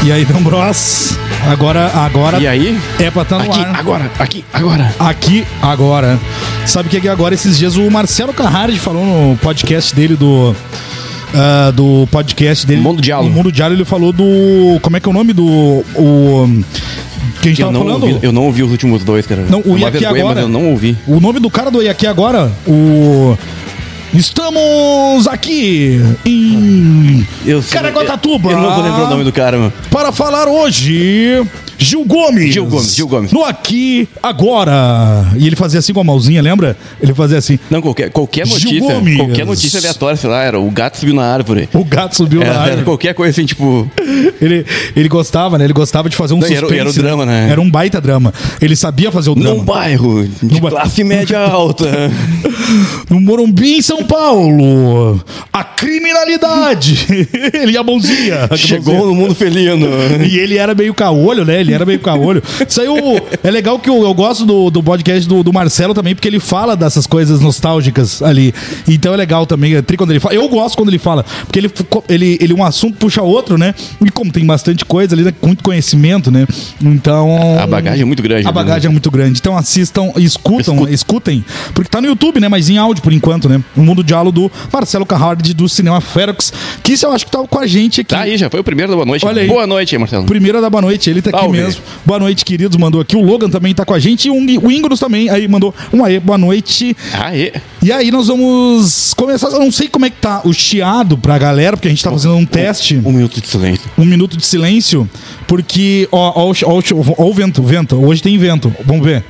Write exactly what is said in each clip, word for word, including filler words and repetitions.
E aí, D'Ambros? Agora, agora... E aí? É pra estar no aqui, ar. agora, aqui, agora. Aqui, agora. Sabe o que é que agora? Esses dias o Marcelo Carrari falou no podcast dele do... Uh, do podcast dele. Mundo Diálogo. No Mundo Diálogo, ele falou do... Como é que é o nome do... O, que a gente Eu tava não, falando? ouvi, eu não ouvi os últimos dois, cara. Não, o É uma E Aqui vergonha, Agora. mas eu não ouvi. O nome do cara do E Aqui Agora, o... Estamos aqui em Eu sei- Caraguatatuba. Eu não vou lembrar o nome do cara, mano. Para falar hoje, Gil Gomes. Gil Gomes, Gil Gomes. No Aqui Agora. E ele fazia assim com a mãozinha, lembra? Ele fazia assim. Não, qualquer, qualquer Gil notícia. Gomes. Qualquer notícia aleatória, sei lá, era o gato subiu na árvore. O gato subiu Era, na era árvore. qualquer coisa assim, tipo. Ele, ele gostava, né? Ele gostava de fazer um Não, e suspense. era- era o drama, né? Era um baita drama. Ele sabia fazer o drama. Num bairro de ba- classe média alta. No Morumbi, em São Paulo. A criminalidade. Ele e a mãozinha. Chegou no mundo felino. E ele era meio caolho, né? Ele era meio caolho. Isso aí o- é legal que eu, eu gosto do, do podcast do, do Marcelo também, porque ele fala dessas coisas nostálgicas ali. Então é legal também. É tri quando ele fala. Eu gosto quando ele fala, porque ele, ele, ele um assunto puxa outro, né? E como tem bastante coisa ali, né? Com muito conhecimento, né? Então. A bagagem é muito grande. A bagagem é muito grande. Então assistam, escutam, Escuta. escutem, porque tá no YouTube, né? Mas em áudio por enquanto, né? O Mundo Diálogo do Marcelo Carrari do Cinema Ferox, que isso eu acho que tá com a gente aqui. Tá aí, já foi o primeiro da boa noite. Olha aí. Boa noite aí, Marcelo. Primeira da boa noite, ele tá aqui Salve. mesmo. Boa noite, queridos, mandou aqui. O Logan também tá com a gente e o o Ingros também aí mandou um aê, boa noite. Aê. E aí nós vamos começar, eu não sei como é que tá o chiado pra galera, porque a gente tá fazendo um teste, Um minuto de silêncio. um minuto de silêncio, porque, ó, ó, o chi- ó, o chi- ó o vento, vento, hoje tem vento, vamos ver.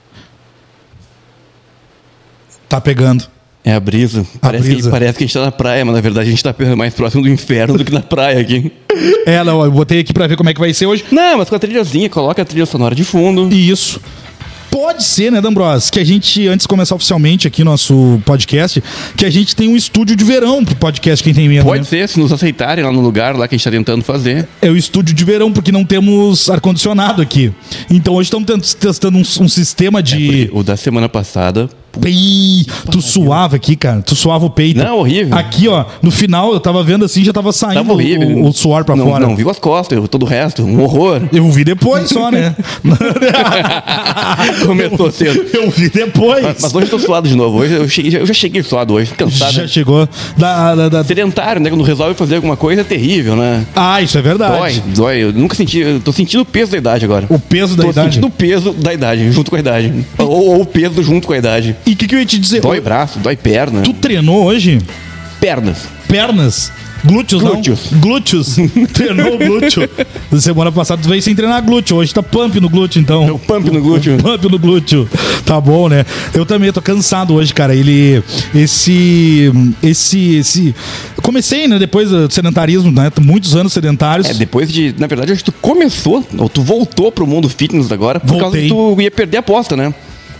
Tá pegando. É a brisa. Parece, brisa. Que, parece que a gente tá na praia, mas na verdade a gente tá mais próximo do inferno do que na praia aqui. É, não, eu botei aqui pra ver como é que vai ser hoje. Não, mas com a trilhazinha, coloca a trilha sonora de fundo. E isso. Pode ser, né, D'Ambros, que a gente, antes de começar oficialmente aqui nosso podcast, que a gente tem um estúdio de verão pro podcast, quem tem medo, Pode né? ser, se nos aceitarem lá no lugar lá que a gente tá tentando fazer. É o estúdio de verão, porque não temos ar-condicionado aqui. Então hoje estamos tent- testando um, um sistema de... O da semana passada. Ih, tu suava aqui, cara. Tu suava o peito. Não, horrível. Aqui, ó, no final, eu tava vendo assim, já tava saindo Tava horrível. o, o suor pra não, fora. Não viu as costas, eu- todo o resto, um horror. Eu vi depois só, né? Começou cedo. Eu vi depois. Mas, mas hoje eu tô suado de novo. Hoje eu, cheguei, eu já cheguei suado hoje, cansado. Já chegou. Da, da, da- Sedentário, né? Quando resolve fazer alguma coisa é terrível, né? Ah, isso é verdade. Dói, dói. Eu nunca senti. Eu tô sentindo o peso da idade agora. O peso da tô idade. sentindo o peso da idade, junto com a idade. Ou, ou o peso junto com a idade. E o que, que eu ia te dizer? Dói braço, dói perna. Tu treinou hoje? Pernas. Pernas? Glúteos, Glúteos. não? Glúteos. Treinou o glúteo. Semana passada tu veio sem treinar glúteo. Hoje tá pump no glúteo, então. Deu pump no glúteo. Pump no glúteo. Tá bom, né? Eu também tô cansado hoje, cara. Ele... Esse... Esse... esse... Comecei, né? Depois do sedentarismo, né? Muitos anos sedentários. É, depois de. Na verdade, acho que tu começou, ou tu voltou pro mundo fitness agora, por causa Voltei. que tu ia perder a aposta, né?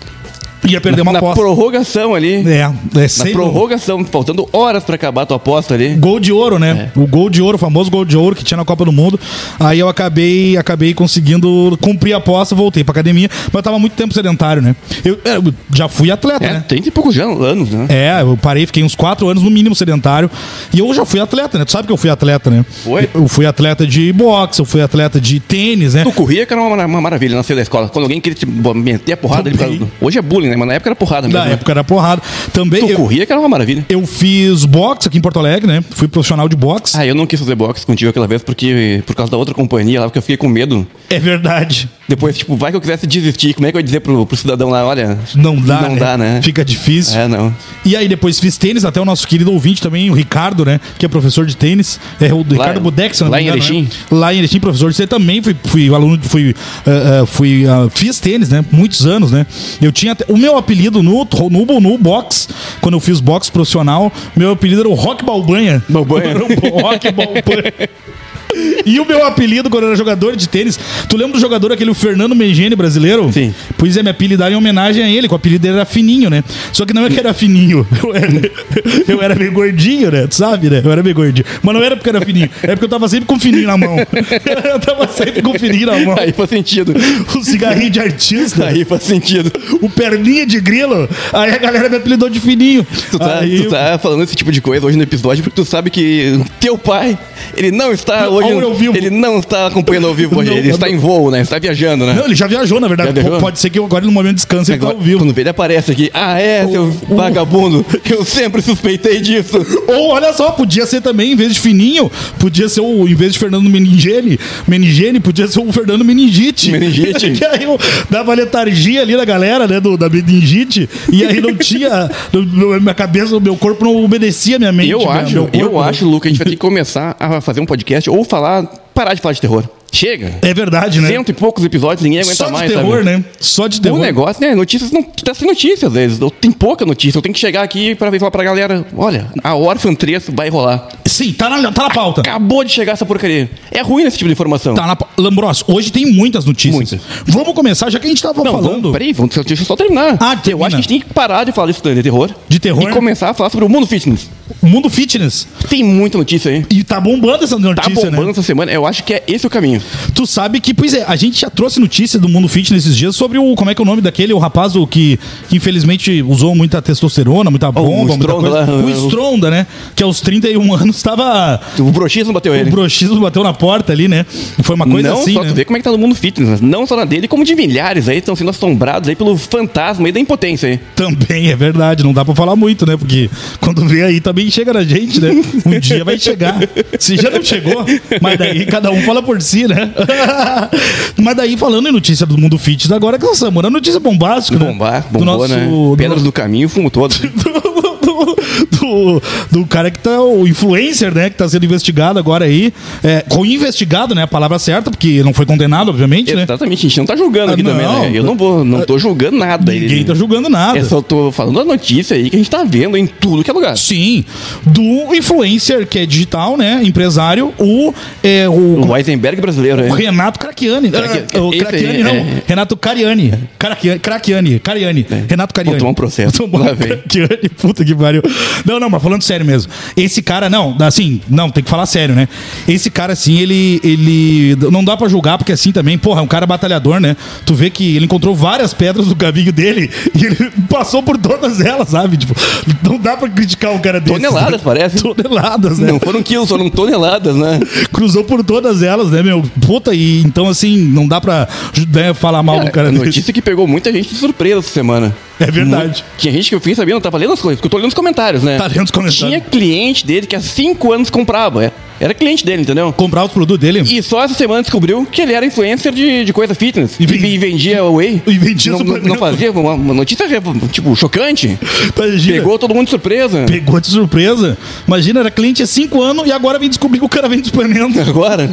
Ia perder uma Na aposta. prorrogação ali. É, é Na sei. prorrogação, faltando horas pra acabar a tua aposta ali. Gol de ouro, né? É. O gol de ouro, o famoso gol de ouro que tinha na Copa do Mundo. Aí eu acabei, acabei conseguindo cumprir a aposta, voltei pra academia, mas eu tava muito tempo sedentário, né? Eu, eu já fui atleta, É, né? trinta e poucos an- anos, né? É, eu parei, fiquei uns quatro anos no mínimo sedentário. E eu já fui atleta, né? Tu sabe que eu fui atleta, né? Foi? Eu fui atleta de boxe, eu fui atleta de tênis, né? Tu corria que era uma, uma maravilha na da escola. Quando alguém queria te bo- meter a porrada ali, por causa do- hoje é bullying, né? Mas na época era porrada mesmo. Na né? época era porrada. Também Tu eu, corria que era uma maravilha. eu fiz boxe aqui em Porto Alegre, né? Fui profissional de boxe. Ah, eu não quis fazer boxe contigo aquela vez porque por causa da outra companhia lá, porque eu fiquei com medo. É verdade. Depois, tipo, vai que eu quisesse desistir. Como é que eu ia dizer pro, pro cidadão lá, olha... Não dá, Não né? dá, né? Fica difícil. É, não. E aí depois fiz tênis, até o nosso querido ouvinte também, o Ricardo, né? Que é professor de tênis. É o Ricardo Budex, se não lá me em engano, Erechim. né? Lá em Erechim, professor de tênis. Também fui, fui aluno, fui, ah, ah, fui ah, fiz tênis, né? Muitos anos, né? Eu tinha até, o meu apelido no, no, no box, quando eu fiz boxe profissional, meu apelido era o Rock Balbanha. Balbanha. Era o Rock Balbanha. E o meu apelido quando eu era jogador de tênis, tu lembra do jogador aquele o Fernando Mengene brasileiro? Sim. Pois é, me apelidaram em homenagem a ele, que o apelido dele era Fininho, né? Só que não é que era fininho, eu era, eu era meio gordinho, né? Tu sabe, né? Eu era meio gordinho. Mas não era porque era fininho, é porque eu tava sempre com fininho na mão. Eu tava sempre com fininho na mão. Aí faz sentido. O cigarrinho de artista, Aí faz sentido. o perninha de grilo, aí a galera me apelidou de Fininho. Tu tá, Aí- tu tá falando esse tipo de coisa hoje no episódio porque tu sabe que teu pai, ele não está hoje ao vivo. ele não está acompanhando ao vivo hoje. Não, ele está em voo, né? Está viajando, né? Não, ele já viajou, na verdade. Já viajou? Pode ser que agora no momento de descanso ele Agora, tá ao vivo. quando ele aparece aqui, ah, é, seu o- vagabundo, eu sempre suspeitei disso. Ou, olha só, podia ser também, em vez de Fininho, podia ser o, em vez de Fernando Meningene, Meningene, podia ser o Fernando Meningite. Meningite. Que aí eu dava letargia ali na galera, né, do, da meningite, e aí não tinha, no- no- minha cabeça, meu corpo não obedecia a minha mente. Eu minha- acho, meu corpo, eu né? acho, Luca, a gente vai ter que começar a fazer um podcast ou falar, parar de falar de terror. Chega. É verdade, né? Cento e poucos episódios, ninguém aguenta Só de mais, terror, sabe? né? Só de terror. O negócio, né? Notícias não tá sem notícia às vezes. Eu- Tem pouca notícia. Eu tenho que chegar aqui pra falar pra galera: olha, a Orphan três vai rolar. Sim, tá na, tá na pauta. Acabou de chegar essa porcaria. É ruim esse tipo de informação. Tá na pa- Lambros, hoje tem muitas notícias. Muitas. Vamos começar, já que a gente tava Não, falando vamos, peraí, vamos, deixa eu só terminar. Ah, eu termina. acho que a gente tem que parar de falar disso de terror. De terror? E começar a falar sobre o mundo fitness. mundo fitness. Tem muita notícia aí. E tá bombando essa Tá notícia, bombando né? essa semana. Eu acho que é esse o caminho. Tu sabe que, pois é, a gente já trouxe notícia do mundo fitness esses dias sobre o, como é que é o nome daquele, o rapaz do, que, que infelizmente usou muita testosterona, muita bomba, muita Stronda coisa. lá. O Stronda, né? Que aos trinta e um anos tava... O brochismo bateu O ele. bruxismo bateu na porta ali, né? E foi uma coisa não assim, só né? tu vê como é que tá no mundo fitness, não só na dele, como de milhares aí estão sendo assombrados aí pelo fantasma aí da impotência aí. Também é verdade, não dá pra falar muito, né? Porque quando vê aí também chega na gente, né? Um dia vai chegar. Se já não chegou, mas daí cada um fala por si, né? Mas daí falando em notícia do mundo fitness, agora que nossa, mano, notícia bombástica, né? Bombar, Do bombou, nosso- né? do Pedras nosso- do caminho, fumo todo. do, do, do cara que tá, o influencer, né, que tá sendo investigado agora aí, é, com investigado, né, a palavra certa, porque não foi condenado, obviamente, né? Exatamente, a gente não tá julgando aqui Ah, também, não. né? Eu não vou, não tô julgando nada. Ninguém aí. tá julgando nada. Eu só tô falando da notícia aí que a gente tá vendo em tudo que é lugar. Sim, do influencer que é digital, né, empresário, o, é, o, O Weisenberg brasileiro, o é. Renato Crachiani. Craqui- Ah, o esse Crachiani, aí, não. é. Renato Cariani. Crachiani, Crachiani, Cariani. Renato Cariani. Vou tomar um processo. Vou tomar Lá um vem. Crachiani, puta que pariu. Não, não, mas falando sério mesmo. Esse cara, não, assim, não, tem que falar sério, né? Esse cara, assim, ele, ele não dá pra julgar, porque assim também, porra, é um cara batalhador, né? Tu vê que ele encontrou várias pedras no caminho dele e ele passou por todas elas, sabe? Tipo, não dá pra criticar um cara desse. Toneladas, parece. Toneladas, né? Não foram quilos, foram toneladas, né? Cruzou por todas elas, né, meu? Puta, e então assim, não dá pra né, falar mal do cara a desse. notícia que pegou muita gente de surpresa essa semana. É verdade. Mu- Tinha gente que eu fiquei sabendo, eu tava lendo as coisas, porque eu tô lendo os comentários, né? Tá lendo os comentários. Tinha cliente dele que há cinco anos comprava. é. Era cliente dele, entendeu? Comprar os produtos dele. E só essa semana descobriu que ele era influencer de, de coisa fitness. E E, ven- e vendia whey. E vendia não, não, suplemento. não fazia uma, uma notícia, tipo, chocante. Imagina, Pegou todo mundo de surpresa. Pegou de surpresa. Imagina, era cliente há cinco anos e agora vem descobrir que o cara vende suplemento. Agora,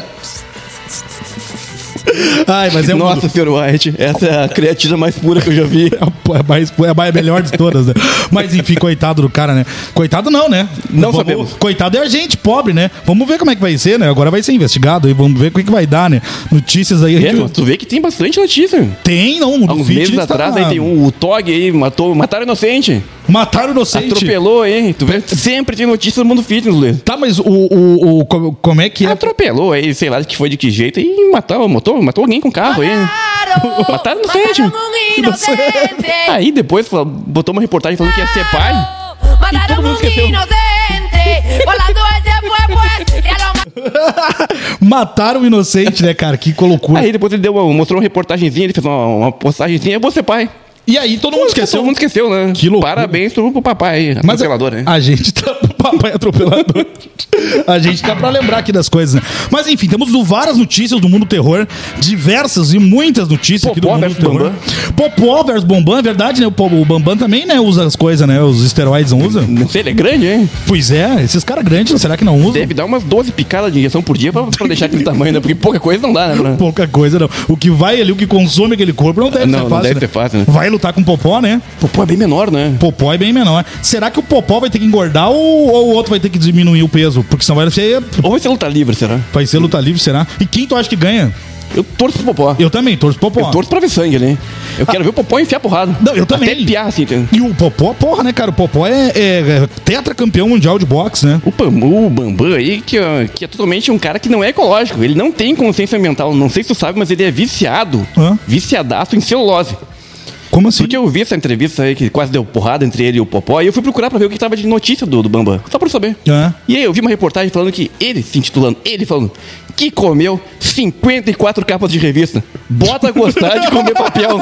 Ai, mas é um nossa, senhor White, essa é a criatina mais pura que eu já vi. É a, mais, é a mais melhor de todas, né? Mas enfim, coitado do cara, né? Coitado não, né? Não Vamos- sabemos. Coitado é a gente, pobre, né? Vamos ver como é que vai ser, né? Agora vai ser investigado e vamos ver o que, que vai dar, né? Notícias aí. a É, gente- mas tu vê que tem bastante notícia. Tem, não. Há Do uns fitness meses tá- atrás aí tem um, o Tog aí, matou, mataram inocente. Mataram o inocente. Atropelou, hein? Tu vê, sempre tem notícia do mundo fitness, Luiz. Tá, mas o, o, o co- como é que é? Atropelou aí, sei lá que foi de que jeito, e matou, matou, matou alguém com carro aí. Mataram inocente. Mataram um inocente. Aí depois fala- botou uma reportagem falando que ia ser pai. Mataram todo mundo un esqueceu. inocente. Volando él se fue, pues. Y a lo Mataram o inocente, né, cara? Que loucura. Aí depois ele deu uma, mostrou uma reportagenzinha, ele fez uma, uma postagenzinha, eu vou ser pai. E aí todo mundo esqueceu. Todo mundo esqueceu, né? Que loucura. Parabéns pro, pro papai, Mas atropelador, né? a gente tá pro papai atropelador. A gente tá pra lembrar aqui das coisas, né? Mas enfim, temos várias notícias do mundo terror, diversas e muitas notícias aqui do Popó mundo versus terror. Bambam. Popó versus Bambam, é verdade, né? O, Po- o Bambam também, né, usa as coisas, né? Os esteroides não usa? Não sei, ele é grande, hein? Pois é, esses caras grandes, será que não usam? Deve dar umas doze picadas de injeção por dia pra, pra deixar aquele tamanho, né? Porque pouca coisa não dá, né? Pra- Pouca coisa, não. O que vai ali, o que consome aquele corpo não deve Não, ser não fácil. deve né? ser fácil, né? Vai lutar com o Popó, né? Popó é bem menor, né? Popó é bem menor. Será que o Popó vai ter que engordar ou, ou o outro vai ter que diminuir o peso? Porque senão vai ser, Ou vai ser luta livre, será? vai ser luta livre, será? E quem tu acha que ganha? Eu torço pro Popó. Eu também, torço pro Popó. Eu torço pra ver sangue ali. Eu quero ver o Popó enfiar porrada. Não, eu também. Até piar, assim. Tem- E o Popó, porra, né, cara? O Popó é, é, é tetracampeão mundial de boxe, né? O Pamu, o Bambam aí, que, ó, que é totalmente um cara que não é ecológico. Ele não tem consciência ambiental. Não sei se tu sabe, mas ele é viciado. Hã? Viciadaço em celulose. Como Como assim? Porque eu vi essa entrevista aí que quase deu porrada entre ele e o Popó, e eu fui procurar pra ver o que tava de notícia do, do Bambam, só pra saber. É. E aí eu vi uma reportagem falando que ele, se intitulando, ele falando que comeu cinquenta e quatro capas de revista. Bota a gostar de comer papel.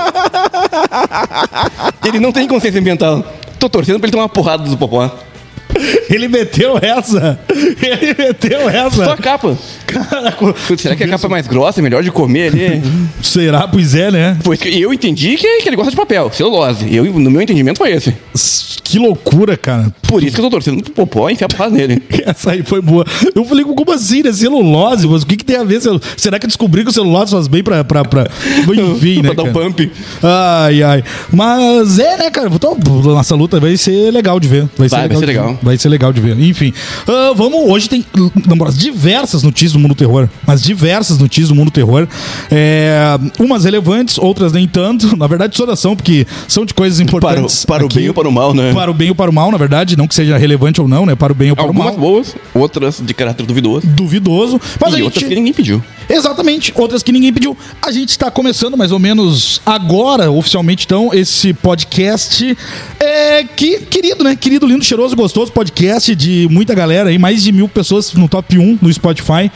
Ele não tem consciência ambiental. Tô torcendo pra ele tomar uma porrada do Popó. Ele meteu essa. Ele meteu essa. Só a capa. Caraca. Será que a capa é mais grossa, é melhor de comer ali? Será? Pois é, né? Foi que eu entendi que, que ele gosta de papel, celulose. Eu, no meu entendimento foi esse. Que loucura, cara. Por isso que eu tô torcendo pro Popó e enfiar a porrada nele. Essa aí foi boa. Eu falei, como assim, né? Celulose? Mas o que, que tem a ver? Celu... Será que descobri que o celulose faz bem pra... pra, pra... Enfim, né, pra dar um pump. Ai, ai. Mas é, né, cara? Então, nossa luta vai ser legal de ver. Vai ser, vai, legal, vai ser de legal. Ver. Vai ser legal de ver. Enfim. Uh, vamos... Hoje tem diversas notícias do mundo terror. Mas diversas notícias do mundo terror. É, umas relevantes, outras nem tanto. Na verdade, todas são, porque são de coisas importantes. Para, para o bem ou para o mal, né? Para o bem ou para o mal, na verdade. Não que seja relevante ou não, né? Para o bem ou para Algumas o mal. boas, outras de caráter duvidoso. Duvidoso. Mas e a gente... outras que ninguém pediu. Exatamente, outras que ninguém pediu. A gente está começando mais ou menos agora, oficialmente, então, esse podcast é que, querido, né? Querido, lindo, cheiroso, gostoso podcast de muita galera aí, mais de mil pessoas no top um no Spotify,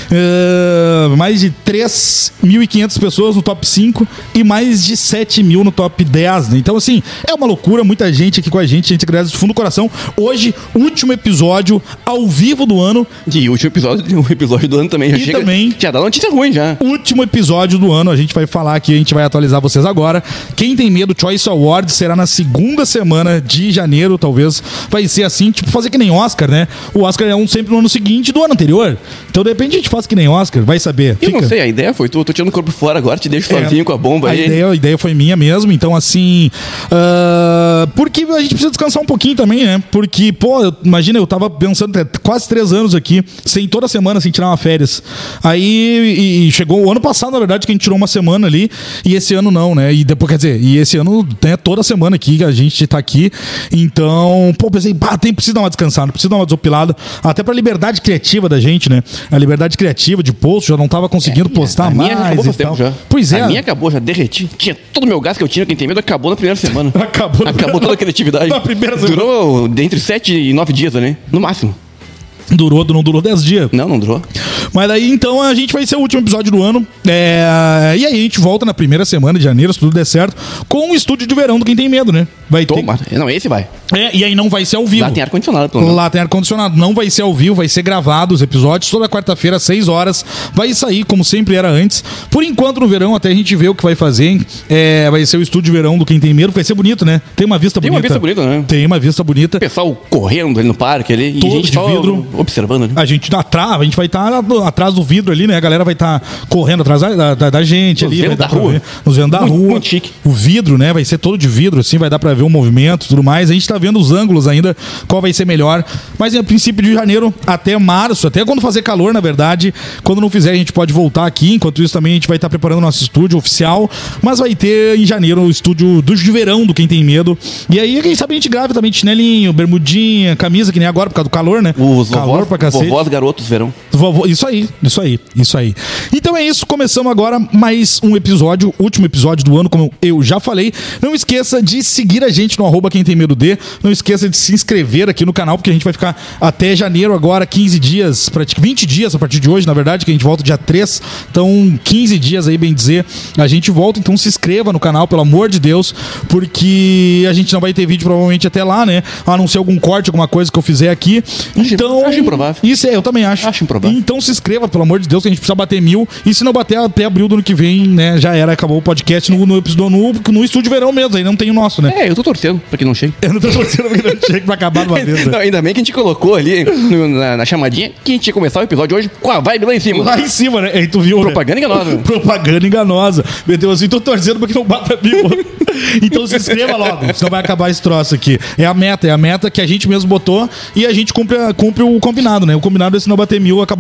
uh, mais de três mil e quinhentas pessoas no top cinco e mais de sete mil no top dez, né? Então, assim, é uma loucura, muita gente aqui com a gente, gente agradece do fundo do coração. Hoje, último episódio ao vivo do ano. E o último episódio, o episódio do ano também. Já E chega, também... já dá notícia ruim, já. Último episódio do ano, a gente vai falar aqui, a gente vai atualizar vocês agora. Quem tem medo, Choice Awards será na segunda semana de janeiro, talvez. Vai ser assim, tipo, fazer que nem Oscar, né? O Oscar é um sempre no ano seguinte do ano anterior. Então, de repente, a gente faz que nem Oscar, vai saber. Eu Fica. não sei, a ideia foi tu, eu tô tirando o corpo fora agora, te deixo É, sozinho com a bomba a aí. Ideia, a ideia foi minha mesmo, então assim. Uh, porque a gente precisa descansar um pouquinho também, né? Porque, pô, eu, imagina, eu tava pensando é, quase três anos aqui, sem toda semana, sem tirar uma férias. Aí e, e chegou o ano passado, na verdade, que a gente tirou uma semana ali, e esse ano não, né? E depois, quer dizer, e esse ano tem toda semana aqui que a gente tá aqui. Então, pô, pensei, pá, tem, precisa dar uma descansada, precisa dar uma desopilada, até pra liberdade criativa da gente, né? A liberdade criativa de post, já não tava conseguindo É, postar a minha mais. já acabou e faz tempo tal. já. Pois é. A minha acabou, já derreti. Tinha todo o meu gás que eu tinha, quem tem medo, acabou na primeira semana. Acabou, Acabou toda a criatividade. Na primeira semana. Durou entre sete e nove dias, né? No máximo. Durou, não durou dez dias. Não, não durou. Mas aí, então, a gente vai ser o último episódio do ano. É... E aí, a gente volta na primeira semana de janeiro, se tudo der certo, com o estúdio de verão do Quem Tem Medo, né? Vai ter... Toma. Não, esse vai. É, e aí não vai ser ao vivo. Lá tem ar-condicionado, pelo menos. Lá tem ar-condicionado. Não vai ser ao vivo, vai ser gravado os episódios. Toda quarta-feira, às seis horas. Vai sair, como sempre era antes. Por enquanto, no verão, até a gente ver o que vai fazer. É, vai ser o estúdio de verão do Quem Tem Medo. Vai ser bonito, né? Tem uma vista Tem bonita. uma vista bonita, né? Tem uma vista bonita. O pessoal correndo ali no parque ali. Todo e a gente de só vidro. observando ali. A gente tá atrás, a gente vai estar atrás do vidro ali, né? A galera vai estar correndo atrás da, da, da gente Nos ali. vendo vai dar da pra rua. ver. Nos vendo da Muito- rua. muito chique. O vidro, né? Vai ser todo de vidro, assim, vai dar pra ver o movimento e tudo mais. A gente tá vendo os ângulos ainda, qual vai ser melhor. Mas a princípio de janeiro até março, até quando fazer calor, na verdade. Quando não fizer, a gente pode voltar aqui. Enquanto isso, também a gente vai estar preparando o nosso estúdio oficial. Mas vai ter em janeiro o estúdio do de verão do Quem Tem Medo. E aí, quem sabe a gente grava também de chinelinho, bermudinha, camisa, que nem agora por causa do calor, né? Os calor vovós, pra cacete. vovós garotos verão. Vovô, isso aí, isso aí, isso aí. Então é isso, começamos agora mais um episódio, último episódio do ano, como eu já falei. Não esqueça de seguir a gente no arroba Quem Tem Medo D. Não esqueça de se inscrever aqui no canal, porque a gente vai ficar até janeiro agora, quinze dias, praticamente vinte dias a partir de hoje, na verdade, que a gente volta dia três. Então, quinze dias aí, bem dizer, a gente volta. Então se inscreva no canal, pelo amor de Deus, porque a gente não vai ter vídeo provavelmente até lá, né? A não ser algum corte, alguma coisa que eu fizer aqui. Acho- Então, acho improvável. Isso é, eu também acho. Acho improvável. Então se inscreva, pelo amor de Deus, que a gente precisa bater mil. E se não bater até abril do ano que vem, né? Já era, acabou o podcast no, no, no, no, no estúdio verão mesmo. Aí não tem o nosso, né? É, eu tô torcendo pra que não chegue. Eu não tô torcendo porque não chega pra acabar de uma vez. Não, Né? ainda bem que a gente colocou ali no- na, na chamadinha que a gente ia começar o episódio hoje com a vibe lá em cima. Lá em cima, né? Aí tu viu, Propaganda né? enganosa. Propaganda enganosa. Meu Deus, assim, tô torcendo pra que não bata mil. Então se inscreva logo, senão vai acabar esse troço aqui. É a meta, é a meta que a gente mesmo botou e a gente cumpre, a- cumpre o combinado, né? O combinado é se não bater mil, acabar o podcast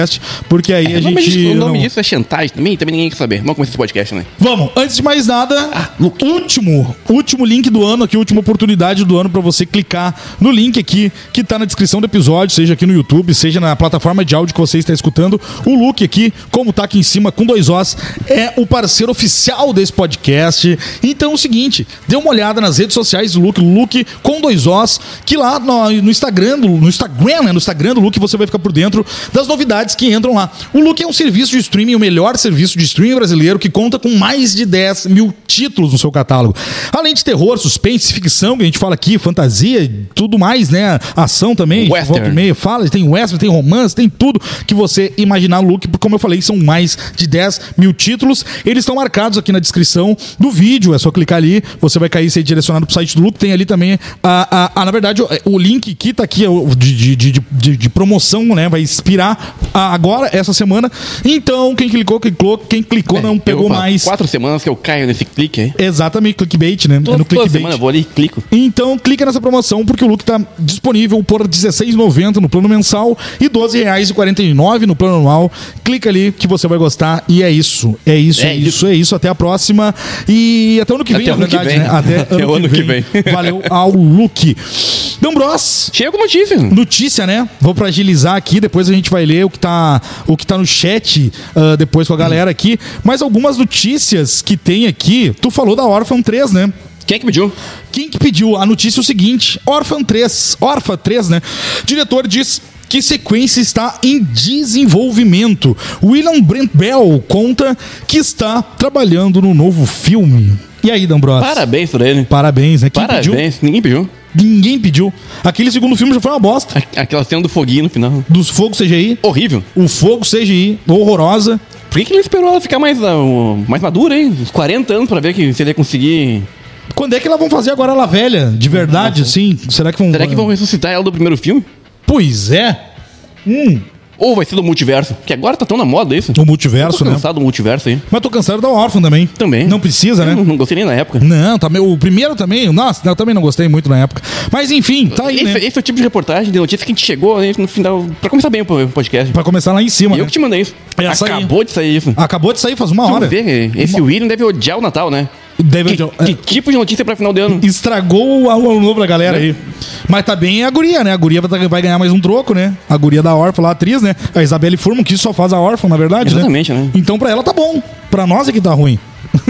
podcast, porque aí É, a o nome gente... disso- o nome não- disso é chantagem também, também ninguém quer saber. Vamos começar esse podcast, né? Vamos, antes de mais nada, Ah, Luke. último, último link do ano aqui, última oportunidade do ano pra você clicar no link aqui que tá na descrição do episódio, seja aqui no YouTube, seja na plataforma de áudio que você está escutando. O Luke aqui, como tá aqui em cima com dois Os, é o parceiro oficial desse podcast. Então é o seguinte, dê uma olhada nas redes sociais do Luke, Luke com dois Os, que lá no, no Instagram, do- no Instagram, né, no Instagram do Luke você vai ficar por dentro das novidades que entram lá. O Luke é um serviço de streaming, o melhor serviço de streaming brasileiro, que conta com mais de dez mil títulos no seu catálogo. Além de terror, suspense, ficção, que a gente fala aqui, fantasia, tudo mais, né? Ação também, Western. volta e meia, fala, tem western, tem romance, tem tudo que você imaginar no Luke, porque como eu falei, são mais de dez mil títulos. Eles estão marcados aqui na descrição do vídeo, é só clicar ali, você vai cair e ser direcionado pro site do Luke. Tem ali também, a, a, a, na verdade, o, o link que tá aqui o de, de, de, de, de promoção, né? Vai expirar a- agora, essa semana. Então, quem clicou, clicou, quem clicou não pegou Eu faço mais. Quatro semanas que eu caio nesse clique aí. Exatamente, clickbait, né? É Toda, no toda clickbait. semana eu vou ali e clico. Então, clica nessa promoção, porque o Luke tá disponível por dezesseis reais e noventa centavos no plano mensal e doze reais e quarenta e nove centavos no plano anual. Clica ali que você vai gostar e é isso. É isso, é, É isso, isso. é isso. Até a próxima e até ano que vem, Até na ano que verdade, vem. né? Até, Até o ano que vem. Valeu ao Luke. Dambros, Chega com notícia. notícia, né? Vou pra agilizar aqui, depois a gente vai ler o que tá, o que tá no chat ah, depois com a galera aqui. Mas algumas notícias que tem aqui. Tu falou da Orphan três, né? Quem é que pediu? Quem que pediu? A notícia é o seguinte: Orphan três, Orphan três, né? Diretor diz que sequência está em desenvolvimento. William Brent Bell conta que está trabalhando no novo filme. E aí, D'Ambros? Parabéns pra ele. Parabéns, né? Quem pediu? Parabéns. Ninguém pediu. Ninguém pediu. Aquele segundo filme já foi uma bosta. A- Aquela cena do foguinho no final. Dos fogos C G I, Horrível. o fogo C G I, horrorosa. Por que, que ele esperou ela ficar mais, ah, o- mais madura, hein? Uns quarenta anos pra ver que, se ele ia conseguir. Quando é que elas vão fazer agora ela velha? De verdade, assim? Será que vão... Será que vão ressuscitar ela do primeiro filme? Pois é. Hum, Ou vai ser do multiverso? Que agora tá tão na moda isso. o multiverso, Tô né? cansado do multiverso aí. Mas tô cansado da Orphan também. Também. Não precisa, né? Eu não, não gostei nem na época. Não, tá, meu, o primeiro também, nossa, eu também não gostei muito na época. Mas enfim, tá aí, esse, né? esse é o tipo de reportagem, de notícia que a gente chegou né, no final. Pra começar bem o podcast. Pra começar lá em cima, E eu né? que te mandei isso. Essa aí. Acabou de sair isso. Acabou de sair faz uma Tu hora. vê, esse William deve odiar o Natal, né? Deve- Que, é, que tipo de notícia pra final de ano? estragou o ano novo pra galera aí. Mas tá bem a guria, né? A guria vai vai ganhar mais um troco, né? A guria da Orphan lá, a atriz, né? A Isabelle Furman, que só faz a Orphan, na verdade, Exatamente, né? né? Então pra ela tá bom. Pra nós é que tá ruim.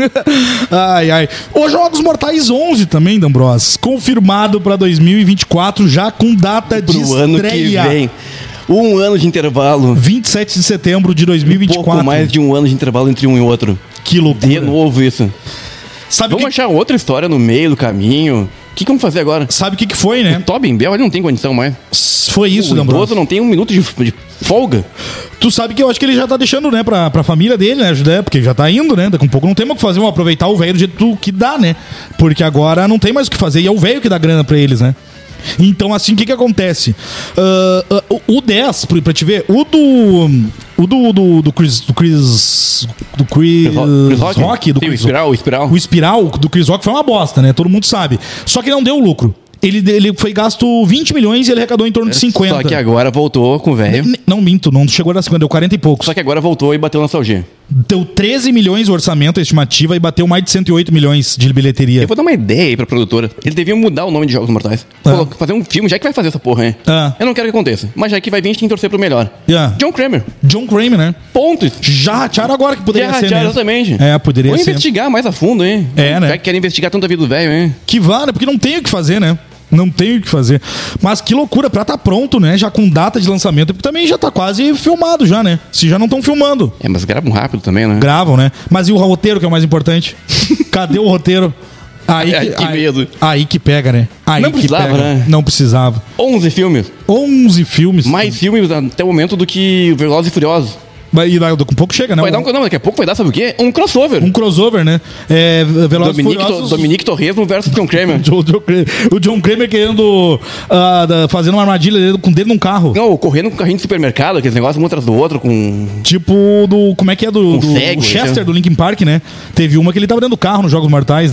Ai, ai. Os Jogos Mortais onze também, D'Ambros. Confirmado pra dois mil e vinte e quatro, já com data de Pro ano que estreia. vem. Um ano de intervalo. vinte e sete de setembro de dois mil e vinte e quatro. Pouco mais de um ano de intervalo entre um e outro. Que loucura. De novo isso. Sabe o Vamos que, achar outra história no meio do caminho. O que, que vamos fazer agora? sabe o que, que foi, né? Tobin Bell, ele não tem condição mais. Foi isso, o D'Ambros. idoso não tem um minuto de, de folga. Tu sabe que eu acho que ele já tá deixando, né, pra, pra família dele, né, Judé? Porque já tá indo, né? Daqui a um pouco não tem mais o que fazer, vamos aproveitar o velho do jeito que dá, né? Porque agora não tem mais o que fazer e é o velho que dá grana pra eles, né? Então, assim, o que que acontece? Ah, ah, o- o dez, pra pra te ver, o do... O do, do, do Chris... Do Chris... Do Chris... Chris Rock? Rock, do Sim, o Chris Espiral, o Espiral. O Espiral do Chris Rock foi uma bosta, né? Todo mundo sabe. Só que não deu lucro. Ele, ele foi gasto vinte milhões e ele arrecadou em torno de cinquenta. Só que agora voltou com o velho. N- Não minto, não chegou a cinquenta, deu quarenta e poucos. Só que agora voltou e bateu na nostalgia. Deu treze milhões o orçamento, a estimativa, e bateu mais de cento e oito milhões de bilheteria. Eu vou dar uma ideia aí pra produtora. Eles deviam mudar o nome de Jogos Mortais. Ah. Coloca- Fazer um filme, já que vai fazer essa porra, hein? Ah. Eu não quero que aconteça. Mas já que vai vir, a gente tem que torcer pro melhor. Yeah. John Kramer. John Kramer, né? Ponto. Já ratearam agora que poderia Já ser ratearam, mesmo. exatamente. É, poderia Vou ser. investigar mais a fundo, hein? É, né? Já que querem investigar tanto a vida do velho, hein? Que vale, porque não tem o que fazer, né? Não tem o que fazer. Mas que loucura, pra tá pronto, né? Já com data de lançamento, porque também já tá quase filmado já, né? Se já não estão filmando. É, mas gravam rápido também, né? Gravam, né? Mas e o roteiro, que é o mais importante? Cadê o roteiro? Aí Ai, que aí, medo. Aí que pega, né? Aí Não que precisava, pega. né? Não precisava. onze filmes. onze filmes. Mais filmes até o momento do que Velozes e Furiosos. Mas e daqui a pouco chega, né? Vai dar um, não, daqui a pouco vai dar, sabe o quê? Um crossover. Um crossover, né? É, Velozes e Dominique, Furiosos. To, Dominique Torresmo versus John Kramer. O John Kramer, o John Kramer querendo ah, da- fazendo uma armadilha dele- com o dedo num carro. Não, correndo com carrinho de supermercado, aqueles negócios um atrás do outro, com... Tipo do. Como é que é do. Com do cego, o Chester então. do Linkin Park, né? Teve uma que ele tava dentro do carro nos Jogos Mortais, né?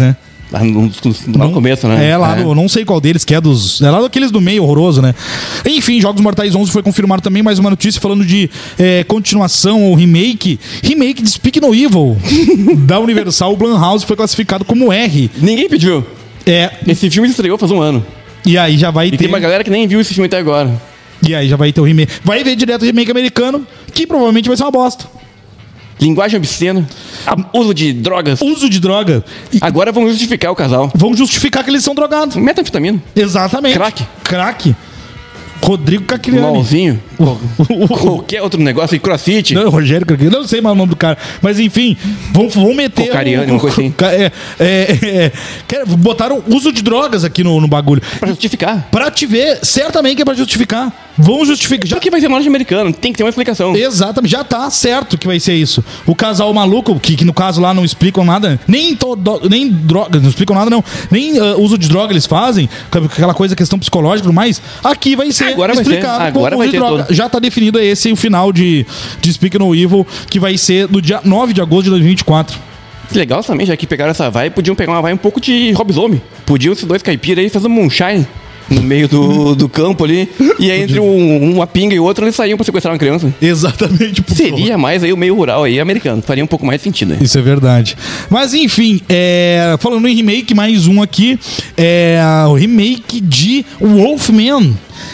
Lá no, no, no, no começo, né? É, lá no, não sei qual deles, que é dos... É lá daqueles do meio horroroso, né? Enfim, Jogos Mortais onze foi confirmado também, mais uma notícia falando de é, continuação ou remake. Remake de Speak No Evil, da Universal. O Blumhouse foi classificado como R. Ninguém pediu. É, Esse filme estreou faz um ano. e aí já vai E ter... tem uma galera que nem viu esse filme até agora. E aí já vai ter o remake. Vai ver direto o remake americano, que provavelmente vai ser uma bosta. Linguagem obscena, a- uso de drogas. Uso de droga. E Agora vão justificar o casal. vão justificar que eles são drogados. Metanfetamina, Exatamente. Crack. Crack. Rodrigo Cacriani. malzinho, qualquer outro negócio, e crossfit. Não, Rogério Cacriani. Não sei mais o nome do cara. Mas enfim, vão, vão meter... Cocariani, uma coisa assim. É, é, é, é, botaram uso de drogas aqui no, no bagulho. Pra justificar. Pra te ver, certamente que é pra justificar. Vão justificar. Já Já que vai ser norte-americano, tem que ter uma explicação. Exatamente, já tá certo que vai ser isso. O casal maluco, que, que no caso lá não explicam nada, nem, to, do, nem droga, não explicam nada não, nem uh, uso de droga eles fazem, aquela coisa, questão psicológica e tudo mais, aqui vai ser Agora vai explicado ter. como Agora uso vai de ter droga. todo. Já tá definido esse o final de, de Speak No Evil, que vai ser no dia nove de agosto de dois mil e vinte e quatro. Que legal também, já que pegaram essa vibe, podiam pegar uma vibe um pouco de lobisomem. Podiam esses dois caipiras aí fazer um moonshine no meio do, do campo ali. E aí entre um, uma pinga e outra eles saíam pra sequestrar uma criança. Exatamente. por favor. Seria mais aí o meio rural aí americano. Faria um pouco mais de sentido aí. Isso é verdade. Mas enfim, é, falando em remake, mais um aqui. É o remake de Wolfman.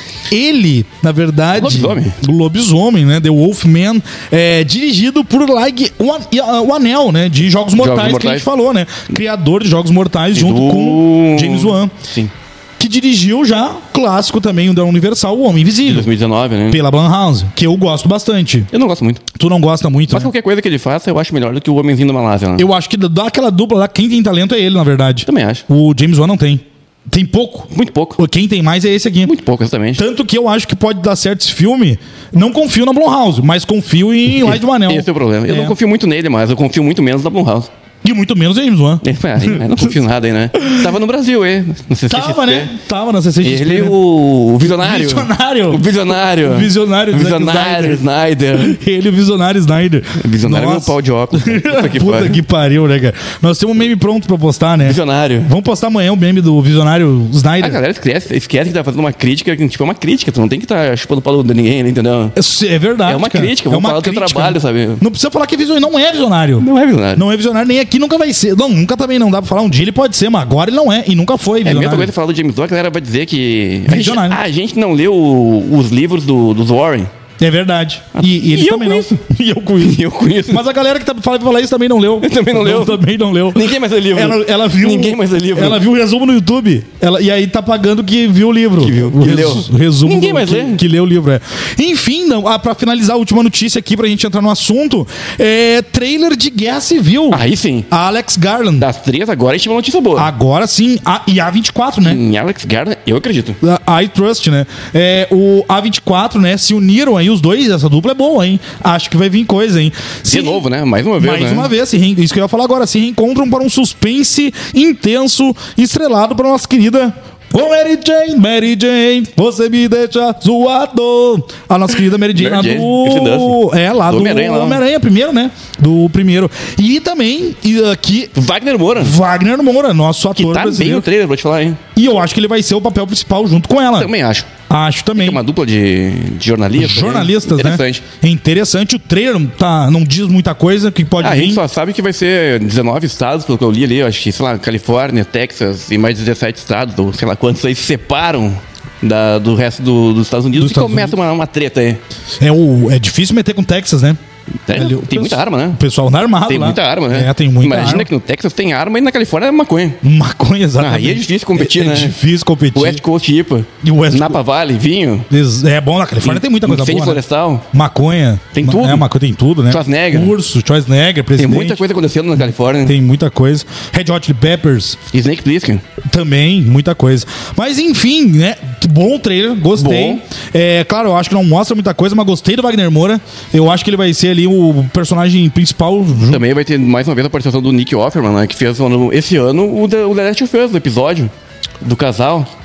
Ele, na verdade... Lobisomem. O Lobisomem, né? The Wolfman. É, dirigido por Like o, An- o Anel, né? De Jogos Mortais, que a Mortais. gente falou, né? Criador de Jogos Mortais, E junto do- com James Wan. Sim. Que dirigiu já, clássico também, o da Universal, O Homem De Invisível. dois mil e dezenove, né? Pela Blumhouse, que eu gosto bastante. Eu não gosto muito. Tu não gosta muito, Mas né? qualquer coisa que ele faça, eu acho melhor do que o Homenzinho da Malásia, né? Eu acho que daquela dupla lá, quem tem talento é ele, na verdade. Também acho. O James Wan não tem. Tem pouco. Muito pouco. Quem tem mais é esse aqui. Muito pouco, exatamente. Tanto que eu acho que pode dar certo esse filme. Não confio na Blumhouse, mas confio em Light do Anel. Esse é o problema. Eu É. não confio muito nele, mas eu confio muito menos na Blumhouse. E muito menos em James Wan. É, não confio nada aí, né? Tava no Brasil, hein? No C C X P. Tava, né? Tava na C C X P. Ele, né? o, o visionário. Visionário. O visionário. O visionário O do Zack visionário Snyder. Ele, o visionário Snyder. O visionário é meu Nossa. pau de óculos. Puta que Puta pariu. que pariu, né, cara? Nós temos um meme pronto pra postar, né? Visionário. Vamos postar amanhã o meme do visionário A Snyder. galera esquece, esquece que tá fazendo uma crítica, que tipo, é uma crítica, tu não tem que estar chupando o pau de ninguém, né, entendeu? É verdade. É uma cara. crítica, vamos falar do teu trabalho, sabe? Não precisa falar que é visionário. Não é visionário. Não é visionário. Não é visionário, nem aqui nunca vai ser. Não, nunca também não dá pra falar. Um dia ele pode ser, mas agora ele não é. E nunca foi É a mesma visionário. coisa que falar do James Wan, a galera vai dizer que. A gente, Visionário. ah, a gente não leu o- os livros do, dos Warren. É verdade. E, e eles E eu também com não. isso. E eu com isso. E eu conheço. Mas a galera que tá fala falar isso também não leu. Também não leu. Também não leu. Ninguém mais lê livro. Ela, ela viu. Ninguém mais lê livro. Ela viu o resumo no YouTube. Ela, e aí tá pagando que viu o livro. Que viu, O que res- leu. o resumo. Ninguém do- mais que, lê. Que leu o livro, é. Enfim, não, ah, pra finalizar a última notícia aqui, pra gente entrar no assunto: é trailer de Guerra Civil. Aí sim. Alex Garland. Das três, agora a gente tem uma notícia boa. Agora sim. A, e A vinte e quatro, né? Em Alex Garland, eu acredito. A I Trust, né? É, o A vinte e quatro, né? Se uniram aí os dois. Essa dupla é boa, hein? Acho que vai vir coisa, hein? Se- De novo, né? Mais uma vez. Mais né? uma vez, se re- isso que eu ia falar agora. Se reencontram para um suspense intenso, estrelado para nossa querida. Ô Mary Jane, Mary Jane, você me deixa zoado. A nossa querida Mary Jane, Mary lá Jane, do. Kirsten Dunst. É, lá Do do Homem-Aranha, lá. Homem-Aranha, primeiro, né? Do primeiro. E também, e aqui, Wagner Moura. Wagner Moura, nosso Que ator tá bem brasileiro. no trailer, vou te falar, hein? E eu acho que ele vai ser o papel principal junto com ela. Também acho. Acho também. É uma dupla de, de jornalistas. Jornalistas, né? né? Interessante. É interessante. O trailer tá, não diz muita coisa que pode Ah, a vir. gente só sabe que vai ser dezenove estados, pelo que eu li ali. Eu acho que, sei lá, Califórnia, Texas e mais dezessete estados, ou sei lá quantos aí se separam da, do resto do- dos Estados Unidos Dos e Estados começa uma, uma treta aí. É, o, é difícil meter com Texas, né? Tem, Ali, o tem pesso- muita arma, né? O pessoal na armado Tem lá. muita arma, né? É, tem muita Imagina arma. que no Texas tem arma e na Califórnia é maconha. Maconha, exatamente. Aí é difícil competir, é, né? É difícil competir. West Coast I P A. E o West Napa Valley, vinho. É bom, na Califórnia tem muita coisa Incêndio boa, né? florestal. Maconha. Tem Ma- tudo. É, maconha tem tudo, né? Schwarzenegger. Urso, Schwarzenegger, Tem presidente. muita coisa acontecendo na Califórnia. Tem muita coisa. Red Hot Chili Peppers, Snake Plissken. também, muita coisa. Mas enfim, né? Bom trailer, gostei. Bom. É, claro, eu acho que não mostra muita coisa, mas gostei do Wagner Moura. Eu acho que ele vai ser ali o personagem principal. junto- Também vai ter mais uma vez a participação do Nick Offerman, né? Que fez ano- esse ano o The, o The Last of Us, o episódio do casal. Ah,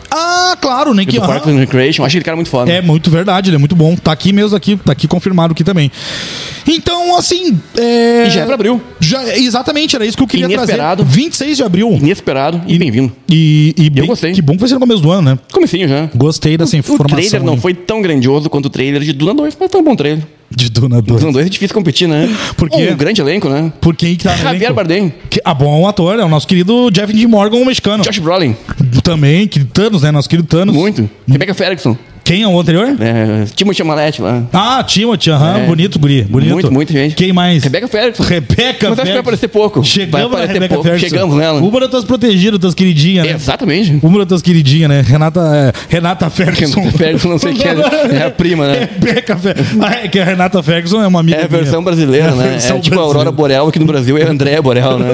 Ah, claro, nem que... Do Parks and Recreation, acho aquele cara muito foda. É muito verdade, ele é muito bom. Tá aqui mesmo, aqui, tá aqui confirmado aqui também. Então, assim... É... E já é pra abril. Já, exatamente, era isso que eu queria Inesperado. trazer. vinte e seis de abril. Inesperado e bem-vindo. E, e bem, gostei. Que bom que vai ser no começo do ano, né? Comecinho já. Gostei dessa informação. O trailer não aí. foi tão grandioso quanto o trailer de Duna dois, mas foi um bom trailer. De Duna dois. Duna dois é difícil competir, né? Por quê? Um grande elenco, né? Por quem que tá no Javier elenco? Bardem. Que, ah, bom ator, é o nosso querido Jeff D. Morgan, o mexicano. Josh Brolin. Também, que Thanos, né? Nosso querido Thanos. Muito. Rebecca Ferguson. Quem é o anterior? É, Timothée Chalamet lá. Ah, Timothy, aham, É. bonito, guri, bonito. Muito, muito, gente. Quem mais? Rebecca Ferguson. Rebeca Mas acho que vai aparecer pouco. Vai Chegamos na aparecer Rebeca pouco. Ferguson. Chegamos nela. Uma das tuas protegidas, tuas queridinhas, né? Exatamente. Uma das tuas queridinhas, né? Renata, é, Renata Ferguson. Renata Ferguson, não sei quem é. É a prima, né? Rebeca Ferguson. Ah, é que a Renata Ferguson é uma amiga É a versão minha. brasileira, É a né? versão É tipo a brasileira. Aurora Boreal, aqui no Brasil é a Andréa Boreal, né?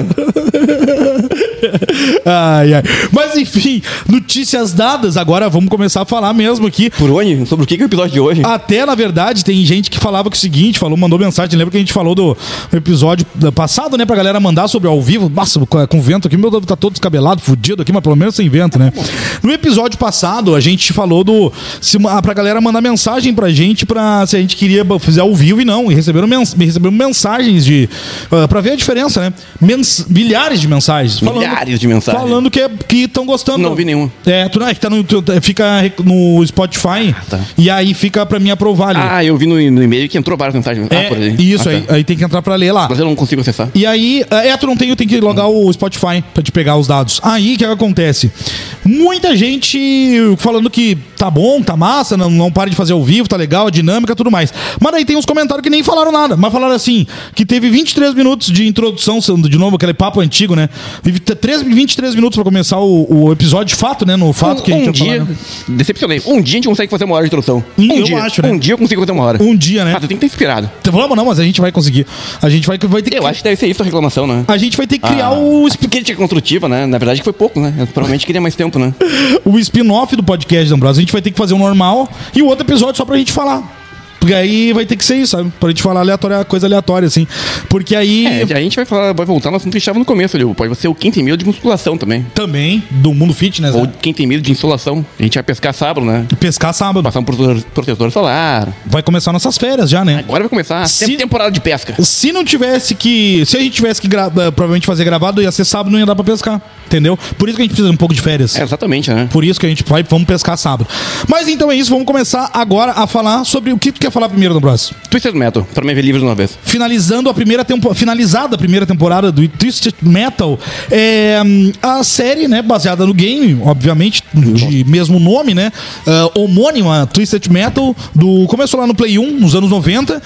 Ai, ai. Mas enfim, notícias dadas, agora vamos começar a falar mesmo aqui. Por onde? Sobre o que que é o episódio de hoje? Até, na verdade, tem gente que falava que o seguinte, falou, mandou mensagem, lembra que a gente falou do episódio passado, né, pra galera mandar sobre ao vivo, nossa, com, com vento aqui, meu dedo tá todo descabelado, fudido aqui, mas pelo menos sem vento, né? No episódio passado, a gente falou do, se, pra galera mandar mensagem pra gente, pra, se a gente queria fazer ao vivo e não, e receberam, mens, receberam mensagens de, uh, pra ver a diferença, né? Mens, milhares de mensagens. Milhares de mensagens. Falando que estão gostando. Não vi nenhuma. É, tu não é que tá no, tu- fica no Spotify, tá. e aí fica pra mim aprovar ali. Ah, eu vi no, no e-mail que entrou várias mensagens. É, ah, por aí. isso, Ah, aí, tá. aí tem que entrar pra ler lá. Mas eu não consigo acessar. E aí, é, tu não tem, tem que logar o Spotify pra te pegar os dados. Aí, o que, que acontece? Muita gente falando que tá bom, tá massa, não, não para de fazer ao vivo, tá legal, a dinâmica, tudo mais. Mas aí tem uns comentários que nem falaram nada, mas falaram assim, que teve vinte e três minutos de introdução, sendo de novo aquele papo antigo, né? vinte e três minutos pra começar o, o episódio de fato, né? No fato um, que a gente um ia dia, falar, né? decepcionei. Um dia a gente consegue fazer uma hora de introdução. Hum, um eu dia. acho, né? Um dia eu consigo fazer uma hora. Um dia, né? Ah, tu tem que estar inspirado. Então, vamos não, mas a gente vai conseguir. A gente vai, vai ter que... Eu acho que deve ser isso a reclamação, né? A gente vai ter que criar Ah, o, a crítica construtiva, né? Na verdade que foi pouco, né? Eu provavelmente queria mais tempo, né? o spin-off do podcast, Ambrosio. A gente vai ter que fazer um normal e o outro episódio só pra gente falar. Porque aí vai ter que ser isso, sabe? Pra gente falar aleatória, coisa aleatória, assim. Porque aí... É, a gente vai falar, vai voltar no assunto que estava no começo ali. Pode ser o quem tem medo de musculação também. Também, do mundo fitness, Ou né? quem tem medo de insolação. A gente vai pescar sábado, né? Pescar sábado. Passar um protetor, protetor solar. Vai começar nossas férias já, né? Agora vai começar a Se- temporada de pesca. Se não tivesse que... Se a gente tivesse que gra... provavelmente fazer gravado, ia ser sábado, não ia dar pra pescar. Entendeu? Por isso que a gente precisa de um pouco de férias. É, exatamente, né? Por isso que a gente vai, vamos pescar sábado. Mas então é isso, vamos começar agora a falar sobre o que tu quer falar primeiro, Ambrosio. Twisted Metal, pra mim ver livros de uma vez. Finalizando a primeira temporada, finalizada a primeira temporada do Twisted Metal, é, hum, a série, né, baseada no game, obviamente, de mesmo nome, né, ah, homônima, Twisted Metal, do, começou lá no Play um, nos anos noventa,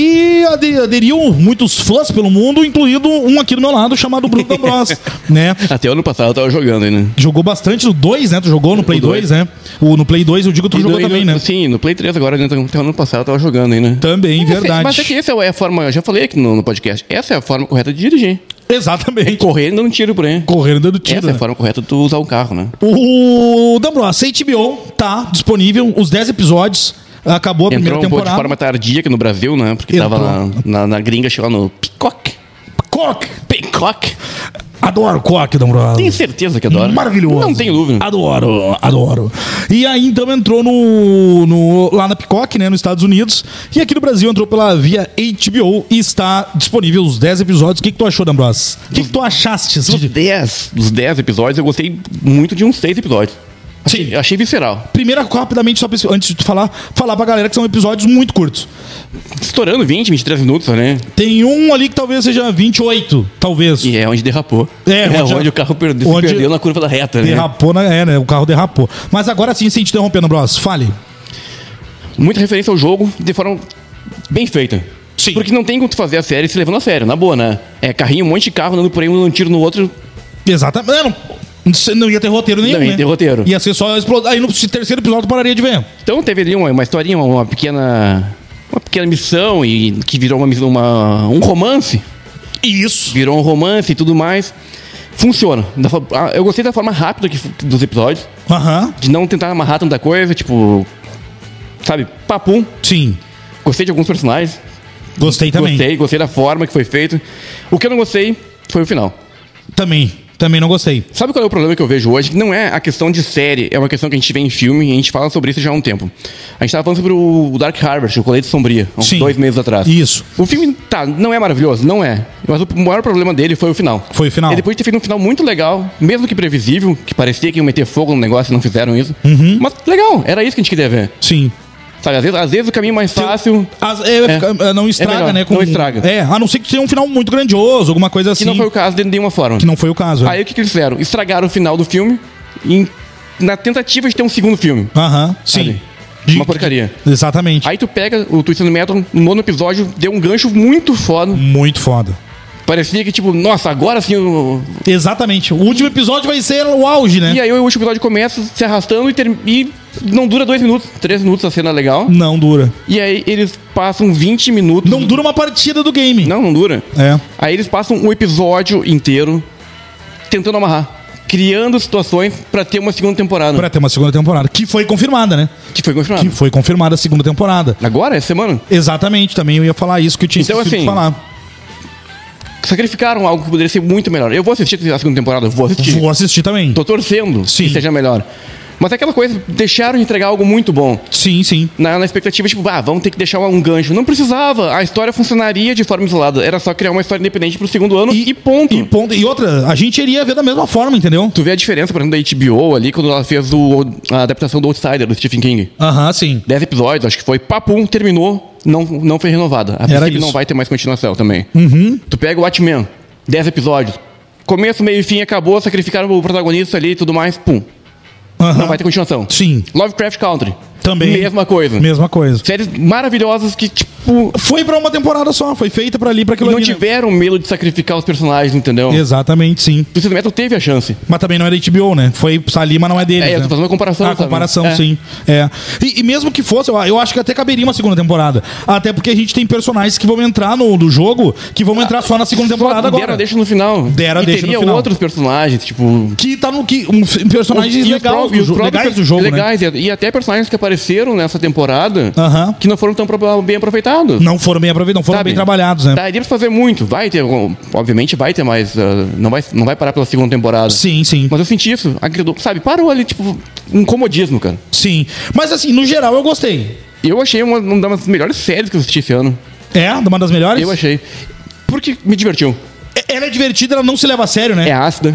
e ade- aderiu muitos fãs pelo mundo, incluindo um aqui do meu lado, chamado Bruno D'Ambrosio, né. Até o ano passado eu tava jogando aí, né? Jogou bastante no dois, né, tu jogou no Play No dois. dois, né, o, no Play dois eu digo que tu E jogou no- também, no- né. Sim, no Play três agora, né? Até o ano passado eu tava jogando aí, né? Também, Mas é- verdade. Mas é que essa é a forma, eu já falei aqui no, no podcast, essa é a forma correta de dirigir. Exatamente. Correr dando tiro por aí. Correndo dando tiro, Essa é né? a forma correta de tu usar um carro, né? O D'Ambrosio, a H B O tá disponível, os dez episódios, acabou a primeira Entrou um pouco de temporada. forma tardia aqui no Brasil, né? Porque Entrou. tava na, na, na gringa, chegou no Peacock. Coque! Peacock. Adoro coque, D'Ambrosio. Tenho certeza que adora. Maravilhoso. Não tenho dúvida. Adoro, adoro. E aí, então, entrou no, no- lá na Peacock, né, nos Estados Unidos. E aqui no Brasil entrou pela via H B O e está disponível os dez episódios. O que, que tu achou, D'Ambrosio? O que, que tu achaste? Dos dez, dos dez episódios, eu gostei muito de uns seis episódios. Achei, Sim. achei visceral. Primeiro, rapidamente, só pra, antes de tu falar, falar pra galera que são episódios muito curtos. Estourando vinte, vinte e três minutos, né? Tem um ali que talvez seja vinte e oito, talvez. E é onde derrapou. É, É, onde- onde, o carro perde, onde- se perdeu na curva da reta, né? Derrapou, na, é, né? O carro derrapou. Mas agora sim, sem te interrompendo, Bros, fale. Muita referência ao jogo de forma bem feita. Sim. Porque não tem como tu fazer a série se levando a sério, na boa, né? É carrinho, um monte de carro andando por aí, um dando um tiro no outro. Exatamente. Não, não, não ia ter roteiro nenhum, Não ia né? ter roteiro. Ia ser só explodir. Aí no terceiro episódio tu pararia de ver. Então teve ali uma, uma historinha, uma, uma pequena. Uma pequena missão e que virou uma, missão- uma, um romance. Isso. Virou um romance e tudo mais. Funciona. Da fo- ah, eu gostei da forma rápida que, fu- dos episódios. Aham. De não tentar amarrar tanta coisa, tipo. Sabe, papum. Sim. Gostei de alguns personagens. Gostei também. Gostei, gostei da forma que foi feito. O que eu não gostei foi o final. Também. Também não gostei. Sabe qual é o problema que eu vejo hoje? Que não é a questão de série, é uma questão que a gente vê em filme e a gente fala sobre isso já há um tempo. A gente tava falando sobre o Dark Harvest, o Colete Sombria, uns Sim. dois meses atrás. Isso. O filme, tá, não é maravilhoso, não é. Mas o maior problema dele foi o final. Foi o final. E depois de ter feito um final muito legal, mesmo que previsível, que parecia que iam meter fogo no negócio e não fizeram isso. Uhum. Mas legal, era isso que a gente queria ver. Sim. Sabe, às vezes, às vezes o caminho mais fácil... As- é, É. fica- não estraga, É melhor, né? não estraga. É, a não ser que tenha um final muito grandioso, alguma coisa assim. Que não foi o caso de nenhuma forma. Que não foi o caso. é. Aí o que, que eles fizeram? Estragaram o final do filme em- na tentativa de ter um segundo filme. Aham, sim. Sabe? De- Uma porcaria. Exatamente. Aí tu pega o Twisted Metal, no nono episódio, deu um gancho muito foda. Muito foda. Parecia que, tipo, nossa, agora sim... O... Exatamente. O último episódio vai ser o auge, né? E aí o último episódio começa se arrastando e, ter... e não dura dois minutos, três minutos a cena legal. Não dura. E aí eles passam vinte minutos... Não dura uma partida do game. Não, não dura. É. Aí eles passam um episódio inteiro tentando amarrar. Criando situações pra ter uma segunda temporada. Pra ter uma segunda temporada. Que foi confirmada, né? Que foi confirmado. Que foi confirmada a segunda temporada. Agora, essa semana? Exatamente. Também eu ia falar isso que eu tinha Então, esquecido de assim, falar. Sacrificaram algo que poderia ser muito melhor. Eu vou assistir a segunda temporada, vou assistir. Vou assistir também. Tô torcendo Sim. que seja melhor. Mas é aquela coisa, deixaram de entregar algo muito bom. Sim, sim. Na, na expectativa, tipo, ah, vamos ter que deixar um gancho. Não precisava. A história funcionaria de forma isolada. Era só criar uma história independente pro segundo ano e, ponto. E ponto. E outra, a gente iria ver da mesma forma, entendeu? Tu vê a diferença, por exemplo, da H B O ali, quando ela fez o, a adaptação do Outsider, do Stephen King. Aham, sim. Dez episódios, acho que foi, papum, terminou, não, não foi renovada. A princípio isso. não vai ter mais continuação também. Uhum. Tu pega o Watchmen, dez episódios. Começo, meio e fim, acabou, sacrificaram o protagonista ali e tudo mais, pum. Aham. Não vai ter continuação. Sim. Lovecraft Country. Também. Mesma coisa. Mesma coisa. Séries maravilhosas que, tipo, Foi pra uma temporada só. Foi feita pra ali, pra aquilo não ali, né? tiveram medo de sacrificar os personagens, entendeu? Exatamente, sim. Twisted Metal teve a chance. Mas também não é da H B O, né? Foi ali, mas não é deles, É, eu né? tô fazendo uma comparação, A sabe? comparação, É. sim. É. E, e mesmo que fosse, eu, eu acho que até caberia uma segunda temporada. Até porque a gente tem personagens que vão entrar no do jogo, que vão entrar só na segunda temporada Só agora. Deram a deixa no final. Deram a e deixa no teria final. outros personagens, tipo... Que tá no que. Um, f- personagens E os legais, pró- do e os jo- próprios legais do jogo, né? legais, e- E até personagens que apareceram nessa temporada Aham. que não foram tão pro- bem aproveitados. Não foram bem aproveitados, não foram Sabe? bem trabalhados, né? Daria pra fazer muito. Vai ter, obviamente vai ter mais. ah, não, vai, não vai parar pela segunda temporada. Sim, sim. Mas eu senti isso. Agredou, sabe? Parou ali, tipo, um comodismo, cara. Sim. Mas assim, no geral eu gostei. Eu achei uma, uma das melhores séries que eu assisti esse ano. É, uma das melhores? Eu achei. Porque me divertiu. É- Ela é divertida, ela não se leva a sério, né? É ácida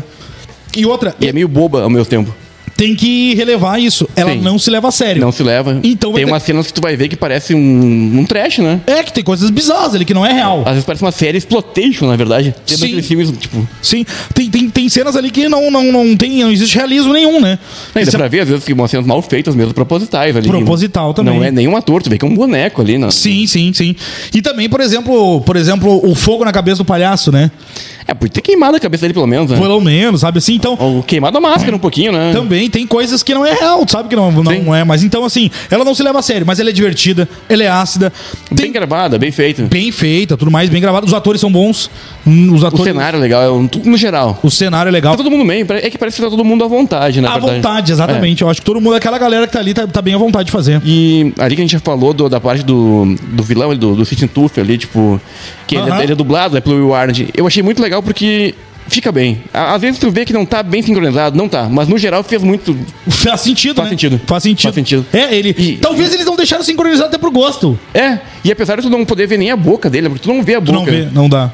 E outra, e é meio boba ao mesmo tempo. tem que relevar isso. Ela Sim. não se leva a sério. Não se leva. Então vai tem ter- umas cenas que tu vai ver que parece um, um trash, né? É que tem coisas bizarras ali que não é real. Às vezes parece uma série exploitation, na verdade. Tem Sim. aqueles filmes, tipo. Sim, tem, tem, tem cenas ali que não, não, não, tem, não existe realismo nenhum, né? Ainda Isso é- pra ver, às vezes, que umas cenas mal feitas mesmo, propositais ali. Proposital também. Não é nenhum ator, tu vê que é um boneco ali, não. Sim, sim, sim. E também, por exemplo, por exemplo, o fogo na cabeça do palhaço, né? É, por ter queimado a cabeça dele pelo menos, né? Pelo menos, sabe assim? Então, Ou queimado a máscara um pouquinho, né? também tem coisas que não é real, sabe que não, Sim. não é. Mas então, assim, ela não se leva a sério, mas ela é divertida, ela é ácida, Bem tem gravada, bem feita. bem feita, tudo mais, bem gravado. Os atores são bons. hum, Os O atores, cenário é legal, é um- tudo no geral. o cenário é legal. Tá todo mundo bem, é que parece que tá todo mundo à vontade, na À verdade. vontade, exatamente. Eu acho que todo mundo, aquela galera que tá ali, tá, tá bem à vontade de fazer. E ali que a gente já falou do- da parte do, do vilão, ali, do, do Sitting Tooth ali, tipo... Que ele, Aham. é, ele é dublado, né, pelo Will Arnett. Eu achei muito legal porque... Fica bem. Á- Às vezes tu vê que não tá bem sincronizado, não tá. Mas no geral fez muito... Faz sentido, Faz né? sentido. Faz sentido. Faz sentido. É, ele. E- Talvez eles não deixaram sincronizado até por gosto. É, e apesar de tu não poder ver nem a boca dele, porque tu não vê a Tu boca. não vê, não dá.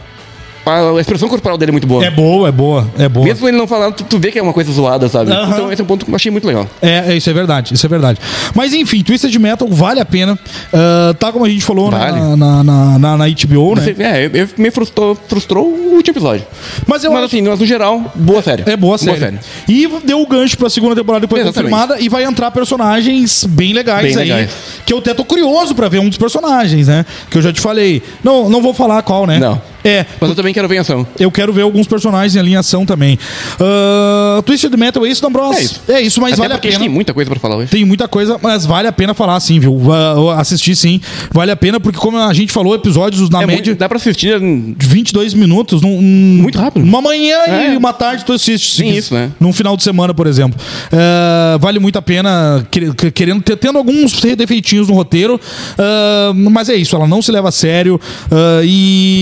A, a expressão corporal dele é muito boa. É boa, é boa, é boa. Mesmo ele não falando, tu, tu vê que é uma coisa zoada, sabe? Aham. Então esse é um ponto que eu achei muito legal. É, é, isso é verdade, isso é verdade. Mas enfim, Twisted Metal vale a pena. Ah, tá como a gente falou Vale. na, na, na, na, na H B O, né? É, eu, eu- me frustrou, frustrou o último episódio. Mas eu Mas acho assim, mas no geral, boa série. é boa série. E deu o gancho pra segunda temporada depois Exatamente. confirmada e vai entrar personagens bem legais Bem aí. legais. Que eu até tô curioso pra ver um dos personagens, né? Que eu já te falei. Não, não vou falar qual, né? Não. É, Mas eu também quero ver em ação. eu quero ver alguns personagens em alinhação também. Ah, Twisted Metal é isso, não, Bros? É isso. É isso, mas Até vale a porque a gente pena. tem muita coisa pra falar hoje. Tem muita coisa, mas vale a pena falar sim, viu? Va- Assistir sim, vale a pena, porque como a gente falou, episódios na É média muito, dá pra assistir. hum, de vinte e dois minutos. Num, Muito rápido. Uma manhã É. e uma tarde tu assiste. se Sim, quiser. isso, né? Num final de semana, por exemplo. É, vale muito a pena, quer- quer- querendo, ter- tendo alguns defeitinhos no roteiro, ah, mas é isso, ela não se leva a sério ah, e é legal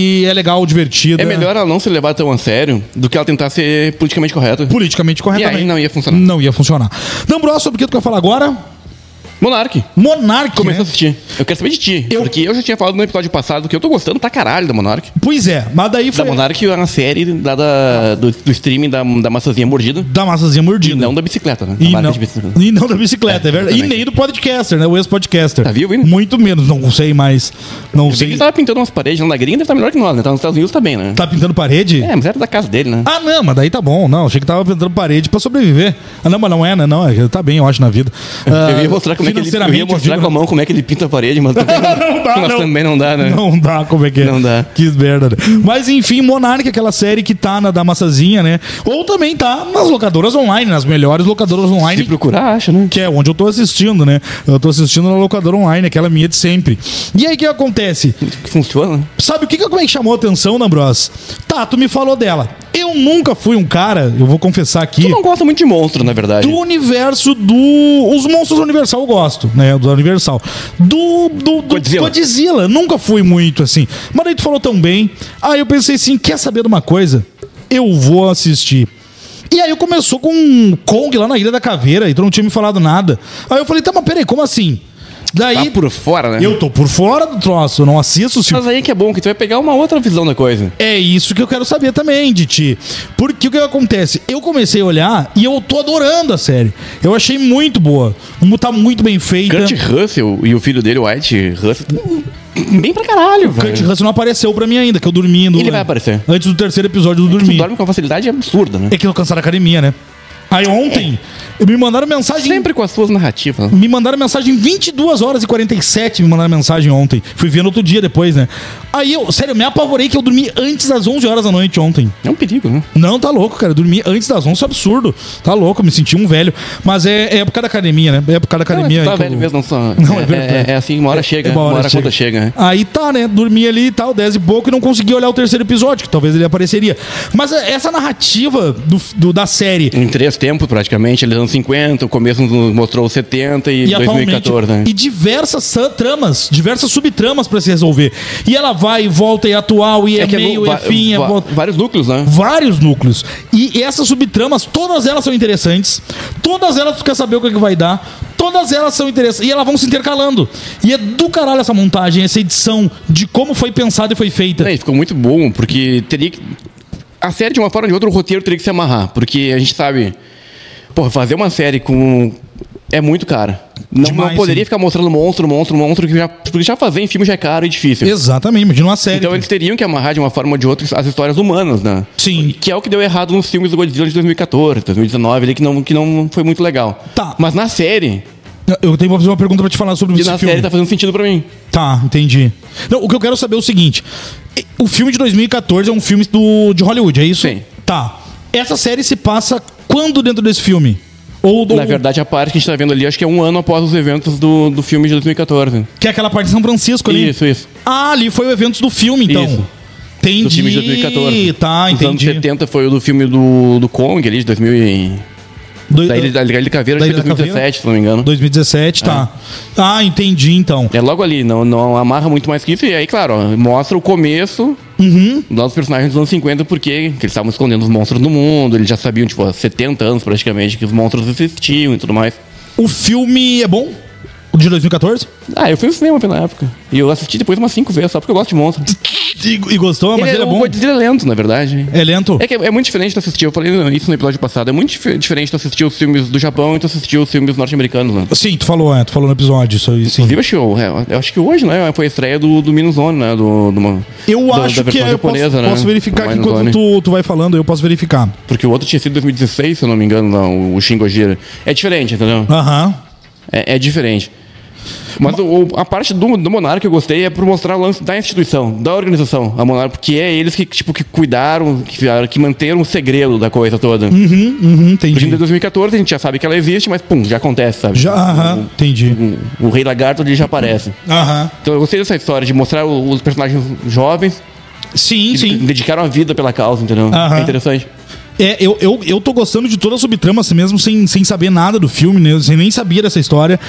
legal, divertida. É melhor ela não se levar tão a sério do que ela tentar ser politicamente correta. Politicamente correta E aí também. não ia funcionar. Não ia funcionar. D'Ambrosio, sobre o que tu quer falar agora? Monark. Monark, Começou né? a assistir. Eu quero saber de ti. Eu- Porque eu já tinha falado no episódio passado que eu tô gostando pra caralho da Monark. Pois é, mas daí Da foi... Monark é uma série da, da- do, do streaming da, da maçãzinha mordida. Da massazinha mordida. E não da bicicleta, né? E A marca não, de bicicleta. e não da bicicleta, é, verdade. E exatamente. nem do podcaster, né? O ex-podcaster. Tá vivo ainda? Muito menos, não sei mais. Não Eu vi que sei. ele tava pintando umas paredes lá na gringa, deve estar melhor que nós, né? Tá nos Estados Unidos, tá bem, né? Tá pintando parede? É, mas era da casa dele, né? Ah, não, mas daí tá bom. Não, achei que tava pintando parede pra sobreviver. Ah, não, mas não é, né? Não, é, tá bem, eu acho, na vida. Ah, eu ia mostrar como é que ele, eu ia financeiramente, mostrar digo, com a mão como é que ele pinta a parede, mas também não, Não dá, mas não. também não dá, né? Não dá, como é que é? Não dá. Que merda, né? Mas enfim, Monark, aquela série que tá na da massazinha, né? Ou também tá nas locadoras online, nas melhores locadoras online. Se procurar, acha, né? Que é onde eu tô assistindo, né? Eu tô assistindo na locadora online, aquela minha de sempre. E aí, o que acontece? Que funciona, né? Sabe o que, que como é que chamou a atenção, D'Ambrosio? Tá, tu me falou dela. Eu nunca fui um cara, eu vou confessar aqui, Tu não gosta muito de monstro, na verdade. do universo do... Os monstros do Universal eu gosto, né? Do Universal. Do... do, do Godzilla. Godzilla. Nunca fui muito, assim. Mas aí tu falou tão bem. Aí eu pensei assim, quer saber de uma coisa? Eu vou assistir. E aí começou com um Kong lá na Ilha da Caveira, e tu não tinha me falado nada. Aí eu falei, tá, mas peraí, como assim? Daí... Tá por fora, né? Eu tô por fora do troço, eu não assisto os filmes. Mas aí que é bom, que tu vai pegar uma outra visão da coisa. É isso que eu quero saber também de ti. Porque o que acontece? Eu comecei a olhar e eu tô adorando a série. Eu achei muito boa. Como tá muito bem feita. Kurt Russell e o filho dele, o White Russell, tão bem pra caralho, velho. Kurt Russell não apareceu pra mim ainda, que eu dormi. No... Ele vai aparecer. Antes do terceiro episódio do Tu dormir. dorme com uma facilidade absurda, né? É que eu cansei da academia, né? Aí ontem, me mandaram mensagem... Sempre com as suas narrativas. Me mandaram mensagem vinte e duas horas e quarenta e sete. Me mandaram mensagem ontem. Fui ver no outro dia depois, né? Aí eu, sério, eu me apavorei que eu dormi antes das onze horas da noite ontem. É um perigo, né? Não, tá louco, cara. Eu dormi antes das onze, isso é absurdo. Tá louco, eu me senti um velho. Mas é, é época da academia, né? É época da academia. Não, aí tá que eu- velho mesmo, não só. Não, é é, verdade. é, é assim, uma hora chega, uma hora, a conta chega, né? Aí tá, né? Dormi ali e tal, dez e pouco, e não consegui olhar o terceiro episódio, que talvez ele apareceria. Mas essa narrativa do, do- da série. Em três tempos, praticamente, eles anos cinquenta, o começo nos mostrou setenta e, E dois mil e atualmente. quatorze, né? E diversas sa- tramas, diversas subtramas pra se resolver. E ela vai e volta, e é atual, e é, que meio, nu- e é va- fim, é va- volta. vários núcleos, né? Vários núcleos. E essas subtramas, todas elas são interessantes. Todas elas tu quer saber o que, é que vai dar. Todas elas são interessantes. E elas vão se intercalando. E é do caralho essa montagem, essa edição de como foi pensada e foi feita. É, e ficou muito bom, porque teria que... A série, de uma forma ou de outra, o roteiro teria que se amarrar. Porque a gente sabe... Porra, fazer uma série com... É muito caro. Não, Demais, não poderia sim. ficar mostrando monstro, monstro, monstro, que já, porque já fazer em filme já é caro e difícil. Exatamente, imagina uma série. Então eles teriam que amarrar de uma forma ou de outra as histórias humanas, né? Sim. Que é o que deu errado nos filmes do Godzilla de dois mil e quatorze, dois mil e dezenove, ali, que não, que não foi muito legal. Tá. Mas na série, Eu tenho que fazer uma pergunta pra te falar sobre e esse na filme. série tá fazendo sentido pra mim. Tá, entendi. Não, o que eu quero saber é o seguinte: o filme de dois mil e quatorze é um filme do, de Hollywood, é isso? Sim. Tá. Essa série se passa quando dentro desse filme? Ou do, Na verdade, a parte que a gente tá vendo ali, acho que é um ano após os eventos do, do filme de dois mil e quatorze. que é aquela parte de São Francisco ali? Isso, isso. Ah, ali foi o evento do filme, então. Isso. Entendi. Do filme de dois mil e quatorze. Tá, Os anos entendi. setenta foi o do filme do, do Kong, ali, de dois mil e... Do, Da Ilha, da Ilha de Caveira, da acho que Ilha foi da dois mil e dezessete, se não me engano. dois mil e dezessete, tá. Ah, entendi, então. É logo ali, não, não amarra muito mais que isso. E aí, claro, ó, mostra o começo Uhum. dos personagens dos anos cinquenta, porque que eles estavam escondendo os monstros no mundo, eles já sabiam, tipo, há setenta anos praticamente, que os monstros existiam e tudo mais. O filme é bom? O de dois mil e quatorze? Ah, eu fui no cinema na época. E eu assisti depois umas cinco vezes, só porque eu gosto de monstro. E, e gostou? Mas ele é o bom? Godzilla é lento, na verdade. É lento? É que é, é muito diferente tu assistir, eu falei isso no episódio passado, é muito dif- diferente tu assistir os filmes do Japão e tu assistir os filmes norte-americanos, né? Sim, tu falou, é, tu falou no episódio, isso aí, sim. Inclusive, acho que, eu, é, eu acho que hoje, né, foi a estreia do, do Minuzone, né, do, do uma- Eu da- acho da que versão é, eu posso, japonesa, né? posso verificar do aqui enquanto Minuzone. tu, tu vai falando, eu posso verificar. Porque o outro tinha sido dois mil e dezesseis, se eu não me engano, não, o Shin Gojira. É diferente, entendeu? Aham. É, é diferente. Mas o, o- a parte do, do Monarca que eu gostei é por mostrar o lance da instituição, da organização, a Monarca, porque é eles que, tipo, que cuidaram, que, que manteram o segredo da coisa toda. Uhum, uhum, Porque em entendi. dois mil e quatorze a gente já sabe que ela existe, mas pum, já acontece, sabe? Já, aham, entendi. O, o Rei Lagarto ele já aparece. Aham. Então eu gostei dessa história de mostrar o- os personagens jovens Sim, que sim. dedicaram a vida pela causa, entendeu? Aham. É interessante. É, eu, eu, eu tô gostando de toda a subtrama, assim, mesmo sem, sem saber nada do filme, né? Sem nem sabia dessa história.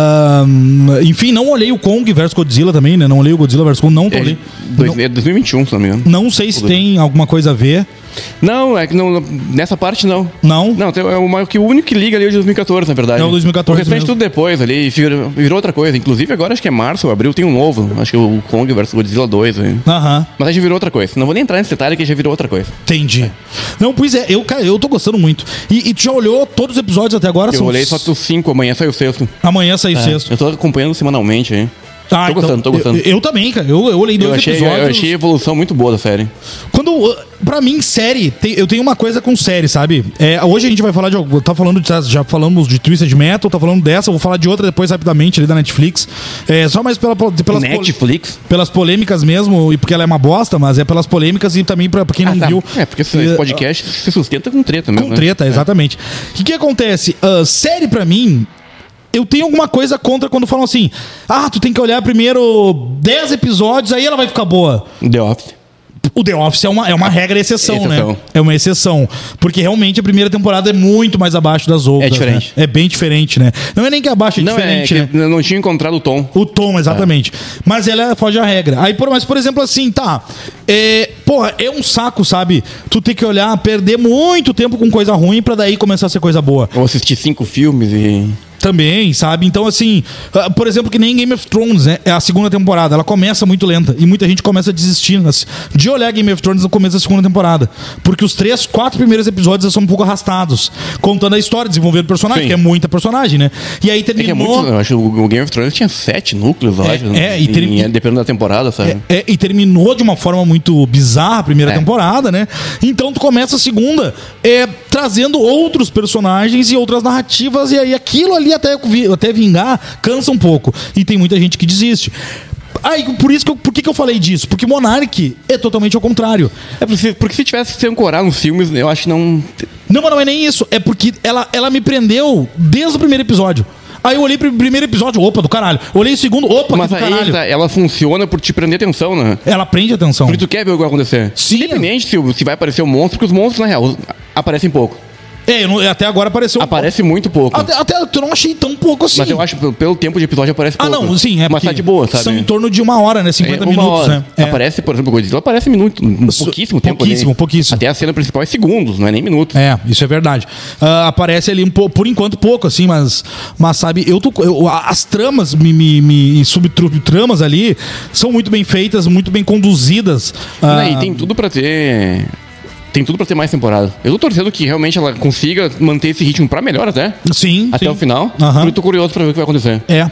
Uh, enfim, não olhei o Kong versus Godzilla também, né? Não olhei o Godzilla versus Kong, não tô É, olhei. dois, Não, é dois mil e vinte e um, se não me engano. não sei se tem alguma coisa a ver. Não, é que não, nessa parte não. Não? Não, tem, é uma, que o único que liga ali é o de dois mil e catorze, na verdade. É o dois mil e catorze O restante mesmo. tudo depois ali, virou, virou outra coisa. Inclusive agora acho que é março ou abril, tem um novo. Acho que é o Kong versus Godzilla dois. Aí. Aham. Mas aí já virou outra coisa. Não vou nem entrar nesse detalhe que já virou outra coisa. Entendi. Não, pois é, eu, cara, eu tô gostando muito. E, e tu já olhou todos os episódios até agora? Eu São olhei os- só dos cinco, amanhã saiu o sexto. Amanhã sai o sexto. Eu tô acompanhando semanalmente aí. Ah, tô gostando, tô gostando. Eu, eu também, cara. Eu, eu olhei dois Eu achei, episódios. eu achei a evolução muito boa da série. Quando, uh, pra mim, série, tem- eu tenho uma coisa com série, sabe? É, hoje a gente vai falar de. Tá falando de, já falamos de Twisted Metal, tá falando dessa, eu vou falar de outra depois rapidamente ali da Netflix. É, só mais pela, pelas, pol- Netflix? pelas polêmicas mesmo, e porque ela é uma bosta, mas é pelas polêmicas e também pra, pra quem não Ah, tá. viu. É, porque esse Eh, podcast se sustenta com treta mesmo. Com né? treta, exatamente. O que, que acontece? Ah, série, pra mim, eu tenho alguma coisa contra quando falam assim: ah, tu tem que olhar primeiro dez episódios, aí ela vai ficar boa. The Office. O The Office é uma, é uma regra exceção, Exceção. né? É uma exceção. Porque realmente a primeira temporada é muito mais abaixo das outras. É diferente. Né? É bem diferente, né? Não é nem que abaixo, é Não, é diferente, que né? eu não tinha encontrado o tom. O tom, exatamente. Mas ela foge à regra. Aí, por, mas, por exemplo, assim, tá. É, porra, é um saco, sabe? Tu tem que olhar, perder muito tempo com coisa ruim pra daí começar a ser coisa boa. Eu assisti cinco filmes e... Também, sabe? Então, assim, ah, por exemplo, que nem Game of Thrones, né? É a segunda temporada. Ela começa muito lenta. E muita gente começa a desistir assim, de olhar Game of Thrones no começo da segunda temporada. Porque os três, quatro primeiros episódios são um pouco arrastados. Contando a história, desenvolvendo o personagem, Sim. que é muita personagem, né? E aí É que é terminou. muito... Eu acho que o Game of Thrones tinha sete núcleos, eu É, acho. é, e e termi- dependendo da temporada, sabe? É, e terminou de uma forma muito bizarra a primeira É. temporada, né? Então tu começa a segunda é, trazendo outros personagens e outras narrativas, e aí aquilo ali até, vi- até vingar cansa um pouco. E tem muita gente que desiste. Aí, por isso que eu, por que, que eu falei disso? Porque Monark é totalmente ao contrário. É porque se, porque se tivesse que se ancorar nos filmes, eu acho que não... Não, mas não é nem isso. É porque ela, ela me prendeu desde o primeiro episódio. Aí eu olhei pro primeiro episódio, opa, do caralho. Olhei o segundo, opa, Mas que do aí caralho. tá, ela funciona por te prender atenção, né? Ela prende atenção. Porque tu quer ver o que vai acontecer. Sim. Independente se, se vai aparecer um monstro, porque os monstros, na real, aparecem pouco. É, eu não- até agora apareceu. Aparece muito pouco. Até, até eu não achei tão pouco assim. Mas eu acho que pelo- pelo tempo de episódio aparece Ah, pouco. não, sim, é Mas porque tá de boa, sabe? são em torno de uma hora, né? cinquenta É, uma minutos, hora. né? É. Aparece, por exemplo, o Godzilla aparece minuto, um Su- pouquíssimo tempo. pouquíssimo, ali. pouquíssimo. Até a cena principal é segundos, não é nem minutos. É, isso é verdade. Ah, aparece ali um pouco, por enquanto pouco, assim, mas, mas sabe, eu tô, eu- as tramas, me, me, me subtramas ali, são muito bem feitas, muito bem conduzidas. Ah, E tem tudo pra ter... Tem tudo pra ter mais temporada. Eu tô torcendo que realmente ela consiga manter esse ritmo pra melhor até. Sim. Até sim. o final. Aham. Eu tô curioso pra ver o que vai acontecer. É.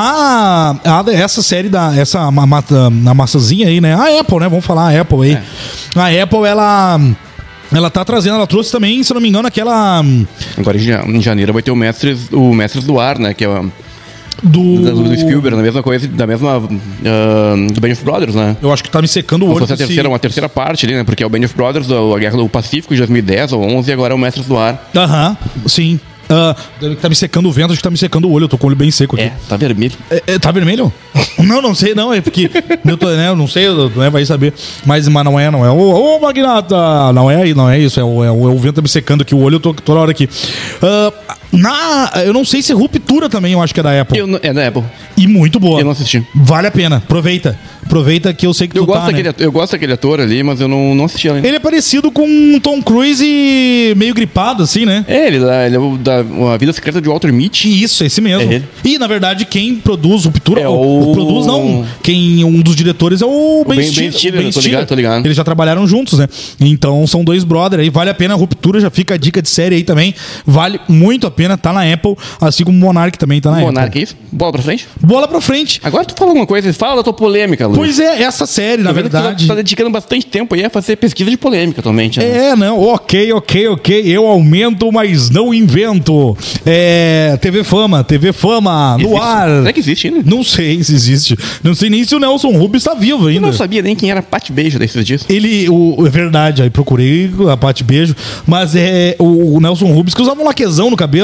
A, a, essa série da. Essa ma- mata- a maçãzinha aí, né? A Apple, né? Vamos falar a Apple aí. É. A Apple, ela. Ela tá trazendo, ela trouxe também, se eu não me engano, aquela. Agora em ja- em janeiro vai ter o Mestres, o Mestres do Ar, né? Que é o Do. da- do Spielberg, da mesma coisa, da mesma. ah, do Band of Brothers, né? Eu acho que tá me secando o Como olho. fosse a desse- terceira, uma terceira parte ali, né? Porque é o Band of Brothers, a a Guerra do Pacífico de dois mil e dez ou onze, e agora é o Mestres do Ar. Aham, sim. Ah, tá me secando o vento, acho que tá me secando o olho, eu tô com o olho bem seco aqui. É, tá vermelho. É, é, tá vermelho? Não, não sei, não. É porque. Eu, tô, né, eu não sei, eu, né, vai saber. Mas, mas não é, não é. Ô, ô, Magnata! Não é, não é isso. É o, é o, é o vento tá me secando aqui o olho, eu tô toda hora aqui. Ah, na, eu não sei se Ruptura também, eu acho que é da Apple. Eu, não- é da Apple. E muito boa. Eu não assisti. Vale a pena. Aproveita. Aproveita que eu sei que Eu tu gosto, tá, daquele, né? ator- eu gosto daquele ator ali, mas eu não, não assisti ainda. Ele é parecido com o Tom Cruise meio gripado, assim, né? É, ele, dá, ele é o da A Vida Secreta de Walter Mitty. Isso, esse mesmo. É ele. E, na verdade, quem produz o Ruptura... É o, o- produz, não. Quem, um dos diretores é o Ben, Ben- Stiller. Ben Stiller, o Ben tô ligado, tô ligado. Eles já trabalharam juntos, né? Então, são dois brother aí. Vale a pena a Ruptura, já fica a dica de série aí também. Vale muito a pena, tá na Apple. Assim como Monark também tá na Monark, Apple. é isso? Bola pra frente? Bola pra frente. Agora tu fala alguma coisa, fala da tua polêmica, Lu. Pois é, essa série, na Tô vendo que tu verdade... tá, tá dedicando bastante tempo aí a fazer pesquisa de polêmica atualmente. Né? É, não, ok, ok, ok. Eu aumento, mas não invento. É, T V Fama, T V Fama, no Existe? ar. Será que existe ainda? Não sei se existe. Não sei nem se o Nelson Rubens está vivo Eu ainda. não sabia nem quem era Pat Beijo desses dias. Ele, o, é verdade, aí procurei a Paty Beijo, mas é o, o Nelson Rubens que usava um laquezão no cabelo.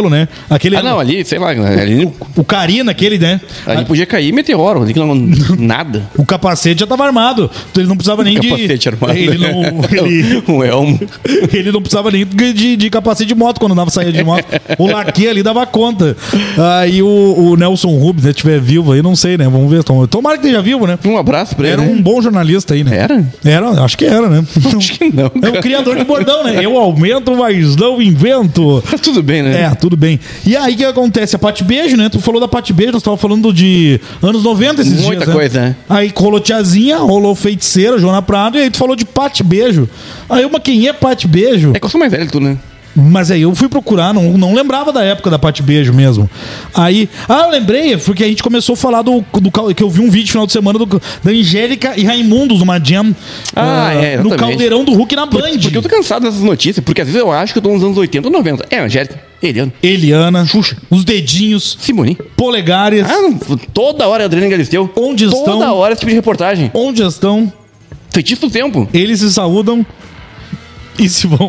gelo, né? Aquele, Ah, não, ali, sei lá, ali, o Karina, aquele, né? ali podia cair meteoro, ali que não, nada. O capacete já tava armado. Então ele não precisava nem de... Capacete armado. Ele não... Ele, Um elmo. ele não precisava nem de, de, de capacete de moto quando dava saída de moto. O laque ali dava conta. Aí o, o Nelson Rubens, se estiver vivo aí, não sei, né? Vamos ver. Tomara que esteja vivo, né? Um abraço pra ele. Era né? um bom jornalista aí, né? Era? Era, acho que era, né? Acho que não. É cara. o criador de bordão, né? Eu aumento, mas não invento. Tá tudo bem, né? É, tudo bem. E aí o que acontece? A Pati Beijo, né? Tu falou da Pati Beijo, nós tava falando de anos noventa esses Muita dias. coisa, né? Aí rolou Tiazinha, rolou Feiticeira, Joana Prado, e aí tu falou de Pati Beijo. Aí uma, quem é Pati Beijo? É que eu sou mais velho que tu, né? Mas aí eu fui procurar, não, não lembrava da época da Pati Beijo mesmo. Aí, ah, eu lembrei, porque a gente começou a falar do, do que eu vi um vídeo no final de semana do, da Angélica e Raimundos, uma jam Ah, uh, é, no exatamente. Caldeirão do Hulk na Band. Porque eu tô cansado dessas notícias, porque às vezes eu acho que eu tô nos anos oitenta ou noventa. É, Angélica, Eliana, Eliana, Xuxa, os dedinhos, Simone. polegares, Ah, não, toda hora é Adriana Galisteu. Onde toda estão? Toda hora esse tipo de reportagem. onde estão, Feitiço do tempo. eles se saúdam e se vão.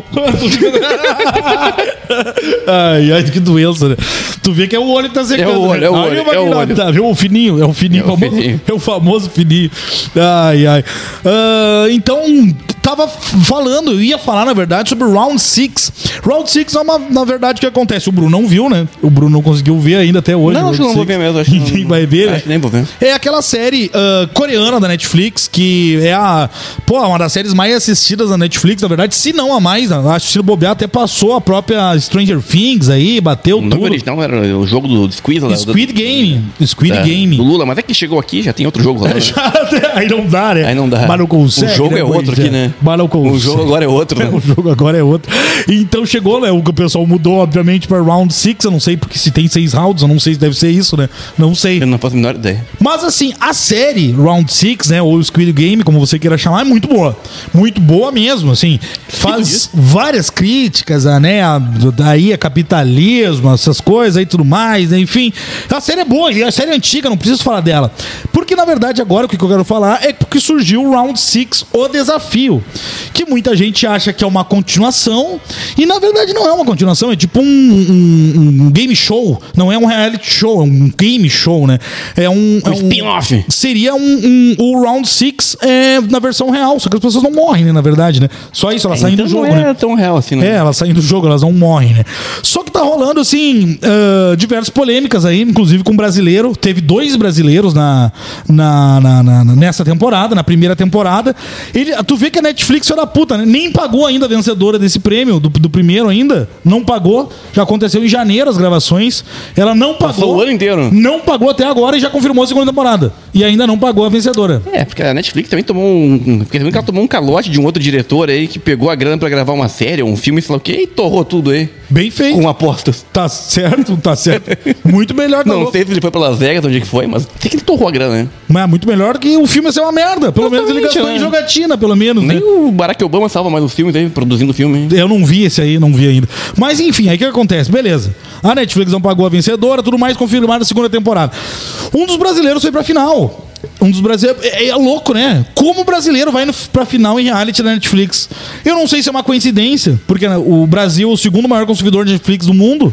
Ai, ai, que doença, né? Tu vê que é o olho que tá secando. É o olho, né? é o Aí olho, vai é o virar, olho. Tá, viu? O fininho, é o fininho, É o famoso, fininho. é o famoso fininho. Ai, ai. Ah, então, tava falando, eu ia falar, na verdade, sobre o Round six. Round six é uma, na verdade, o que acontece. O Bruno não viu, né? O Bruno não conseguiu ver ainda até hoje. Não, o acho que não Round vou six. ver mesmo. Acho que Ninguém não- vai ver, né? Acho que nem vou ver. É aquela série ah, coreana da Netflix, que é a, pô, uma das séries mais assistidas da Netflix, na verdade, se não a mais, né? Acho que se bobear até passou a própria Stranger Things aí, bateu O nome tudo. original era o jogo do Squeeze lá. Squid Game. Squid da- Game. Do Lula, mas é que chegou aqui, já tem outro jogo lá. né? Aí não dá, né? Aí não dá. Mas não consegue, O jogo né, é outro Moisés? aqui, né? Mas não consegue. O jogo agora é outro, né? O jogo agora é outro. Então chegou, né? O que o pessoal mudou, obviamente, para Round six. Eu não sei porque se tem seis rounds, eu não sei se deve ser isso, né? Não sei. Eu não faço a menor ideia. Mas assim, a série Round six, né, ou Squid Game, como você queira chamar, é muito boa. Muito boa mesmo, assim. Faz disso? várias críticas, a, né, a, daí a capitalismo, essas coisas aí, tudo mais, né, enfim. A série é boa, e a série é antiga, não preciso falar dela. Porque, na verdade, agora o que eu quero falar é porque surgiu o Round six, o desafio. Que muita gente acha que é uma continuação, e na verdade não é uma continuação, é tipo um, um- um game show, não é um reality show, é um game show, né? É um... é Um spin-off. Seria um, um- o Round six é, na versão real, só que as pessoas não morrem, né, na verdade, né? Só isso, elas saem Então do jogo, não é né? tão real assim, né? É, elas saem do jogo, elas não morrem, né? Só que tá rolando, assim, ah, diversas polêmicas aí, inclusive com brasileiro. Teve dois brasileiros na, na, na- na- nessa temporada, na primeira temporada. Ele, tu vê que a Netflix foi da puta, né? Nem pagou ainda a vencedora desse prêmio, do, do primeiro ainda. Não pagou. Já aconteceu em janeiro as gravações. Ela não pagou. Passou o ano inteiro. Não pagou até agora e já confirmou a segunda temporada. E ainda não pagou a vencedora. É, porque a Netflix também tomou um. um- Porque também que ela tomou um calote de um outro diretor aí que pegou a grana pra gravar uma série, um filme, sei lá o quê, e torrou tudo aí. Bem feito. Com apostas. Tá certo, tá certo. Muito melhor, tá Não louco. sei se ele foi pra Las Vegas, onde que foi, mas tem que ele torrou a grana, né? Mas é muito melhor que o filme ser uma merda. Pelo menos ele Exatamente, gastou né? em jogatina, pelo menos, Nem né? o Barack Obama salva mais os filmes aí, produzindo filme. Eu não vi esse aí, não vi ainda. Mas enfim, aí o que acontece? Beleza. A Netflix não pagou a vencedora, tudo mais confirmado na segunda temporada. Um dos brasileiros foi pra final. Um dos brasileiros. É, é louco, né? Como o brasileiro vai no, pra final em reality da Netflix? Eu não sei se é uma coincidência, porque né, o Brasil é o segundo maior consumidor de Netflix do mundo.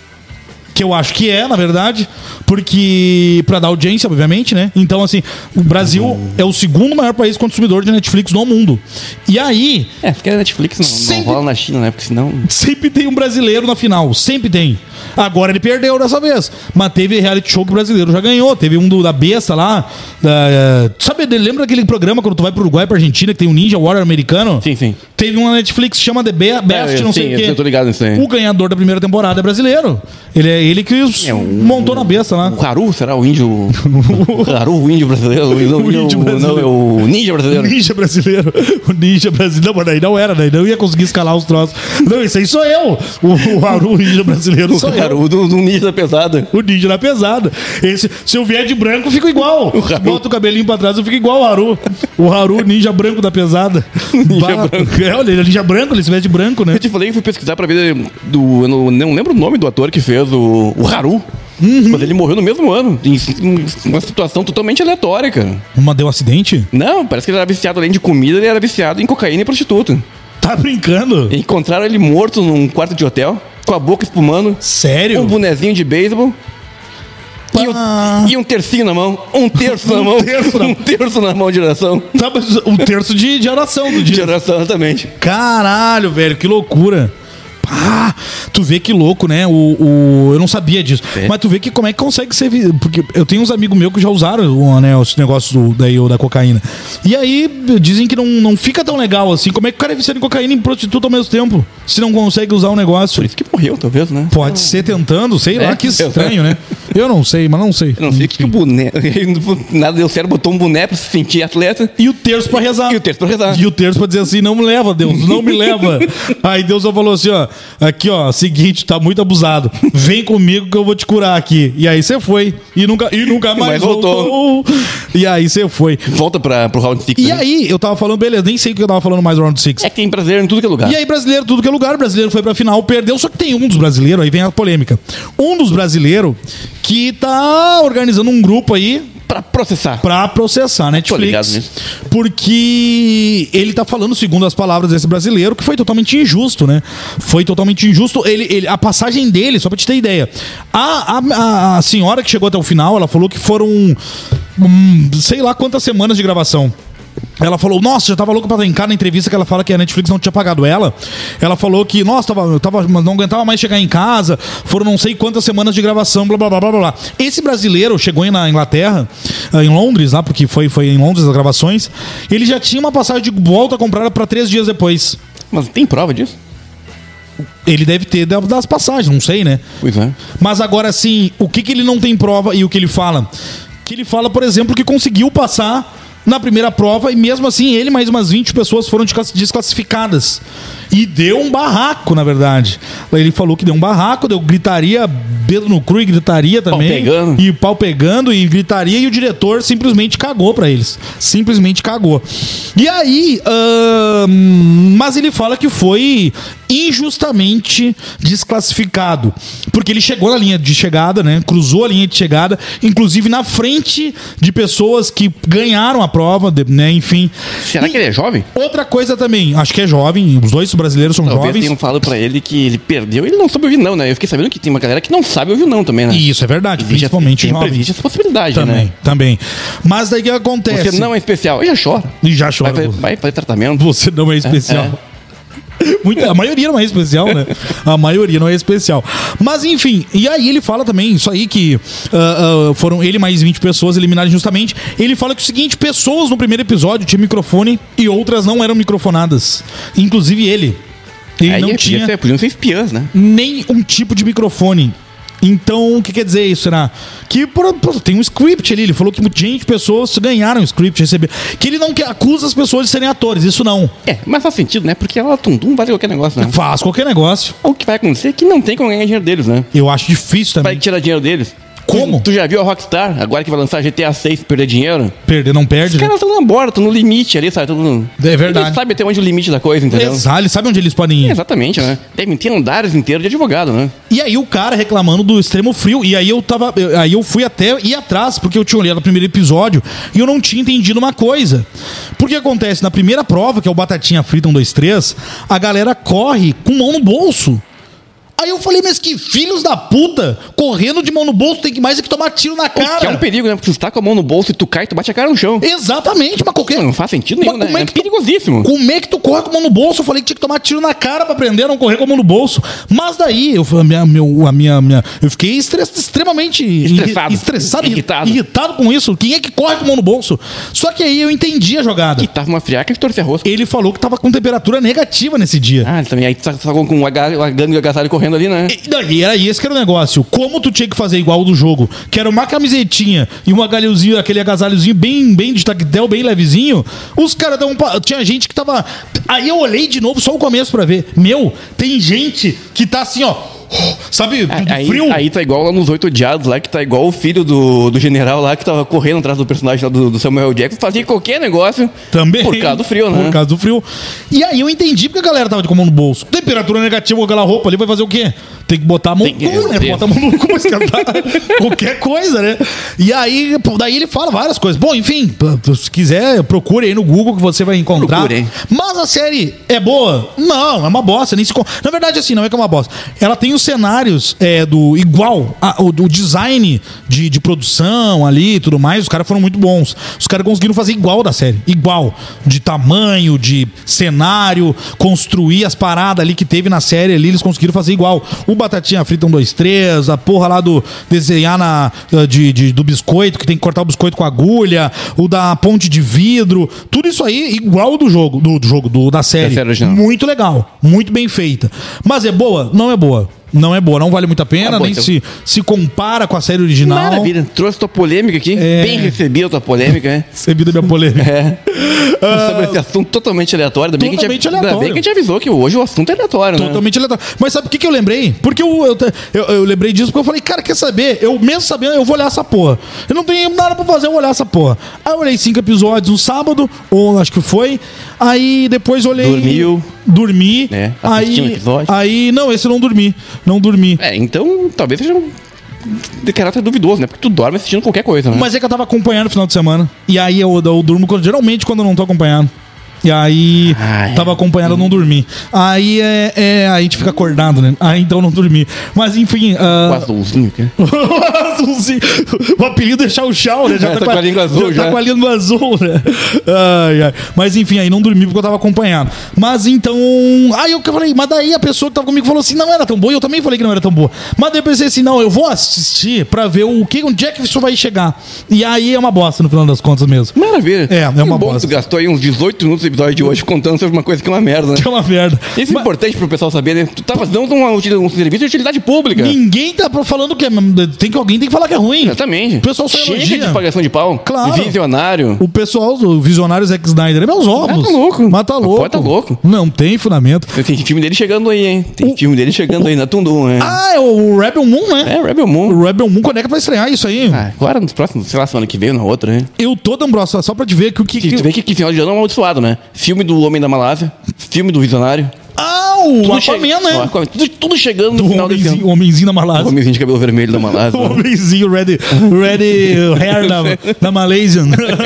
Que eu acho que é, na verdade, porque pra dar audiência, obviamente, né? Então, assim, o Brasil é o segundo maior país consumidor de Netflix no mundo. E aí, É, porque a Netflix não, não Sempre- rola na China, né? Porque senão. sempre tem um brasileiro na final, sempre tem. Agora ele perdeu dessa vez, mas teve reality show que o brasileiro já ganhou. Teve um do, da besta lá. Da, sabe, lembra daquele programa quando tu vai pro Uruguai, pra Argentina, que tem o Ninja Warrior americano? Sim, sim. Teve uma Netflix que chama The Be- Best, É, eu- não sei sim, o quê. eu tô ligado nisso aí. O ganhador da primeira temporada é brasileiro. Ele é ele que os- É, o- montou na besta lá. O Haru, será o índio. O Haru, o índio brasileiro. O, não, O índio não, brasileiro. Não, é o ninja O brasileiro. ninja brasileiro. O ninja brasileiro. Não, mas daí não era, daí não ia conseguir escalar os troços. Não, isso aí sou eu. O, o Haru, o ninja brasileiro, sou O eu. Haru do, do ninja pesada. O ninja na pesada. Esse, se eu vier de branco, eu fico igual. Haru. Bota o cabelinho pra trás, eu fico igual o Haru. O Haru, ninja branco da pesada. Ninja Bah, branco. É, olha, ele é ninja branco, ele se veste de branco, né? Eu te falei que fui pesquisar pra ver do. Eu não, não lembro o nome do ator que fez o, o Haru. Mas ele morreu no mesmo ano. Em, em uma situação totalmente aleatória, cara. Mas deu um acidente? Não, parece que ele era viciado além de comida, ele era viciado em cocaína e prostituta. Tá brincando? Encontraram ele morto num quarto de hotel. com a boca espumando, Sério? um bonezinho de beisebol e, um, e um tercinho na mão. Um terço na Um mão. terço na- Um terço na mão de oração. Tá, mas um terço de, de oração do De dia. oração, exatamente. Caralho, velho, que loucura. Pá, tu vê que louco, né? O, o, eu não sabia disso. É. Mas tu vê que como é que consegue ser. vi- Porque eu tenho uns amigos meus que já usaram, né, esse negócio do, daí, o da cocaína. E aí dizem que não, não fica tão legal assim. Como é que o cara é viciado em cocaína e em prostituta ao mesmo tempo? Se não consegue usar o negócio. Por isso que morreu, talvez, né? Pode ser tentando, sei lá, É, que eu- estranho, né? Eu não sei, mas não sei. Eu não sei o que, que o boné. Nada deu certo, botou um boné pra se sentir atleta. E o terço pra rezar. E o terço pra rezar. E o terço pra dizer assim, não me leva, Deus, não me leva. Aí Deus só falou assim, ó, aqui ó, seguinte, tá muito abusado. Vem comigo que eu vou te curar aqui. E aí você foi. E nunca, e nunca mais Mas voltou. voltou. E aí você foi. Volta pra, pro round six. E né? aí, eu tava falando, beleza, nem sei o que eu tava falando mais no Round Six. É que tem brasileiro em tudo que é lugar. E aí, brasileiro, tudo que é lugar, brasileiro foi pra final, perdeu, só que tem um dos brasileiros, aí vem a polêmica. Um dos brasileiros que tá organizando um grupo aí Pra processar. pra processar a ligado Netflix. nisso. Porque ele tá falando, segundo as palavras desse brasileiro, que foi totalmente injusto, né? Foi totalmente injusto. Ele, ele- a passagem dele, só pra te ter ideia. A, a, a senhora que chegou até o final, ela falou que foram hum, sei lá quantas semanas de gravação. Ela falou, nossa, já tava louco pra brincar na entrevista que ela fala que a Netflix não tinha pagado ela. Ela falou que, nossa, tava, eu tava, não aguentava mais chegar em casa, foram não sei quantas semanas de gravação, blá, blá, blá, blá, blá. Esse brasileiro chegou na Inglaterra, em Londres, lá, porque foi, foi em Londres as gravações, ele já tinha uma passagem de volta comprada pra três dias depois. Mas tem prova disso? Ele deve ter da- das passagens, não sei, né? Pois é. Mas agora, assim, o que, que ele não tem prova e o que ele fala? Que ele fala, por exemplo, que conseguiu passar na primeira prova e mesmo assim ele mais umas vinte pessoas foram desclass- desclassificadas. E deu um barraco, na verdade. Ele falou que deu um barraco, deu gritaria, dedo no cru e gritaria também. Pau pegando. E pau pegando e gritaria e o diretor simplesmente cagou pra eles. Simplesmente cagou. E aí, ahn, mas ele fala que foi injustamente desclassificado. Porque ele chegou na linha de chegada, né? Cruzou a linha de chegada, inclusive na frente de pessoas que ganharam a prova, de- né? Enfim. Será E que ele é jovem? outra coisa também, acho que é jovem, os dois brasileiros são Talvez jovens. tenham falado pra ele que ele perdeu e ele não soube ouvir não, né? Eu fiquei sabendo que tem uma galera que não sabe ouvir não também, né? E isso é verdade, Existe- principalmente sempre jovens. existe essa possibilidade, Também, né? também. Mas daí o que acontece? Você não é especial. E já chora. E já chora. Vai, fazer- vai fazer tratamento. Você não é especial. Muita, a maioria não é especial, né? A maioria não é especial. Mas enfim, e aí ele fala também, isso aí que ah, ah, foram ele mais vinte pessoas eliminadas injustamente. Ele fala que o seguinte: pessoas no primeiro episódio tinham microfone e outras não eram microfonadas. Inclusive ele. Ele Aí não podia tinha ser- podiam ser espiãs, né? nem um tipo de microfone. Então, o que quer dizer isso, será? Que por, por- tem um script ali. Ele falou que gente, pessoas ganharam o script, receberam. Que ele não quer, acusa as pessoas de serem atores. Isso não. É, mas faz sentido, né? Porque ela tum-tum faz qualquer negócio, né? Faz qualquer negócio. O que vai acontecer é que não tem como ganhar dinheiro deles, né? Eu acho difícil Vai também. tirar dinheiro deles. Como? Tu, tu já viu a Rockstar, agora que vai lançar G T A seis, perder dinheiro? Perder não perde. Os né? caras estão na borda, estão no limite ali, sabe? Tão no... É verdade. Eles sabem até onde é o limite da coisa, entendeu? Exato, ele sabe onde eles podem ir. Exatamente, né? Devem ter andares inteiros de advogado, né? E aí o cara reclamando do extremo frio. E aí eu tava. eu- Aí eu fui até ir atrás, porque eu tinha olhado o primeiro episódio e eu não tinha entendido uma coisa. Porque acontece, na primeira prova, que é o Batatinha Frita um, dois, três, a galera corre com mão no bolso. Aí eu falei, mas que filhos da puta, correndo de mão no bolso, tem que mais é que tomar tiro na cara. Que é um perigo, né? Porque tu tá com a mão no bolso e tu cai, tu bate a cara no chão. Exatamente, mas qualquer. Não faz sentido nenhum, Mas né? como é É que tu- perigosíssimo. Como é que tu corre com a mão no bolso? Eu falei que tinha que tomar tiro na cara pra aprender a não correr com a mão no bolso. Mas daí, eu, a minha, meu, a minha, minha, eu fiquei estress, extremamente Estressado. irri- estressado, Irritado. irritado com isso. Quem é que corre com a mão no bolso? Só que aí eu entendi a jogada. E tava uma friaca que torcia a rosca. Ele falou que tava com temperatura negativa nesse dia. Ah, também. Aí tu tá, tá com o gangue agasalho correndo ali, né? E daí era esse que era o negócio. Como tu tinha que fazer igual do jogo, que era uma camisetinha e um agalhozinho, aquele agasalhozinho bem, bem de tactel, bem levezinho, os caras dão um pa- tinha gente que tava. Aí eu olhei de novo só o começo pra ver. Meu, tem gente que tá assim, ó. Sabe, do Aí, frio. aí tá igual lá nos Oito Odiados, lá que tá igual o filho do, do general lá que tava correndo atrás do personagem lá do, do Samuel Jackson, fazia qualquer negócio Também. por causa do frio, né? Por causa do frio. E aí eu entendi porque a galera tava de com a mão no bolso. Temperatura negativa com aquela roupa ali, vai fazer o quê? tem que botar a mão no que- cu, né? tem. Bota a mão no cu pra esquentar qualquer coisa, né? E aí, pô, daí ele fala várias coisas. Bom, enfim, p- p- se quiser, procure aí no Google que você vai encontrar. Procure, hein? Mas a série é boa? Não, é uma bosta. Nem se... con- Na verdade, assim, não é que é uma bosta. Ela tem os cenários é, do igual, a- o, o design de, de produção ali e tudo mais, os caras foram muito bons. Os caras conseguiram fazer igual da série. Igual. De tamanho, de cenário, construir as paradas ali que teve na série ali, eles conseguiram fazer igual. O Batatinha Frita um, dois, três, a porra lá do desenhar na, de, de- do biscoito, que tem que cortar o biscoito com agulha, o da ponte de vidro, tudo isso aí igual do jogo, do, do jogo, do, da série. Da série original. Muito legal, muito bem feita. Mas é boa? Não é boa. Não é boa, não vale muito a pena, Ah, bom, nem então. se, se compara com a série original. Maravilha. Trouxe tua polêmica aqui. É. Bem recebida a tua polêmica, né? Recebida minha polêmica. É. Sobre esse assunto totalmente aleatório. Ainda bem, que a Totalmente gente, ainda aleatório. bem que a gente avisou que hoje o assunto é aleatório, né? Totalmente aleatório. Mas sabe por que, que eu lembrei? Porque eu, eu, eu, eu lembrei disso porque eu falei, cara, quer saber? Eu mesmo sabendo, eu vou olhar essa porra. Eu não tenho nada pra fazer, eu vou olhar essa porra. Aí eu olhei cinco episódios no sábado, ou acho que foi. Aí depois olhei. Dormiu. Dormi. É, assistiu um aí, episódio. aí, não, esse eu não dormi. Não dormi. É, então talvez seja um de caráter duvidoso, né? Porque tu dorme assistindo qualquer coisa, né? Mas é que eu tava acompanhando no final de semana. E aí eu, eu durmo quando- geralmente quando eu não tô acompanhando. E aí, Ai. tava acompanhado, eu não dormi. Aí é, é, a gente fica acordado, né? Aí então eu não dormi. Mas enfim. O ah, azulzinho, cara. Azulzinho. O apelido é Chau Chau, né? Já É, tá com a língua azul, já. já. tá com a língua azul, né? Ai, ai. Mas enfim, aí não dormi porque eu tava acompanhando. Mas então. Aí eu falei, mas daí a pessoa que tava comigo falou assim: não era tão boa. E eu também falei que não era tão boa. Mas daí eu pensei assim: não, eu vou assistir pra ver o que, onde é que isso vai chegar. E aí é uma bosta no final das contas mesmo. Maravilha. É, é uma bom bosta. que tu gastou aí uns dezoito minutos do episódio de hoje contando sobre uma coisa que é uma merda, né? Que é uma merda. Isso é Mas importante pro pessoal saber, né? Tu tá fazendo um, um serviço de utilidade pública. ninguém tá falando que é. Tem que, alguém tem que falar que é ruim. Exatamente. O pessoal só Chega elogia. de pagação de pau. Claro. Visionário. O pessoal, o visionário Zack Snyder, é meus ovos. Mas tá louco. Mas tá Mas louco. pode tá louco. Não tem fundamento. Tem filme dele chegando aí, hein? Tem filme dele chegando aí na Tundum, né? Ah, é o Rebel Moon, né? É, Rebel Moon. O Rebel Moon, quando é que vai estrear isso aí? Ah, agora nos próximos, sei lá, semana que vem ou na outra, né? Eu tô dando broça, só pra te ver que o que. Que, que... tu vê que, que final de ano é um amaldiçoado, né? Filme do Homem da Malásia, filme do Visionário. Ah, o Tudo Aquaman, chega- né? Ó, Aquaman, tudo, tudo chegando no O final desse homenzinho, ano. o homenzinho da O Malásia. homenzinho de cabelo vermelho da Malásia. O homenzinho ready, ready hair da, da Malaysian.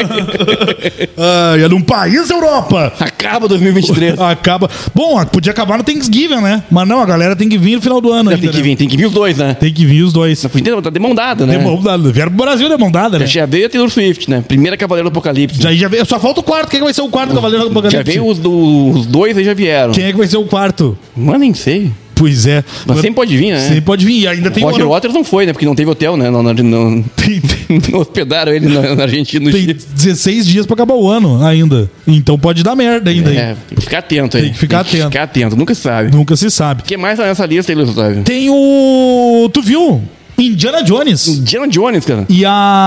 ah, é num país, Europa. Acaba dois mil e vinte e três. Acaba. Bom, podia acabar no Thanksgiving, né? Mas não, a galera tem que vir no final do ano. Tem ainda, que né? vir, tem que vir os dois, né? Tem que vir os dois. Podia tá demandada, né? Demandada. Vieram pro Brasil demandada, né? Já veio a Taylor Swift, né? Primeira Cavaleiro do Apocalipse. Já, já veio, só falta o quarto. Quem é que vai ser o quarto Cavaleiro do Apocalipse? Já veio os, do- os dois aí já vieram. Quem é que vai ser o quarto? Mas nem sei. Pois é. Mas sempre pode vir, né? Sempre pode vir. E ainda tem Roger o- Waters não foi, né? Porque não teve hotel, né? Não, não, não, tem, tem, não hospedaram ele na, na Argentina, no tem Chile. dezesseis dias pra acabar o ano ainda. Então pode dar merda ainda. aí. É, tem que ficar atento aí. Tem que ficar atento. ficar atento, nunca se sabe. Nunca se sabe. O que mais tá nessa lista aí, Luiz Otávio? Tem o... Tu viu? Indiana Jones. Indiana Jones, cara. E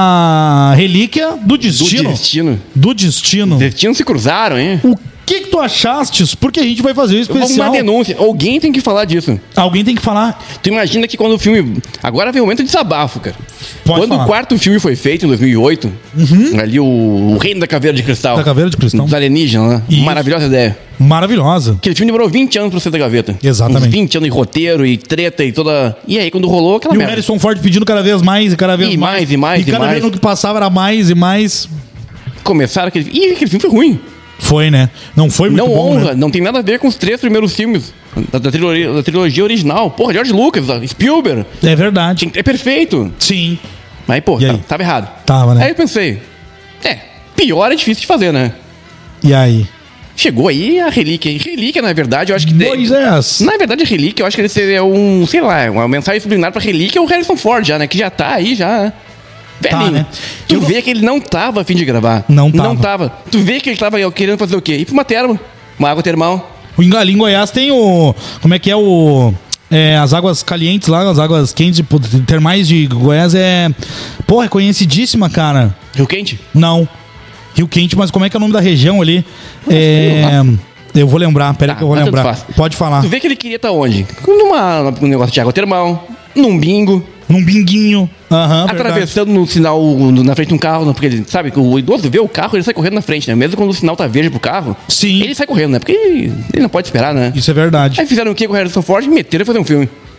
a Relíquia do Do Destino. destino. Do Destino. Destinos se cruzaram, hein? O que que tu achastes? Porque a gente vai fazer o Eu vou especial. uma denúncia. Alguém tem que falar disso. Alguém tem que falar. Tu imagina que quando o filme... Agora vem o momento de desabafo, cara. Pode quando falar. o quarto filme foi feito, em dois mil e oito, ali o, o Reino da Caveira de Cristal. Da Caveira de Cristal. Dos alienígenas, né? Isso. Maravilhosa ideia. Maravilhosa. Aquele filme demorou vinte anos pra ser da gaveta. Exatamente. Uns vinte anos de roteiro e treta e toda... E aí, quando rolou, aquela E o merda. Harrison Ford pedindo cada vez mais e cada vez E mais, e mais, E e cada mais. vez no que passava era mais e mais. Começaram aquele... Ih, aquele filme foi ruim. Foi, né? Não foi muito não bom, honra, né? não tem nada a ver com os três primeiros filmes da, da, trilogia, da trilogia original. Porra, George Lucas, Spielberg. É verdade. Tinha- É perfeito. Sim. Mas, pô, E tá- aí? tava errado. Tava, né? Aí eu pensei, é, pior é difícil de fazer, né? E aí? Chegou aí a Relíquia. E Relíquia, na verdade, eu acho que... Moisés. Na verdade, a Relíquia, eu acho que ele seria um, sei lá, uma mensagem subliminar pra Relíquia é o Harrison Ford já, né? Que já tá aí, já... Velhinho. né? Tu Tu- vê que ele não tava a fim de gravar. Não tava. Não tava. Tu vê que ele tava querendo fazer o quê? Ir pra uma terma. Uma água termal. O Em- Ali em Goiás tem o... Como é que é o... É, as águas calientes lá, as águas quentes pô, termais de Goiás é... Porra, é conhecidíssima, cara. Rio Quente? Não. Rio Quente, mas como é que é o nome da região ali? É... Eu vou lembrar, peraí Tá, que eu vou mas tanto lembrar. faz. Pode falar. Tu vê que ele queria estar onde? Numa, num negócio de água termal. Num bingo. Num binguinho. Aham, verdade. Atravessando no sinal no- na frente de um carro, porque ele sabe que o idoso vê o carro, ele sai correndo na frente, né? Mesmo quando o sinal tá verde pro carro, Sim. ele sai correndo, né? Porque ele não pode esperar, né? Isso é verdade. Aí fizeram o que com o Harrison Ford? Meteram e fazer um filme.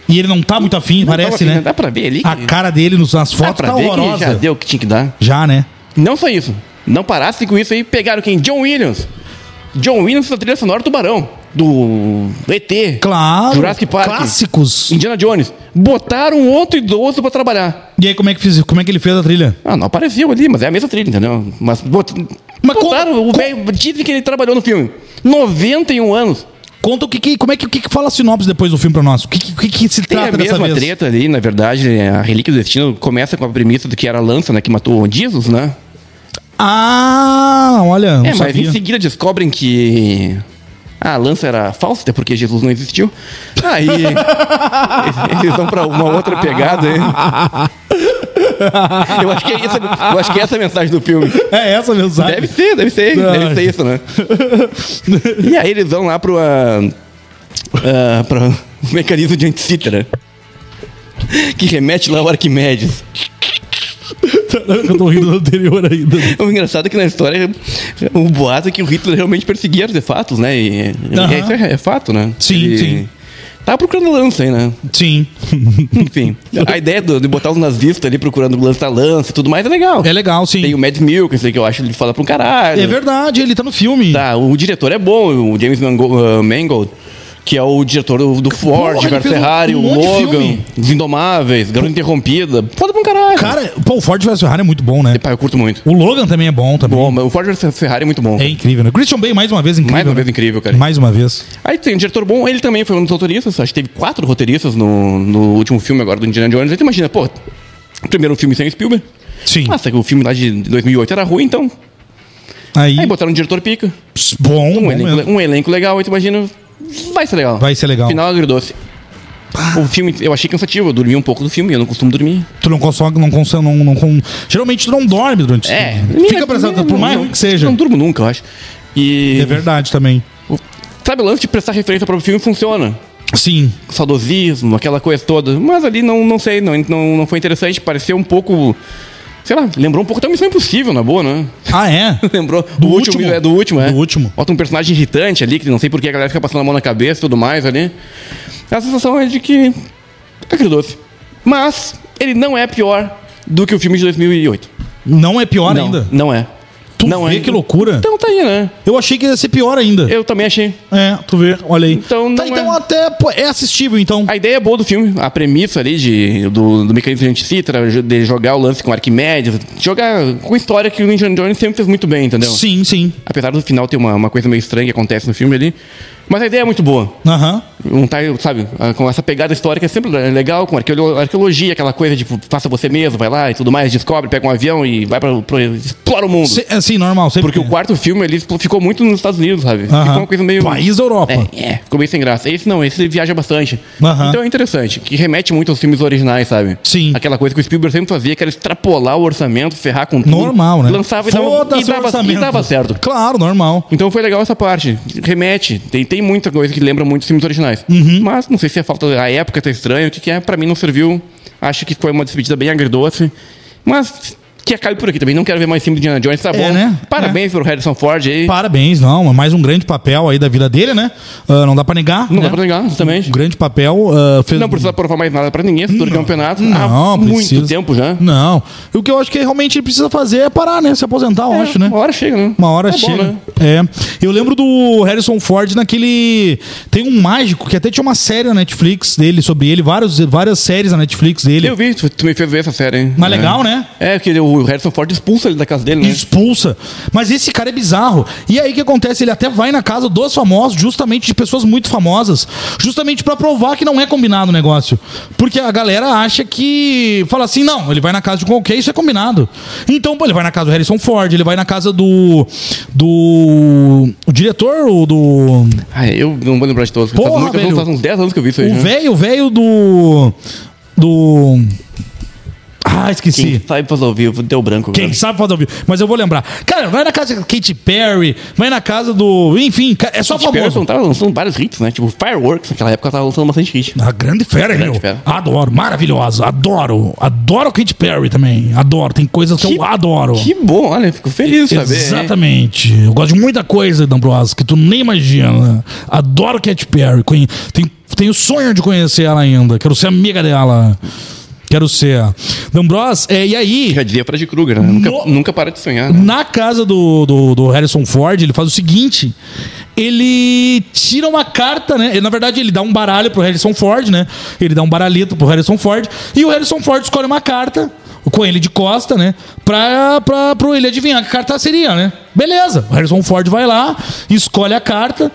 E ele não tá muito afim, Não parece, tava, né? Dá pra ver ali. A que- cara dele nos- nas dá fotos pra tá ver que horrorosa. já deu o que tinha que dar. Já, né? Não só isso. Não parasse com isso aí, pegaram quem? John Williams. John Williams da trilha sonora Tubarão. Do E T. Claro. Jurassic Park. Clássicos. Indiana Jones. Botaram outro idoso pra trabalhar. E aí, como é que, fiz, como é que ele fez a trilha? Ah, não apareceu ali, mas é a mesma trilha, entendeu? Mas, bot... Mas botaram, como- o velho, dizem que ele trabalhou no filme. noventa e um anos. Conta o que, que como é que, o que, que fala a sinopse depois do filme pra nós? O que, que, que, que se Tem a trata dessa mesma vez? treta ali, na verdade, a Relíquia do Destino começa com a premissa do que era a lança, né, que matou o Jesus, né? Ah, olha, não É, mas sabia. em seguida descobrem que a lança era falsa, até porque Jesus não existiu. Aí eles vão pra uma outra pegada aí. Eu acho que é isso, eu acho que é essa a mensagem do filme. É essa a mensagem? Deve ser, deve ser, Não. deve ser isso, né? E aí eles vão lá pro uh, uh, para o mecanismo de anticítara, que remete lá ao Arquimedes. Eu tô rindo do anterior ainda. O engraçado é que na história o boato é que o Hitler realmente perseguia artefatos, né? E, Aham. e isso é, é fato, né? Sim, Ele sim. Tava procurando lança aí, né? Sim. Enfim, a ideia do- de botar os nazistas ali procurando o lance da lança e tudo mais é legal. É legal, sim. Tem o Mads Mikkelsen, que eu acho que ele fala pra um caralho. É verdade, ele tá no filme. Tá, o diretor é bom, o James Mango- uh, Mangold, que é o diretor do, do Ford, Porra, ele Cara fez um- Ferrari, um o monte de Logan, filme. Os Indomáveis, Garota Interrompida. Foda pra um caralho. Cara, pô, o Ford versus Ferrari é muito bom, né? Epá, eu curto muito. O Logan também é bom também. Bom, mas o Ford versus Ferrari é muito bom. É incrível, né? Christian Bale, mais uma vez, incrível. Mais uma né? vez incrível, cara. Mais uma vez. Aí tem um diretor bom, ele também foi um dos roteiristas, acho que teve quatro roteiristas no, no último filme agora do Indiana Jones. Aí tu imagina, pô, primeiro filme sem Spielberg. Sim. Nossa, que o filme lá de dois mil e oito era ruim, então. Aí, Aí botaram um diretor pica, pss, bom, um, bom elenco, mesmo. um elenco legal, aí tu imagina, vai ser legal. Vai ser legal. Final agridoce. O filme, eu achei cansativo, eu dormi um pouco do filme, eu não costumo dormir. Tu não consegue, não consegue, não, não, não- geralmente tu não dorme durante o É. filme. Fica prestando, por mais não, ruim que seja. Não durmo nunca, eu acho. E. É verdade também. o- Sabe, o lance de prestar referência para o filme funciona. Sim. Saudosismo, aquela coisa toda. Mas ali não, não sei, não, não, não foi interessante. Pareceu um pouco. Sei lá, lembrou um pouco até uma Missão Impossível, na boa, né? Ah, é? Lembrou. Do o último, último? é do último, é. Do último. Bota um personagem irritante ali, que não sei porque a galera fica passando a mão na cabeça e tudo mais ali. A sensação é de que. É agridoce. Mas ele não é pior do que o filme de dois mil e oito. Não é pior não, ainda. Não é. Tu não vê é. que loucura. Então tá aí, né? Eu achei que ia ser pior ainda. Eu também achei. É, tu vê, olha aí. Então tá, não então é. até pô, é assistível, então. A ideia é boa do filme, a premissa ali de, do, do mecanismo de anticítara, de jogar o lance com Arquimedes, jogar com a história que o Indiana Jones sempre fez muito bem, entendeu? Sim, sim. Apesar do final ter uma, uma coisa meio estranha que acontece no filme ali. Mas a ideia é muito boa. Aham. Um tá, sabe, com essa pegada histórica é sempre legal, com arqueolo- arqueologia, aquela coisa de tipo, faça você mesmo, vai lá e tudo mais, descobre, pega um avião e vai pra, pro, explora o mundo. Se- É sim, normal. Sempre Porque o tem. quarto filme ele ficou muito nos Estados Unidos, sabe? Aham. Ficou uma coisa meio. País da Europa. É, é, ficou meio sem graça. Esse não, esse ele viaja bastante. Aham. Então é interessante, que remete muito aos filmes originais, sabe? Sim. Aquela coisa que o Spielberg sempre fazia, que era extrapolar o orçamento, ferrar com tudo. Normal, né? Lançava e dava, Foda-se e o dava, e orçamento. dava certo. Claro, normal. Então foi legal essa parte. Remete. Tem, tem muita coisa que lembra muito os filmes originais. Uhum. Mas não sei se é falta. A época tá estranha, o que, que é. Pra mim não serviu. Acho que foi uma despedida bem agridoce. Mas que acabe por aqui também. Não quero ver mais filme de Indiana Jones, tá bom? né? Parabéns pro Harrison Ford aí. Parabéns, não. é Mais um grande papel aí da vida dele, né? Ah, não dá pra negar. Não né? dá pra negar, justamente. Um grande papel. ah, fez... Não precisa provar mais nada pra ninguém, futuro campeonato. Não, há precisa. muito tempo já. Não. O que eu acho que realmente ele precisa fazer é parar, né? Se aposentar, eu É, acho, né? Uma hora chega, né? Uma hora É bom, chega. né? É. Eu lembro do Harrison Ford naquele. Tem um mágico que até tinha uma série na Netflix dele sobre ele, vários, várias séries na Netflix dele. Eu vi, tu, tu me fez ver essa série, hein? Mas É. legal, né? É, que o Harrison Ford expulsa ele da casa dele, né? Expulsa. Mas esse cara é bizarro. E aí o que acontece? Ele até vai na casa dos famosos, justamente de pessoas muito famosas, justamente pra provar que não é combinado o negócio. Porque a galera acha que. Fala assim, não, ele vai na casa de qualquer, isso é combinado. Então, pô, ele vai na casa do Harrison Ford, ele vai na casa do. Do. O diretor, o do. Ah, eu não vou lembrar de todos. Porra, faz, muito, velho. faz uns dez anos que eu vi isso aí. O já. velho, o velho do. Do. Ah, esqueci. Quem sabe fazer ao vivo, deu branco. Quem agora. sabe fazer ao vivo. Mas eu vou lembrar. Cara, vai na casa da Katy Perry, vai na casa do. Enfim, ca- é só Katy Perry famoso. tava lançando vários hits, né? Tipo, Fireworks, naquela época tava lançando bastante hit. A grande fera, Grande meu. fera. Adoro, maravilhosa. Adoro. Adoro Katy Perry também. Adoro. Tem coisas que, Que- eu adoro. Que bom, olha, fico feliz de saber. hein? Exatamente. Eu gosto de muita coisa, D'Ambrosio, que tu nem imagina. Adoro Katy Perry. Conhe- Tem, tenho sonho de conhecer ela ainda. Quero ser amiga dela. Quero ser. D'Ambrose, é, e aí... Já dizia Fred Krueger, né? No... Nunca, nunca para de sonhar. Né? Na casa do, do, do Harrison Ford, ele faz o seguinte... Ele tira uma carta, né? Ele, na verdade, ele dá um baralho pro Harrison Ford, né? Ele dá um baralhito pro Harrison Ford. E o Harrison Ford escolhe uma carta... com ele de costa, né? Pra, pra, pra ele adivinhar que carta seria, né? Beleza. O Harrison Ford vai lá, escolhe a carta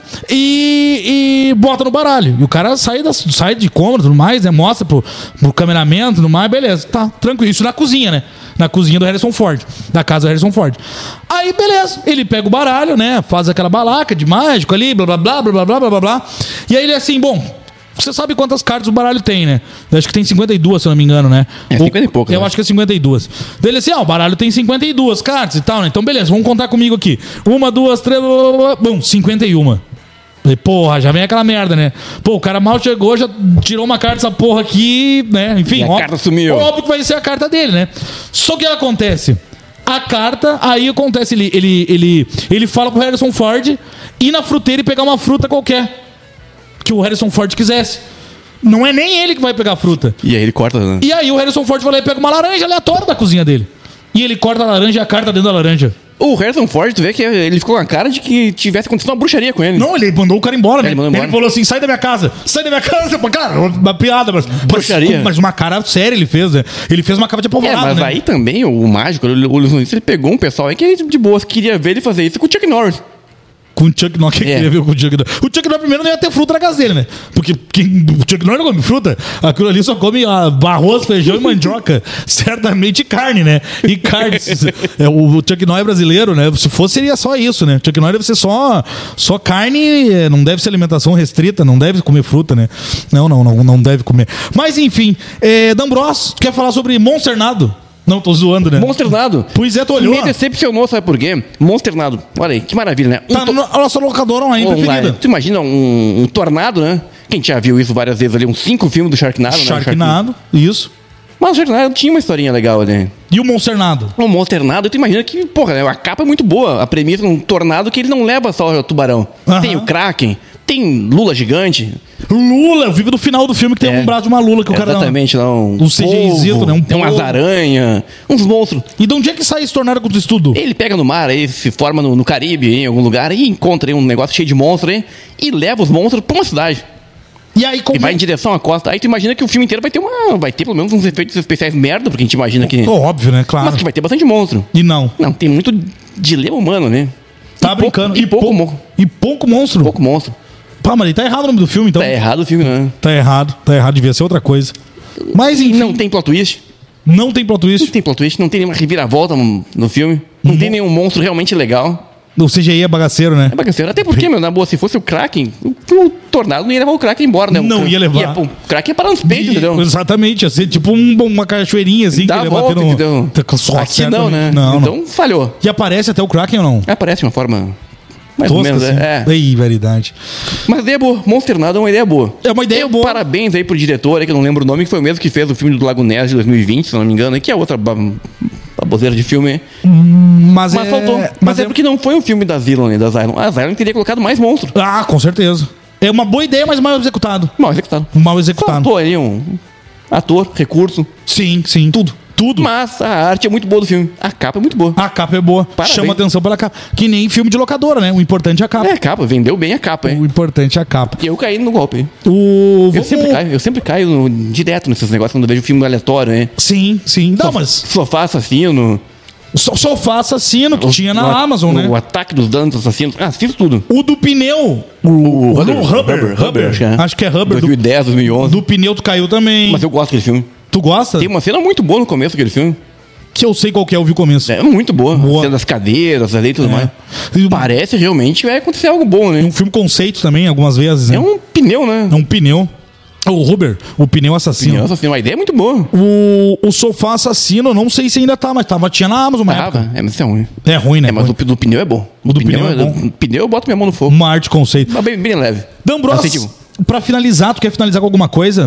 e, e bota no baralho. E o cara sai, da, sai de cômodo e tudo mais, né? Mostra pro, pro cameraman e tudo mais, beleza. Tá, tranquilo. Isso na cozinha, né? Na cozinha do Harrison Ford. Da casa do Harrison Ford. Aí, beleza. Ele pega o baralho, né? Faz aquela balaca de mágico ali, blá, blá, blá, blá, blá, blá, blá, blá, blá. E aí ele é assim, bom... Você sabe quantas cartas o baralho tem, né? Eu acho que tem cinquenta e duas, se eu não me engano, né? É, cinquenta e pouco. Eu né? acho que é cinquenta e duas. Dele assim, ó, o baralho tem cinquenta e duas cartas e tal, né? Então, beleza, vamos contar comigo aqui. Uma, duas, três, blá, blá, blá. Bom, cinquenta e uma. Falei, porra, já vem aquela merda, né? Pô, o cara mal chegou, já tirou uma carta dessa porra aqui, né? Enfim, E a óbvio, carta sumiu. óbvio que vai ser a carta dele, né? Só que o que acontece? A carta, aí acontece, ele, ele, ele, ele fala pro Harrison Ford ir na fruteira e pegar uma fruta qualquer que o Harrison Ford quisesse. Não é nem ele que vai pegar a fruta. E aí ele corta, né? E aí o Harrison Ford vai lá e pega uma laranja aleatória da cozinha dele. E ele corta a laranja e a carta dentro da laranja. O Harrison Ford, tu vê que ele ficou com a cara de que tivesse acontecido uma bruxaria com ele. Não, ele mandou o cara embora, né? Ele mandou Ele, embora. falou assim, sai da minha casa. Sai da minha casa. Cara, uma piada, mas... Bruxaria. Mas, mas uma cara séria ele fez, né? Ele fez uma cara de É, apavorado, mas né? aí também o mágico, o ilusionista, ele pegou um pessoal aí que de boas queria ver ele fazer isso com o Chuck Norris. Com o Chuck Norris, que É. queria ver com o Chuck Norris. O Chuck Norris primeiro não ia ter fruta na casa dele, né? Porque quem, o Chuck Norris não come fruta. Aquilo ali só come ah, arroz, feijão e mandioca. Certamente carne, né? E carne. se- é, o Chuck Norris é brasileiro, né? Se fosse, seria só isso, né? O Chuck Norris deve ser só, só carne, é, não deve ser alimentação restrita, não deve comer fruta, né? Não, não, não, não deve comer. Mas enfim, é, D'Ambrose, quer falar sobre Monsternado? Não, tô zoando, né? Monsternado. Pois é, tu olhou. Me decepcionou, sabe por quê? Monsternado. Olha aí, que maravilha, né? Um Tá to- na nossa locadora online um- preferida. Tu imagina um, um tornado, né? Quem já viu isso várias vezes ali, uns cinco filmes do Sharknado, né? Sharknado, isso. Mas o Sharknado tinha uma historinha legal ali. E o Monsternado? O Monsternado, tu imagina que, porra, né, a capa é muito boa. A premissa de um tornado que ele não leva só o tubarão. Aham. Tem o Kraken, tem Lula gigante. Lula, eu vi do final do filme que tem É. um braço de uma Lula que o cara... Exatamente, não. Um CGIzito, né? Um tem umas polvo. aranhas, uns monstros. E de onde é que sai esse tornado com isso tudo? Ele pega no mar aí, se forma no, no Caribe, em algum lugar, e encontra aí um negócio cheio de monstros aí, e leva os monstros pra uma cidade. E aí, como... E vai em direção à costa. Aí tu imagina que o filme inteiro vai ter uma. Vai ter pelo menos uns efeitos especiais merda, porque a gente imagina que. Óbvio, né? Claro. Mas que vai ter bastante monstro. E não. Não, tem muito dilema humano, né? Tá E brincando. Pouco, e, pouco, pou- mo- E pouco monstro. pouco monstro. Pá, mas aí tá errado o nome do filme, então. Tá errado o filme, né? Tá errado. Tá errado, devia ser outra coisa. Mas, E enfim, não tem plot twist. não tem plot Não twist. tem plot twist, não tem nenhuma reviravolta no, no filme. Não tem nenhum monstro realmente legal. O C G I é bagaceiro, né? É bagaceiro. Até porque, meu, na boa, se fosse o Kraken, o, o tornado não ia levar o Kraken embora, né? O Não Kra- ia levar. pô, o Kraken ia parar nos peitos, E- entendeu? Exatamente, ia ser tipo um- uma cachoeirinha assim Dá que a ele ia bater volta, no... entendeu? Tá só Aqui certo não, também. né? Não, então não. falhou. E aparece até o Kraken ou não? Aparece de uma forma mais ou Tosca, menos, assim. é. é. Ei, verdade. Mas a ideia é boa. Monsternado é uma ideia boa. É uma ideia Deu boa. Parabéns aí pro diretor, aí, que eu não lembro o nome, que foi o mesmo que fez o filme do Lago Ness de dois mil e vinte, se eu não me engano, aí, que é outra ba- baboseira de filme. hein? Mas, Mas é... faltou. Mas, Mas é, é... porque não foi um filme da Zilon e da Zylon. A Zylon teria colocado mais monstro. Ah, com certeza. É uma boa ideia, mas mal executado. Mal executado. Mal executado. Faltou ali um ator, recurso, Sim, sim. Tudo. Tudo. mas a arte é muito boa do filme. A capa é muito boa. A capa é boa. Parabéns. Chama atenção pela capa. Que nem filme de locadora, né? O importante é a capa. É, a capa, vendeu bem a capa, hein? O importante é a capa. E eu caí no golpe. hein? O... Eu vamos- sempre caio, eu sempre caio no- direto nesses negócios quando eu vejo filme aleatório, hein? Sim, sim. Não, mas... Sofá assassino. So- Sofá Assassino, que o- tinha na o- Amazon, o, né? O ataque dos danos assassinos. Ah, assisto tudo. O do pneu. O, O o Rubber, do Rubber. Rubber, Rubber, acho que é. Acho que é Rubber. dois mil e Do, dez, dois mil e onze. do pneu tu caiu também. Mas eu gosto daquele filme. Tu gosta? Tem uma cena muito boa no começo daquele filme. Que eu sei qual que é, eu vi o começo. É muito boa. Boa. A cena das cadeiras ali e tudo mais. E um- Parece realmente que vai acontecer algo bom, né? um filme conceito também, algumas vezes. Né? É um pneu, né? É um pneu. O Rubber, o pneu assassino. Pneu assassino. Uma ideia é muito boa. O, o Sofá Assassino, não sei se ainda tá, mas tava, tinha na Amazon uma época. Tava. É, mas isso é ruim. É ruim, né? É, mas Ruim. o do pneu é bom. O do pneu é bom. O pneu eu boto minha mão no fogo. Uma arte conceito. Mas bem, bem leve. D'Ambrose, Incentivo. pra finalizar, tu quer finalizar com alguma coisa? Não.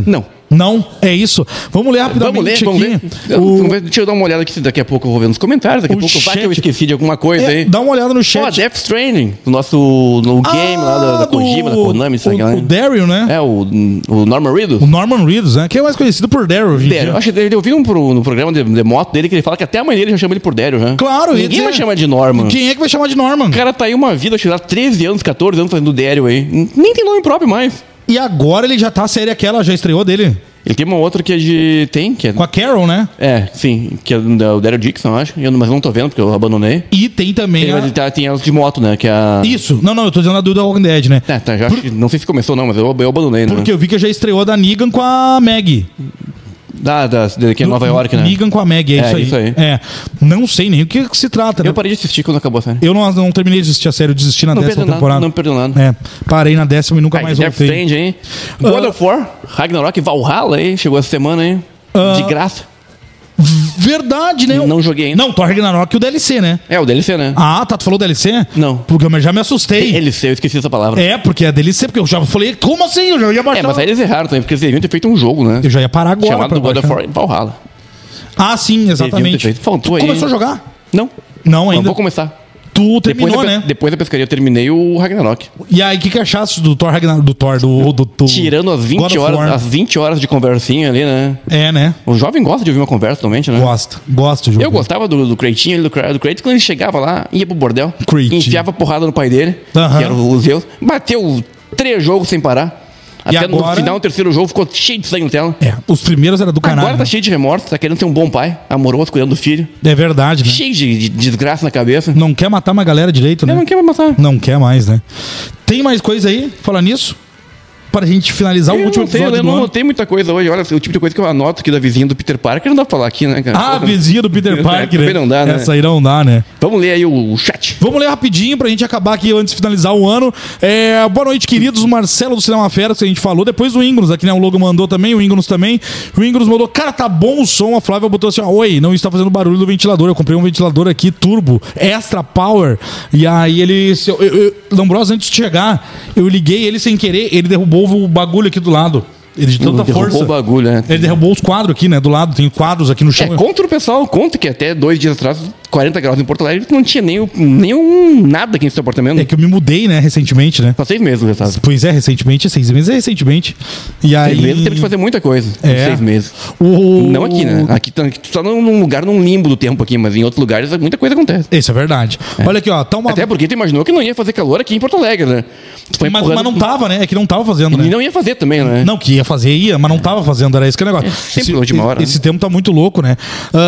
Não, é isso. Vamos ler rapidamente Vamos ler, vamos ler. aqui. Eu- O, vamos ver, Deixa eu dar uma olhada aqui, se daqui a pouco eu vou ver nos comentários. Daqui a O pouco vai chat- que eu esqueci de alguma coisa é, aí. dá uma olhada no Pô, chat. Death Stranding, do nosso no game lá da, da Ah, do- Kojima, da Konami, sabe? o, o Daryl, né? É, o, o Norman Reedus. O Norman Reedus, né? Que é mais conhecido por Daryl hoje em Daryl. dia. Acho que eu vi um pro, no programa de, de moto dele que ele fala que até a mãe dele já chama ele por Daryl, já. Claro, ia Ninguém dizer- vai chamar de Norman. Quem é que vai chamar de Norman? O cara tá aí uma vida, acho que dá treze anos, catorze anos fazendo Daryl aí. Nem tem nome próprio mais. E agora ele já tá a série aquela, já estreou dele. Ele tem uma outra que é de... Tem, que é... Com a Carol, né? É, sim, que é do Daryl Dixon, eu acho. Eu, não- mas não tô vendo, porque eu abandonei. E tem também. Tem, a- mas ele tá, tem as de moto, né? Que é a... Isso. Não, não, eu tô dizendo a do The Walking Dead, né? Tá, tá, já acho que, não sei se começou não, mas eu, eu abandonei, né? Porque eu vi que já estreou a da Negan com a Maggie. Da, da, da, que é Nova York, né? Negan com a Maggie, é, É, isso aí. isso aí. É. Não sei nem o que, que se trata, né? Eu parei de assistir quando acabou a série. Eu não, não terminei de assistir a série, eu desisti na Não décima perdeu nada, temporada. não perdeu nada. É, parei na décima e nunca Aí, mais Death voltei. Stranding, hein? God of War, Ragnarok, Valhalla, aí, chegou essa semana, hein? Ah. De graça. Verdade, né? Não joguei ainda. Não, Thor Ragnarok e o D L C, né? É, o D L C, né? Ah, tá, tu falou D L C? Não. Porque eu já me assustei. D L C, eu esqueci essa palavra. É, porque é D L C, porque eu já falei, como assim? Eu já ia baixar. É, mas aí eles erraram também, porque eles deviam ter feito um jogo, né? Eu já ia parar agora. Chamado pra God of baixar. War Valhalla. Ah, sim, Deviam ter exatamente. feito. Faltou aí. Começou a jogar? Não. Não, Não, ainda. vou começar. Tu Depois terminou, da, pe- né? depois da pescaria eu terminei o Ragnarok. E aí, o que, que achaste do Thor Ragnarok? Do Thor, do. do, do Tirando as God vinte of horas, War. as vinte horas de conversinha ali, né? É, né? O jovem gosta de ouvir uma conversa, totalmente, né? Gosta. Gosta de Eu jogo. gostava do, do Kratinho, ali, do, Kra- do Kratos, quando ele chegava lá, ia pro bordel, Kratinho. enfiava porrada no pai dele, Aham. que era o Zeus, bateu três jogos sem parar. E Até no agora- final, o terceiro jogo, ficou cheio de sangue na tela. É, os primeiros era do canal. Agora tá cheio de remorso, tá querendo ser um bom pai, amoroso, cuidando do filho. É verdade, né? Cheio de, de desgraça na cabeça. Não quer matar uma galera direito, né? Eu não quero mais matar. Não quer mais, né? Tem mais coisa aí? Falar nisso? Para a gente finalizar o Eu último não sei, episódio eu do não ano. anotei muita coisa hoje. Olha, o tipo de coisa que eu anoto aqui da vizinha do Peter Parker não dá pra falar aqui, né, cara? Ah, a vizinha do Peter Parker, Também né? não dá, né? Essa aí não dá, né? Vamos ler aí o, o chat. Vamos ler rapidinho pra gente acabar aqui antes de finalizar o ano. É, boa noite, queridos. O Marcelo do Cinema Fera, que a gente falou. Depois o Ingros, aqui, né? O Logo mandou também, o Ingros também. O Ingros mandou, cara, tá bom o som. A Flávia botou assim, ó, oi, não está fazendo barulho do ventilador. Eu comprei um ventilador aqui, turbo, extra power. E aí ele, se eu, eu, eu, Lombroso, antes de chegar, eu liguei ele sem querer, ele derrubou o bagulho aqui do lado. Ele de tanta Derrubou força. o bagulho, né? Ele derrubou os quadros aqui, né? Do lado, tem quadros aqui no chão. É, contra o pessoal, conta que até dois dias atrás, quarenta graus em Porto Alegre, não tinha nem, nenhum nada aqui nesse apartamento. É que eu me mudei, né, recentemente, né? Só seis meses, já sabe. Pois é, recentemente, seis meses é recentemente. E aí. Seis meses teve que fazer muita coisa. em É. Seis meses. O... Não aqui, né? Aqui tá, aqui tu tá num num lugar, num limbo do tempo aqui, mas em outros lugares muita coisa acontece. Isso é verdade. Olha aqui, ó. Tá uma... Até porque tu imaginou que não ia fazer calor aqui em Porto Alegre, né? Tu foi mas, empurrando- mas não tava, né? É que não tava fazendo, né? E não ia fazer também, né? Não, que ia fazer, ia, mas não tava fazendo, era esse que é o negócio. sempre esse, na última hora, Esse né? tempo tá muito louco, né?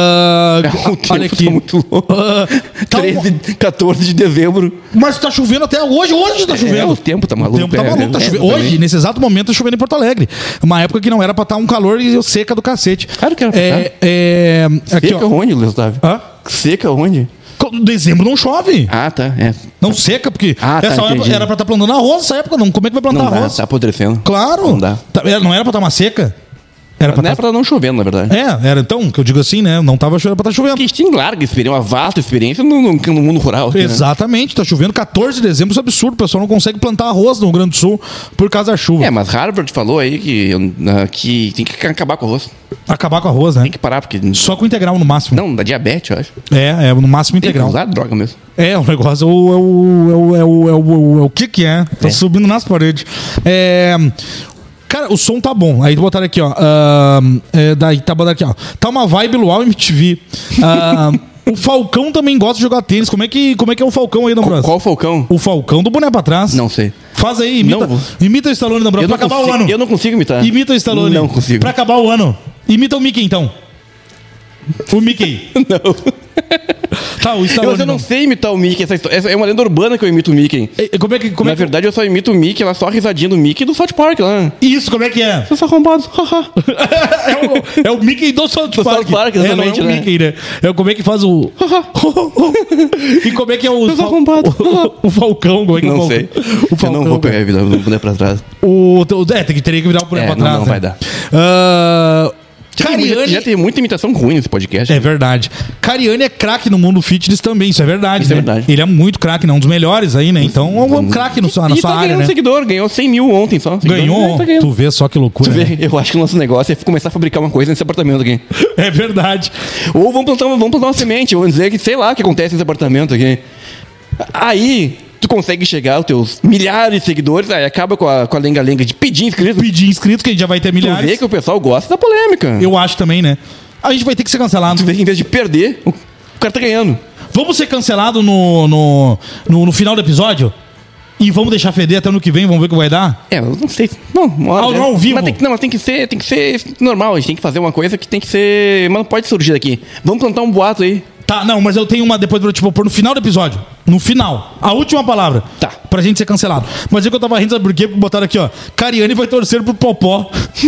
Ah, O tempo olha aqui. tá muito louco. Ah, tá um- treze, quatorze de dezembro. Mas tá chovendo até hoje, hoje tá chovendo. É, o tempo tá maluco. O tempo tá é, maluco, tá é, chovendo. exatamente. Hoje, nesse exato momento, tá chovendo em Porto Alegre. Uma época que não era pra estar um calor e seca do cacete. Claro que era pra é, é, aqui, Seca ó. onde, Luiz Otávio? Hã? Seca onde? Dezembro não chove. Ah, tá. É. Não seca, porque Ah, tá, essa época entendi. era pra estar plantando arroz nessa época. Não, como é que vai plantar Não dá, arroz? tá apodrecendo. Claro. Não dá. Tá- era- não era pra estar uma seca? Era pra Não é tá- pra não chovendo, na verdade. É, era então, que eu digo assim, né? Não tava chovendo pra estar chovendo. Porque a gente tem larga experiência, uma vasta experiência no, no, no mundo rural. aqui, né? Exatamente, tá chovendo quatorze de dezembro, isso é absurdo. O pessoal não consegue plantar arroz no Rio Grande do Sul por causa da chuva. É, mas Harvard falou aí que, uh, que tem que acabar com o arroz. Acabar com arroz, né? Tem que parar, porque. Só com integral no máximo. Não, dá diabetes, eu acho. É, é no máximo Tem que integral. usar droga mesmo. É, o negócio é o, é o, é o, é o, é o, é o que que é? Tá É. subindo nas paredes. É... Cara, o som tá bom. Aí botaram aqui, ó. ah, é, daí tá botando aqui, ó. Tá uma vibe Luau M T V. Ah, o Falcão também gosta de jogar tênis. Como é que, como é, que é o Falcão aí, D'Ambrosio? Qual Falcão? O Falcão do boné pra trás. Não sei. Faz aí, imita, Não vou. imita o Stallone, D'Ambrosio, Eu pra não, acabar consigo, o ano. eu não consigo imitar. Imita o Stallone. Não consigo. Pra acabar o ano. Imita o Mickey, então. O Mickey. Não. Tá, o Eu, Stallone. eu não não. sei imitar o Mickey. Essa, história- essa é uma lenda urbana que eu imito o Mickey. É, Como é que... Como Na é que... verdade, eu só imito o Mickey, ela só a risadinha do Mickey e do South Park lá. Isso, como é que é? Seus arrombados. haha. é, o, é o Mickey do South Do Park. South Park, é, não é exatamente, o né? Mickey, né? É como é que faz o... e como é que é o... Seus arrombados. o, o Falcão, como é que é o Não Falcão? sei. O Falcão, eu não vou pegar a vida, não vou dar pra trás. O, o- é, tem que, teria que virar o boné É, pra não, trás. não né? vai dar. Ah, Já tem, Cariani... muita, já tem muita imitação ruim nesse podcast. É verdade. Cariani é craque no mundo fitness também, isso é verdade. Isso né? é verdade. Ele é muito craque, né? Um dos melhores aí, né? Então é um craque no, na E sua tá área, ganhando né? seguidor, ganhou cem mil ontem só. Ganhou? Seguidor, tá ganhando. Tu vê só que loucura. Tu vê, Né? eu acho que o nosso negócio é começar a fabricar uma coisa nesse apartamento aqui. É verdade. Ou vamos plantar, uma- vamos plantar uma semente, vamos dizer que sei lá o que acontece nesse apartamento aqui. Aí, tu consegue chegar aos teus milhares de seguidores, aí acaba com a, com a lenga-lenga de pedir inscrito. Pedir inscrito, que a gente já vai ter Tu vê milhares. que o pessoal gosta da polêmica. Eu acho também, né? A gente vai ter que ser cancelado. Tu vê que em vez de perder, o cara tá ganhando. Vamos ser cancelado no, no, no, no final do episódio? E vamos deixar feder até ano que vem, vamos ver o que vai dar? É, eu não sei. Não, uma hora, Ao- né? ao vivo? Mas tem que, não, mas tem que ser, tem que ser normal. A gente tem que fazer uma coisa que tem que ser. Mas não pode surgir daqui. Vamos plantar um boato aí. Tá, não, mas eu tenho uma depois pra tipo, pôr no final do episódio. No final. A última palavra. Tá. Pra gente ser cancelado. Mas é que eu tava rindo, sabe por quê? Porque botaram aqui, ó. Cariani vai torcer pro Popó.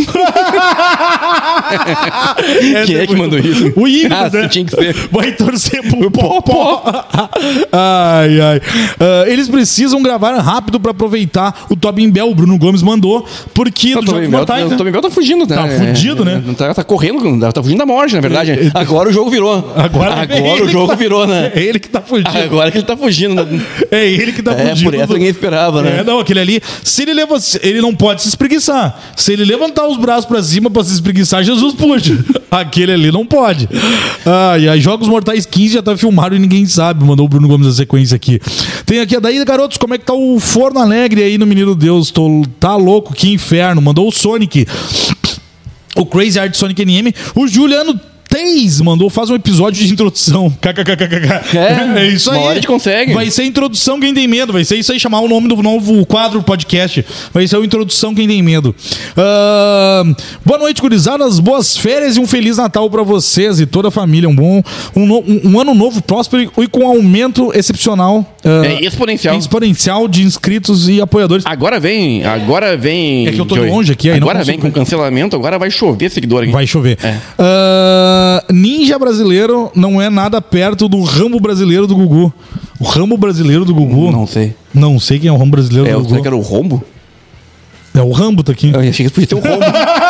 Quem é que mandou isso? O Igor, Ah, né? tinha que ser. Vai torcer pro Popó. Ai, ai. Ah, eles precisam gravar rápido pra aproveitar o Tobin Bell. O Bruno Gomes mandou. Porque O do Tobin Jogos Bell, Mortais, o né? Tobin Bell tá fugindo, né? Tá fudido, né? É, Tá, tá correndo, tá fugindo da morte, na verdade. É, é, Agora o jogo virou. Agora, Agora é ele o que jogo tá- virou, né? É ele que tá fugindo. Agora que ele tá fugindo. Né? É ele que tá É, fugindo. por essa do- ninguém esperava, né? É, não, aquele ali, se ele leva, ele não pode se espreguiçar. Se ele levantar os braços pra cima pra se espreguiçar, Jesus puxa. Aquele ali não pode. Ai, ai, Jogos Mortais quinze já tá filmado e ninguém sabe. Mandou o Bruno Gomes a sequência aqui. Tem aqui a daí, garotos, como é que tá o Forno Alegre aí no Menino Deus? Tô, tá louco, que inferno. Mandou o Sonic. O Crazy Art Sonic N M. O Juliano Teis mandou, faz um episódio de introdução. KKKKK. É, É isso aí. uma hora a gente consegue. Vai ser introdução Quem Tem Medo. Vai ser isso aí, chamar o nome do novo quadro podcast. Vai ser o Introdução Quem Tem Medo. Ah, boa noite, gurizadas. Boas férias e um Feliz Natal pra vocês e toda a família. Um bom, um, no- um- um ano novo, próspero e com aumento excepcional. ah, É exponencial. exponencial de inscritos e apoiadores. Agora vem, agora vem. É que eu tô Joey. longe aqui, aí não Agora vem consigo com cancelamento, agora vai chover seguidor aqui. Vai chover. É. Ah, Ninja brasileiro não é nada perto do Rambo brasileiro do Gugu. O Rambo brasileiro do Gugu. Não sei. Não sei quem é o Rambo brasileiro É, do eu Gugu. sei que era o rombo. É o Rambo tá aqui. Eu achei que podia ser o rombo.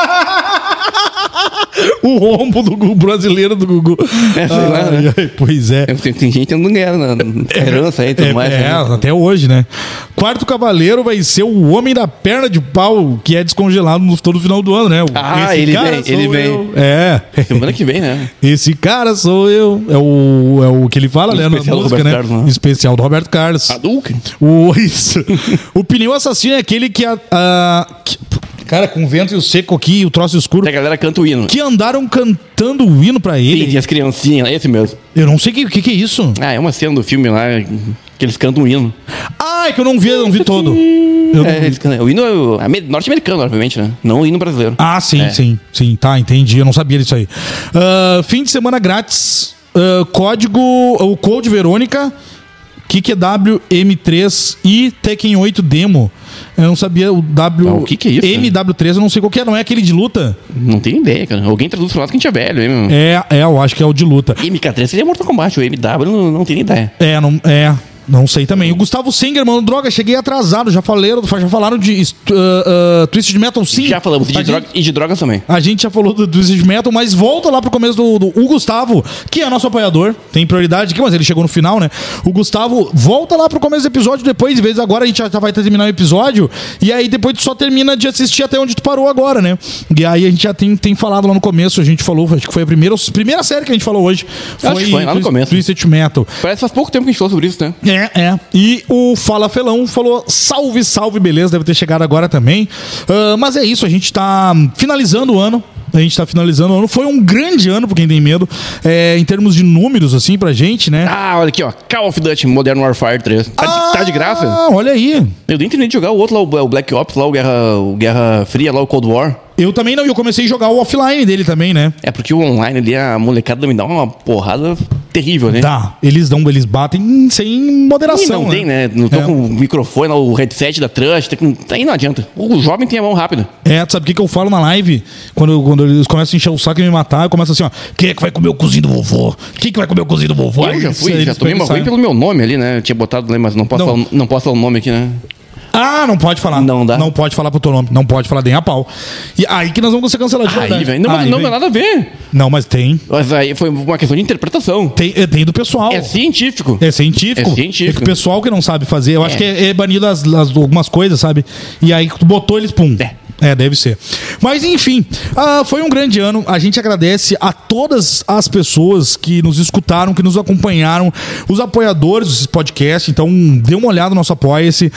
O rombo do Gugu, brasileiro do Gugu. É, sei lá, Ai, né? ai, pois é. tem, tem gente que não ganha na, na herança aí e tudo É, mais. é, né? até hoje, né? Quarto Cavaleiro vai ser o Homem da Perna de Pau, que é descongelado no todo final do ano, né? O- Ah, ele vem, sou ele vem. eu. É. Semana que vem, né? Esse cara sou eu. É o, é o que ele fala, né? Na Especial do música, Roberto né? Carlos, né? Especial do Roberto Carlos. Hadouken. O, isso. O pneu assassino é aquele que, a, a- que- Cara, com o vento e o seco aqui e o troço escuro. A galera canta o hino. Que andaram cantando o hino pra ele. Sim, e as criancinhas, esse mesmo. Eu não sei o que, que, que é isso. Ah, é uma cena do filme lá que eles cantam o hino. Ah, é que eu não vi, eu não vi todo. Eu não É, vi. eles cantam. O hino é o ame- norte-americano, obviamente, né? Não o hino brasileiro. Ah, sim, É. sim, sim. Tá, entendi. Eu não sabia disso aí. Ah, fim de semana grátis. ah, código. O Code Verônica. O que, que é W M três e Tekken oito Demo? Eu não sabia o W. Ah, o que que é isso, M W três, eu não sei qual que é, não é aquele de luta? Não tenho ideia, cara. Alguém traduz pra nós que a gente é velho, hein, meu? É, é, eu acho que é o de luta. M K três seria Mortal Kombat, o M W não, não tenho ideia. É, não, é, não sei também. O Gustavo Singer, mano, droga, cheguei atrasado. Já falaram, já falaram de uh, uh, Twisted Metal sim. Já falamos de A droga, gente- e de drogas também. A gente já falou do Twisted Metal, mas volta lá pro começo do, do o Gustavo, que é nosso apoiador, tem prioridade aqui, mas ele chegou no final, né? O Gustavo, volta lá pro começo do episódio depois, em vez de agora a gente já, já vai terminar o episódio, e aí depois tu só termina de assistir até onde tu parou agora, né? E aí a gente já tem, tem falado lá no começo, a gente falou, acho que foi a primeira, primeira série que a gente falou hoje. Acho que foi lá no Twi- começo. Twisted Metal. Parece que faz pouco tempo que a gente falou sobre isso, né? É, é. E o Fala Felão falou salve, salve, beleza, deve ter chegado agora também. Ah, mas é isso, a gente tá finalizando o ano. A gente tá finalizando o ano. Foi um grande ano, pra quem tem medo, é, em termos de números, assim, pra gente, né? Ah, olha aqui, ó. Call of Duty Modern Warfare três. Tá, de, tá de graça? Ah, olha aí. Eu nem terminei de jogar o outro lá, o o Black Ops, lá, o Guerra, o Guerra Fria, lá, o Cold War. Eu também não, eu comecei a jogar o offline dele também, né? É porque o online ali, a molecada me dá uma porrada terrível, né? Tá, eles dão, eles batem sem E moderação. não tem, né? Não tô É. com o microfone, lá, o headset da Trust, tem que- aí não adianta. O jovem tem a mão rápida. É, tu sabe o que, que eu falo na live? Quando, quando eles começam a encher o saco e me matar, eu começo assim, ó. Quem é que vai comer o cozinho do vovô? Quem que vai comer o cozinho do vovô? Eu Aí já eles- fui, eles já tomei pegam uma e saem. ruim pelo meu nome ali, né? Eu tinha botado lá, mas não posso, Não. Falar, não posso falar o nome aqui, né? Ah, não pode falar. Não dá? Não pode falar pro teu nome. Não pode falar nem a pau. E aí que nós vamos ser cancelados. de Aí, verdade. velho. Não, Aí, não vem. tem nada a ver. Não, mas tem. Mas aí foi uma questão de interpretação. Tem, é, tem do pessoal. É científico. É científico. É científico. É que o pessoal que não sabe fazer. Eu acho É. que é, é banido as, as- algumas coisas, sabe? E aí tu botou eles, pum. É. É, deve ser. Mas enfim, ah, foi um grande ano. A gente agradece a todas as pessoas que nos escutaram, que nos acompanharam, os apoiadores desse podcast. Então, dê uma olhada no nosso Apoia-se.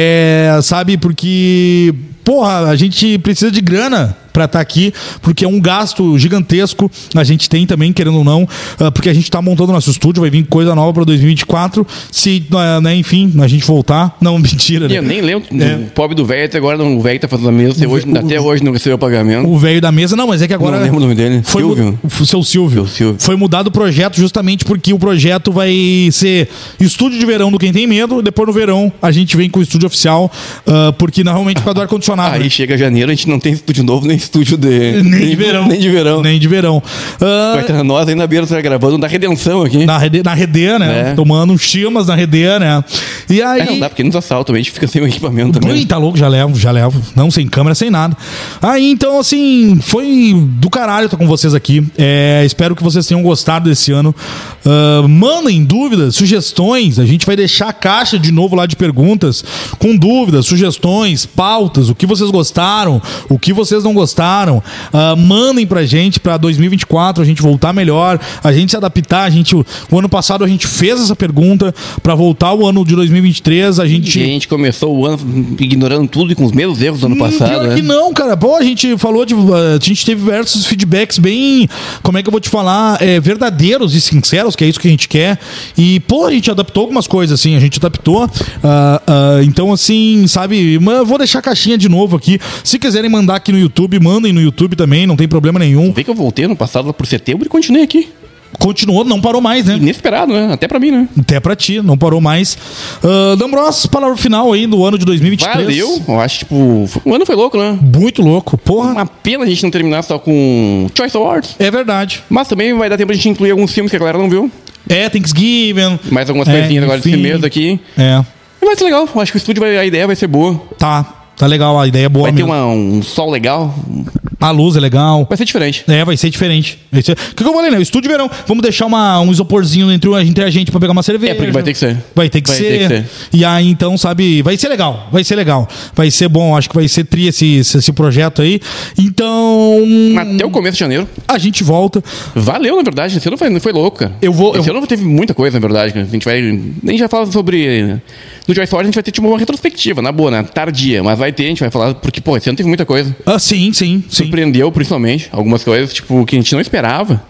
É, sabe, porque, porra, a gente precisa de grana pra estar aqui, porque é um gasto gigantesco. A gente tem também, querendo ou não, ah, porque a gente tá montando nosso estúdio, vai vir coisa nova pra dois mil e vinte e quatro. Se, ah, né, enfim, a gente voltar. Não, mentira, E né? eu nem lembro É. do pobre do velho até agora, não, o velho que tá fazendo a mesa, até, hoje, o- até hoje não recebeu o pagamento. O velho da mesa, não, mas é que agora. Não lembro o nome dele. Foi Silvio? mu- o seu Silvio. Seu Silvio. Foi mudado o projeto justamente porque o projeto vai ser estúdio de verão do Quem Tem Medo, e depois no verão a gente vem com o estúdio oficial, ah, porque normalmente por causa do ar-condicionado. Aí né? chega janeiro, a gente não tem estúdio novo, nem estúdio de... Nem de verão. Nem de verão. Nem de verão. Ah, Vai estar nós aí na beira, tá gravando da redenção aqui. na, rede, na Redê, né? É. Tomando chimas na Redê, né? E aí. É, não dá, porque nos assaltam, a gente fica sem o equipamento também. Ui, tá louco, já levo, já levo. Não, sem câmera, sem nada. Aí, então, assim, foi do caralho estar com vocês aqui. É, espero que vocês tenham gostado desse ano. Ah, mandem dúvidas, sugestões. A gente vai deixar a caixa de novo lá de perguntas com dúvidas, sugestões, pautas, o que vocês gostaram, o que vocês não gostaram. Ah, mandem pra gente pra dois mil e vinte e quatro a gente voltar melhor, a gente se adaptar. A gente, o, o ano passado a gente fez essa pergunta pra voltar o ano de dois mil e vinte e três. A gente. E a gente começou o ano ignorando tudo e com os mesmos erros do ano Hum, passado, pior né? que não, cara. Pô, a gente falou de. A gente teve diversos feedbacks bem. Como é que eu vou te falar? É, verdadeiros e sinceros, que é isso que a gente quer. E, pô, a gente adaptou algumas coisas, assim. A gente adaptou. Ah, ah, então, assim, sabe? Mas eu vou deixar a caixinha de novo aqui. Se quiserem mandar aqui no YouTube, mandem no YouTube também, não tem problema nenhum. Vê que eu voltei ano passado lá por setembro e continuei aqui. Continuou, não parou mais, né? Inesperado, né? Até pra mim, né? Até pra ti, não parou mais. Uh, D'Ambros, palavra final aí do ano de dois mil e vinte e três. Valeu. Eu acho, tipo... foi- O ano foi louco, né? Muito louco, porra. Uma pena a gente não terminar só com Choice Awards. É verdade. Mas também vai dar tempo de a gente incluir alguns filmes que a galera não viu. É, Thanksgiving. Mais algumas É, coisinhas agora desse enfim. mês aqui. É, E vai ser legal. Eu acho que o estúdio, vai, a ideia vai ser boa. tá. Tá legal, a ideia é boa Vai ter mesmo. uma, um sol legal. A luz é legal. Vai ser diferente. É, vai ser diferente. Vai ser... O que eu falei, né? O estúdio de verão. Vamos deixar uma, um isoporzinho entre, a- entre a gente pra pegar uma cerveja. É, porque vai ter que ser. Vai ter que, Vai ser. ter que ser. E aí, então, sabe, vai ser legal. Vai ser legal. Vai ser bom. Acho que vai ser tri esse, esse, esse projeto aí. Então. Até o começo de janeiro. A gente volta. Valeu, na verdade. Esse ano foi, foi louco, cara. Eu vou- Esse eu- ano teve muita coisa, na verdade. Cara. A gente vai... Nem já fala sobre... No Joyce Awards a gente vai ter tipo uma retrospectiva, na boa, né? Tardia. Mas vai ter, a gente vai falar... Porque, pô, esse ano teve muita coisa. Ah, sim, sim, sim. Surpreendeu, principalmente. Algumas coisas, tipo, que a gente não esperava.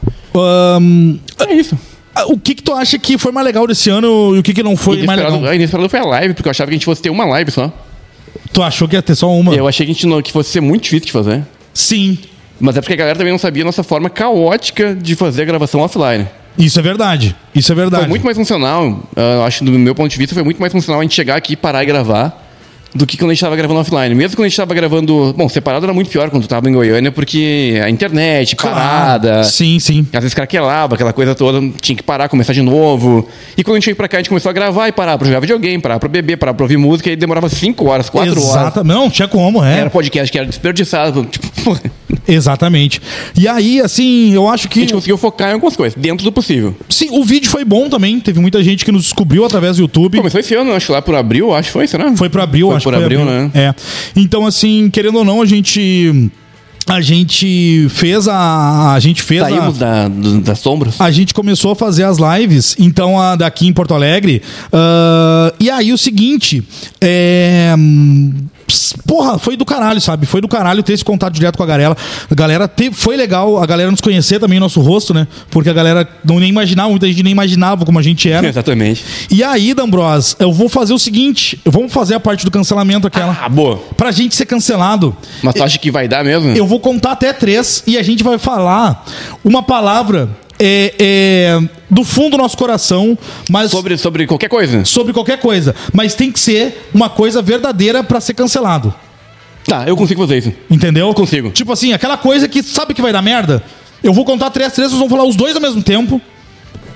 Ahn, É isso. o que que tu acha que foi mais legal desse ano e o que que não foi mais Inesperado, legal? a inesperado foi a live, porque eu achava que a gente fosse ter uma live só. Tu achou que ia ter só uma? Eu achei que a gente não, que fosse ser muito difícil de fazer. Sim. Mas é porque a galera também não sabia a nossa forma caótica de fazer a gravação offline. Isso é verdade. Isso é verdade. Foi muito mais funcional, ah, eu acho, do meu ponto de vista, foi muito mais funcional a gente chegar aqui, parar e gravar, do que quando a gente estava gravando offline. Mesmo quando a gente estava gravando... Bom, separado era muito pior quando tu estava em Goiânia, porque a internet, Claro. parada... Sim, sim. Às vezes craquelava, aquela coisa toda, tinha que parar, começar de novo. E quando a gente veio pra cá, a gente começou a gravar e parar pra jogar videogame, parar pra beber, parar pra ouvir música, e demorava cinco horas, quatro horas. Exata- Não, tinha como, é. Era podcast que era desperdiçado. Tipo, pô, a Exatamente. E aí, assim, eu acho que. gente conseguiu focar em algumas coisas, dentro do possível. Sim, o vídeo foi bom também. Teve muita gente que nos descobriu através do YouTube. Começou esse ano, acho que lá por abril, acho que foi, será? Foi pro abril, Foi acho por que foi abril, né? É. Então, assim, querendo ou não, a gente. A gente fez a. A gente fez Saímos a. da, do- das sombras. A gente começou a fazer as lives, então, a, daqui em Porto Alegre. ah, e aí, o seguinte. É. ps, Porra, foi do caralho, sabe? Foi do caralho ter esse contato direto com a galera. A galera te- foi legal a galera nos conhecer também, nosso rosto, né? Porque a galera não nem imaginava, muita gente nem imaginava como a gente era. Exatamente. E aí, D'Ambros, eu vou fazer o seguinte: vamos fazer a parte do cancelamento aquela. Ah, boa. Pra gente ser cancelado. Mas tu acha que vai dar mesmo? Eu vou contar até três e a gente vai falar uma palavra é, é, do fundo do nosso coração, mas sobre... Sobre, sobre qualquer coisa? qualquer coisa. Mas tem que ser uma coisa verdadeira pra ser cancelado. Tá, eu consigo fazer isso. Entendeu? Eu consigo. Tipo assim, aquela coisa que sabe que vai dar merda. Eu vou contar três, três, vocês vão falar os dois ao mesmo tempo.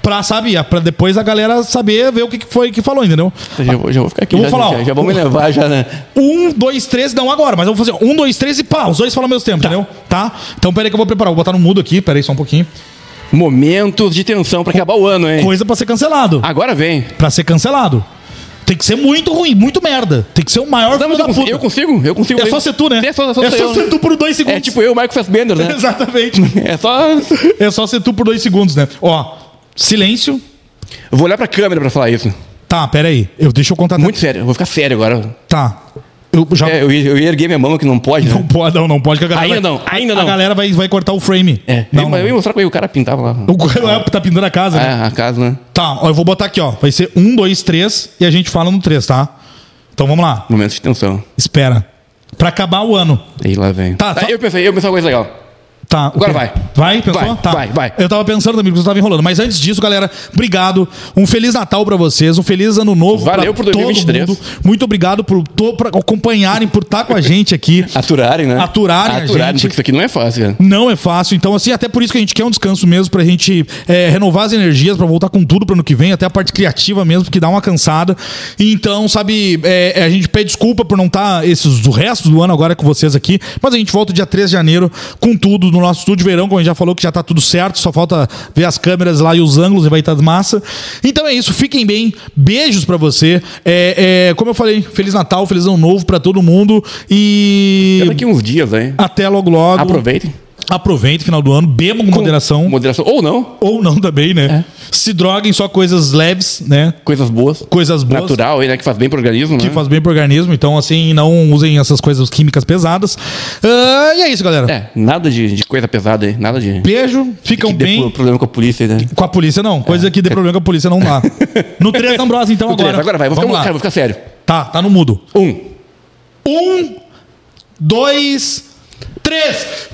Pra, sabe, pra depois a galera saber, ver o que que foi que falou, entendeu? Já vou, já vou ficar aqui. Eu vou já, falar, já, ó. já vou me levar já, né? Um, dois, três, não agora, mas eu vou fazer um, dois, três e pá, os dois falam ao mesmo tempo, entendeu? Tá? Então pera aí que eu vou preparar, vou botar no mudo aqui, pera aí só um pouquinho. Momentos de tensão pra acabar o ano, hein? Coisa pra ser cancelado. Agora vem. Pra ser cancelado. Tem que ser muito ruim, muito merda. Tem que ser o maior Não, mas eu, da consigo, puta. eu consigo, eu consigo. É só ser tu, né? É só, só é ser só eu, ser né? tu por dois segundos. É tipo eu, Michael Fassbender, né? Exatamente. É só... É só ser tu por dois segundos, né? Ó, silêncio. Eu vou olhar pra câmera pra falar isso. Tá, pera aí. Eu, deixa eu contar. Muito sério, eu vou ficar sério agora. Tá. Eu já... É, eu, ia, eu ia erguer minha mão que não pode, Não né? pode, não, não pode. Que a galera Ainda vai... não, ainda A não. galera vai, vai cortar o frame. É, Não, eu, não. eu ia mostrar como é que o cara pintava lá. O cara tá pintando a casa, né? É, a casa, né? Tá, ó, eu vou botar aqui, ó. Vai ser um, dois, três e a gente fala no três, tá? Então vamos lá. Momentos de tensão. Espera. Pra acabar o ano. Aí lá vem. Tá, Tá, só- eu pensei, eu pensei uma coisa legal. Tá. Agora o quê? vai. Vai, pensou? Vai, tá. vai, vai. Eu tava pensando, amigo, que você tava enrolando. Mas antes disso, galera, obrigado. Um Feliz Natal pra vocês. Um feliz Ano Novo Valeu pra por dois mil e vinte e três. todo mundo. Muito obrigado por, to, por acompanharem, por estar com a gente aqui. Aturarem, né? Aturarem a Aturarem, gente. porque isso aqui não é fácil, cara. Não é fácil, então assim, até por isso que a gente quer um descanso mesmo, pra gente é, renovar as energias, pra voltar com tudo pro ano que vem, até a parte criativa mesmo, porque dá uma cansada. Então, sabe, é, a gente pede desculpa por não estar esses o resto do ano agora com vocês aqui, mas a gente volta dia três de janeiro com tudo no nosso estúdio verão, como a gente já falou que já tá tudo certo, só falta ver as câmeras lá e os ângulos e vai estar massa. Então é isso, fiquem bem, beijos pra você. É, é, como eu falei, Feliz Natal, Feliz Ano Novo pra todo mundo e É daqui uns dias, hein? até logo logo. Aproveitem. Aproveitem, final do ano, bebam com moderação. Moderação. Ou não. Ou não também, né? Se droguem só coisas leves, né? Coisas boas. Coisas boas. Natural aí, né? Que faz bem pro organismo, Que né? faz bem pro organismo. Então, assim, não usem essas coisas químicas pesadas. Ah, e é isso, galera. É, nada de, de coisa pesada aí. Nada de... Beijo, ficam que dê bem. pro- problema com a polícia aí, né? Com a polícia, não. Coisa que dê problema com a polícia não dá. No três Ambrose, então, agora. Beleza, agora vai. Vou Vamos ficar, lá. cara, vou ficar sério. Tá, tá no mudo. Um. Um, dois, três.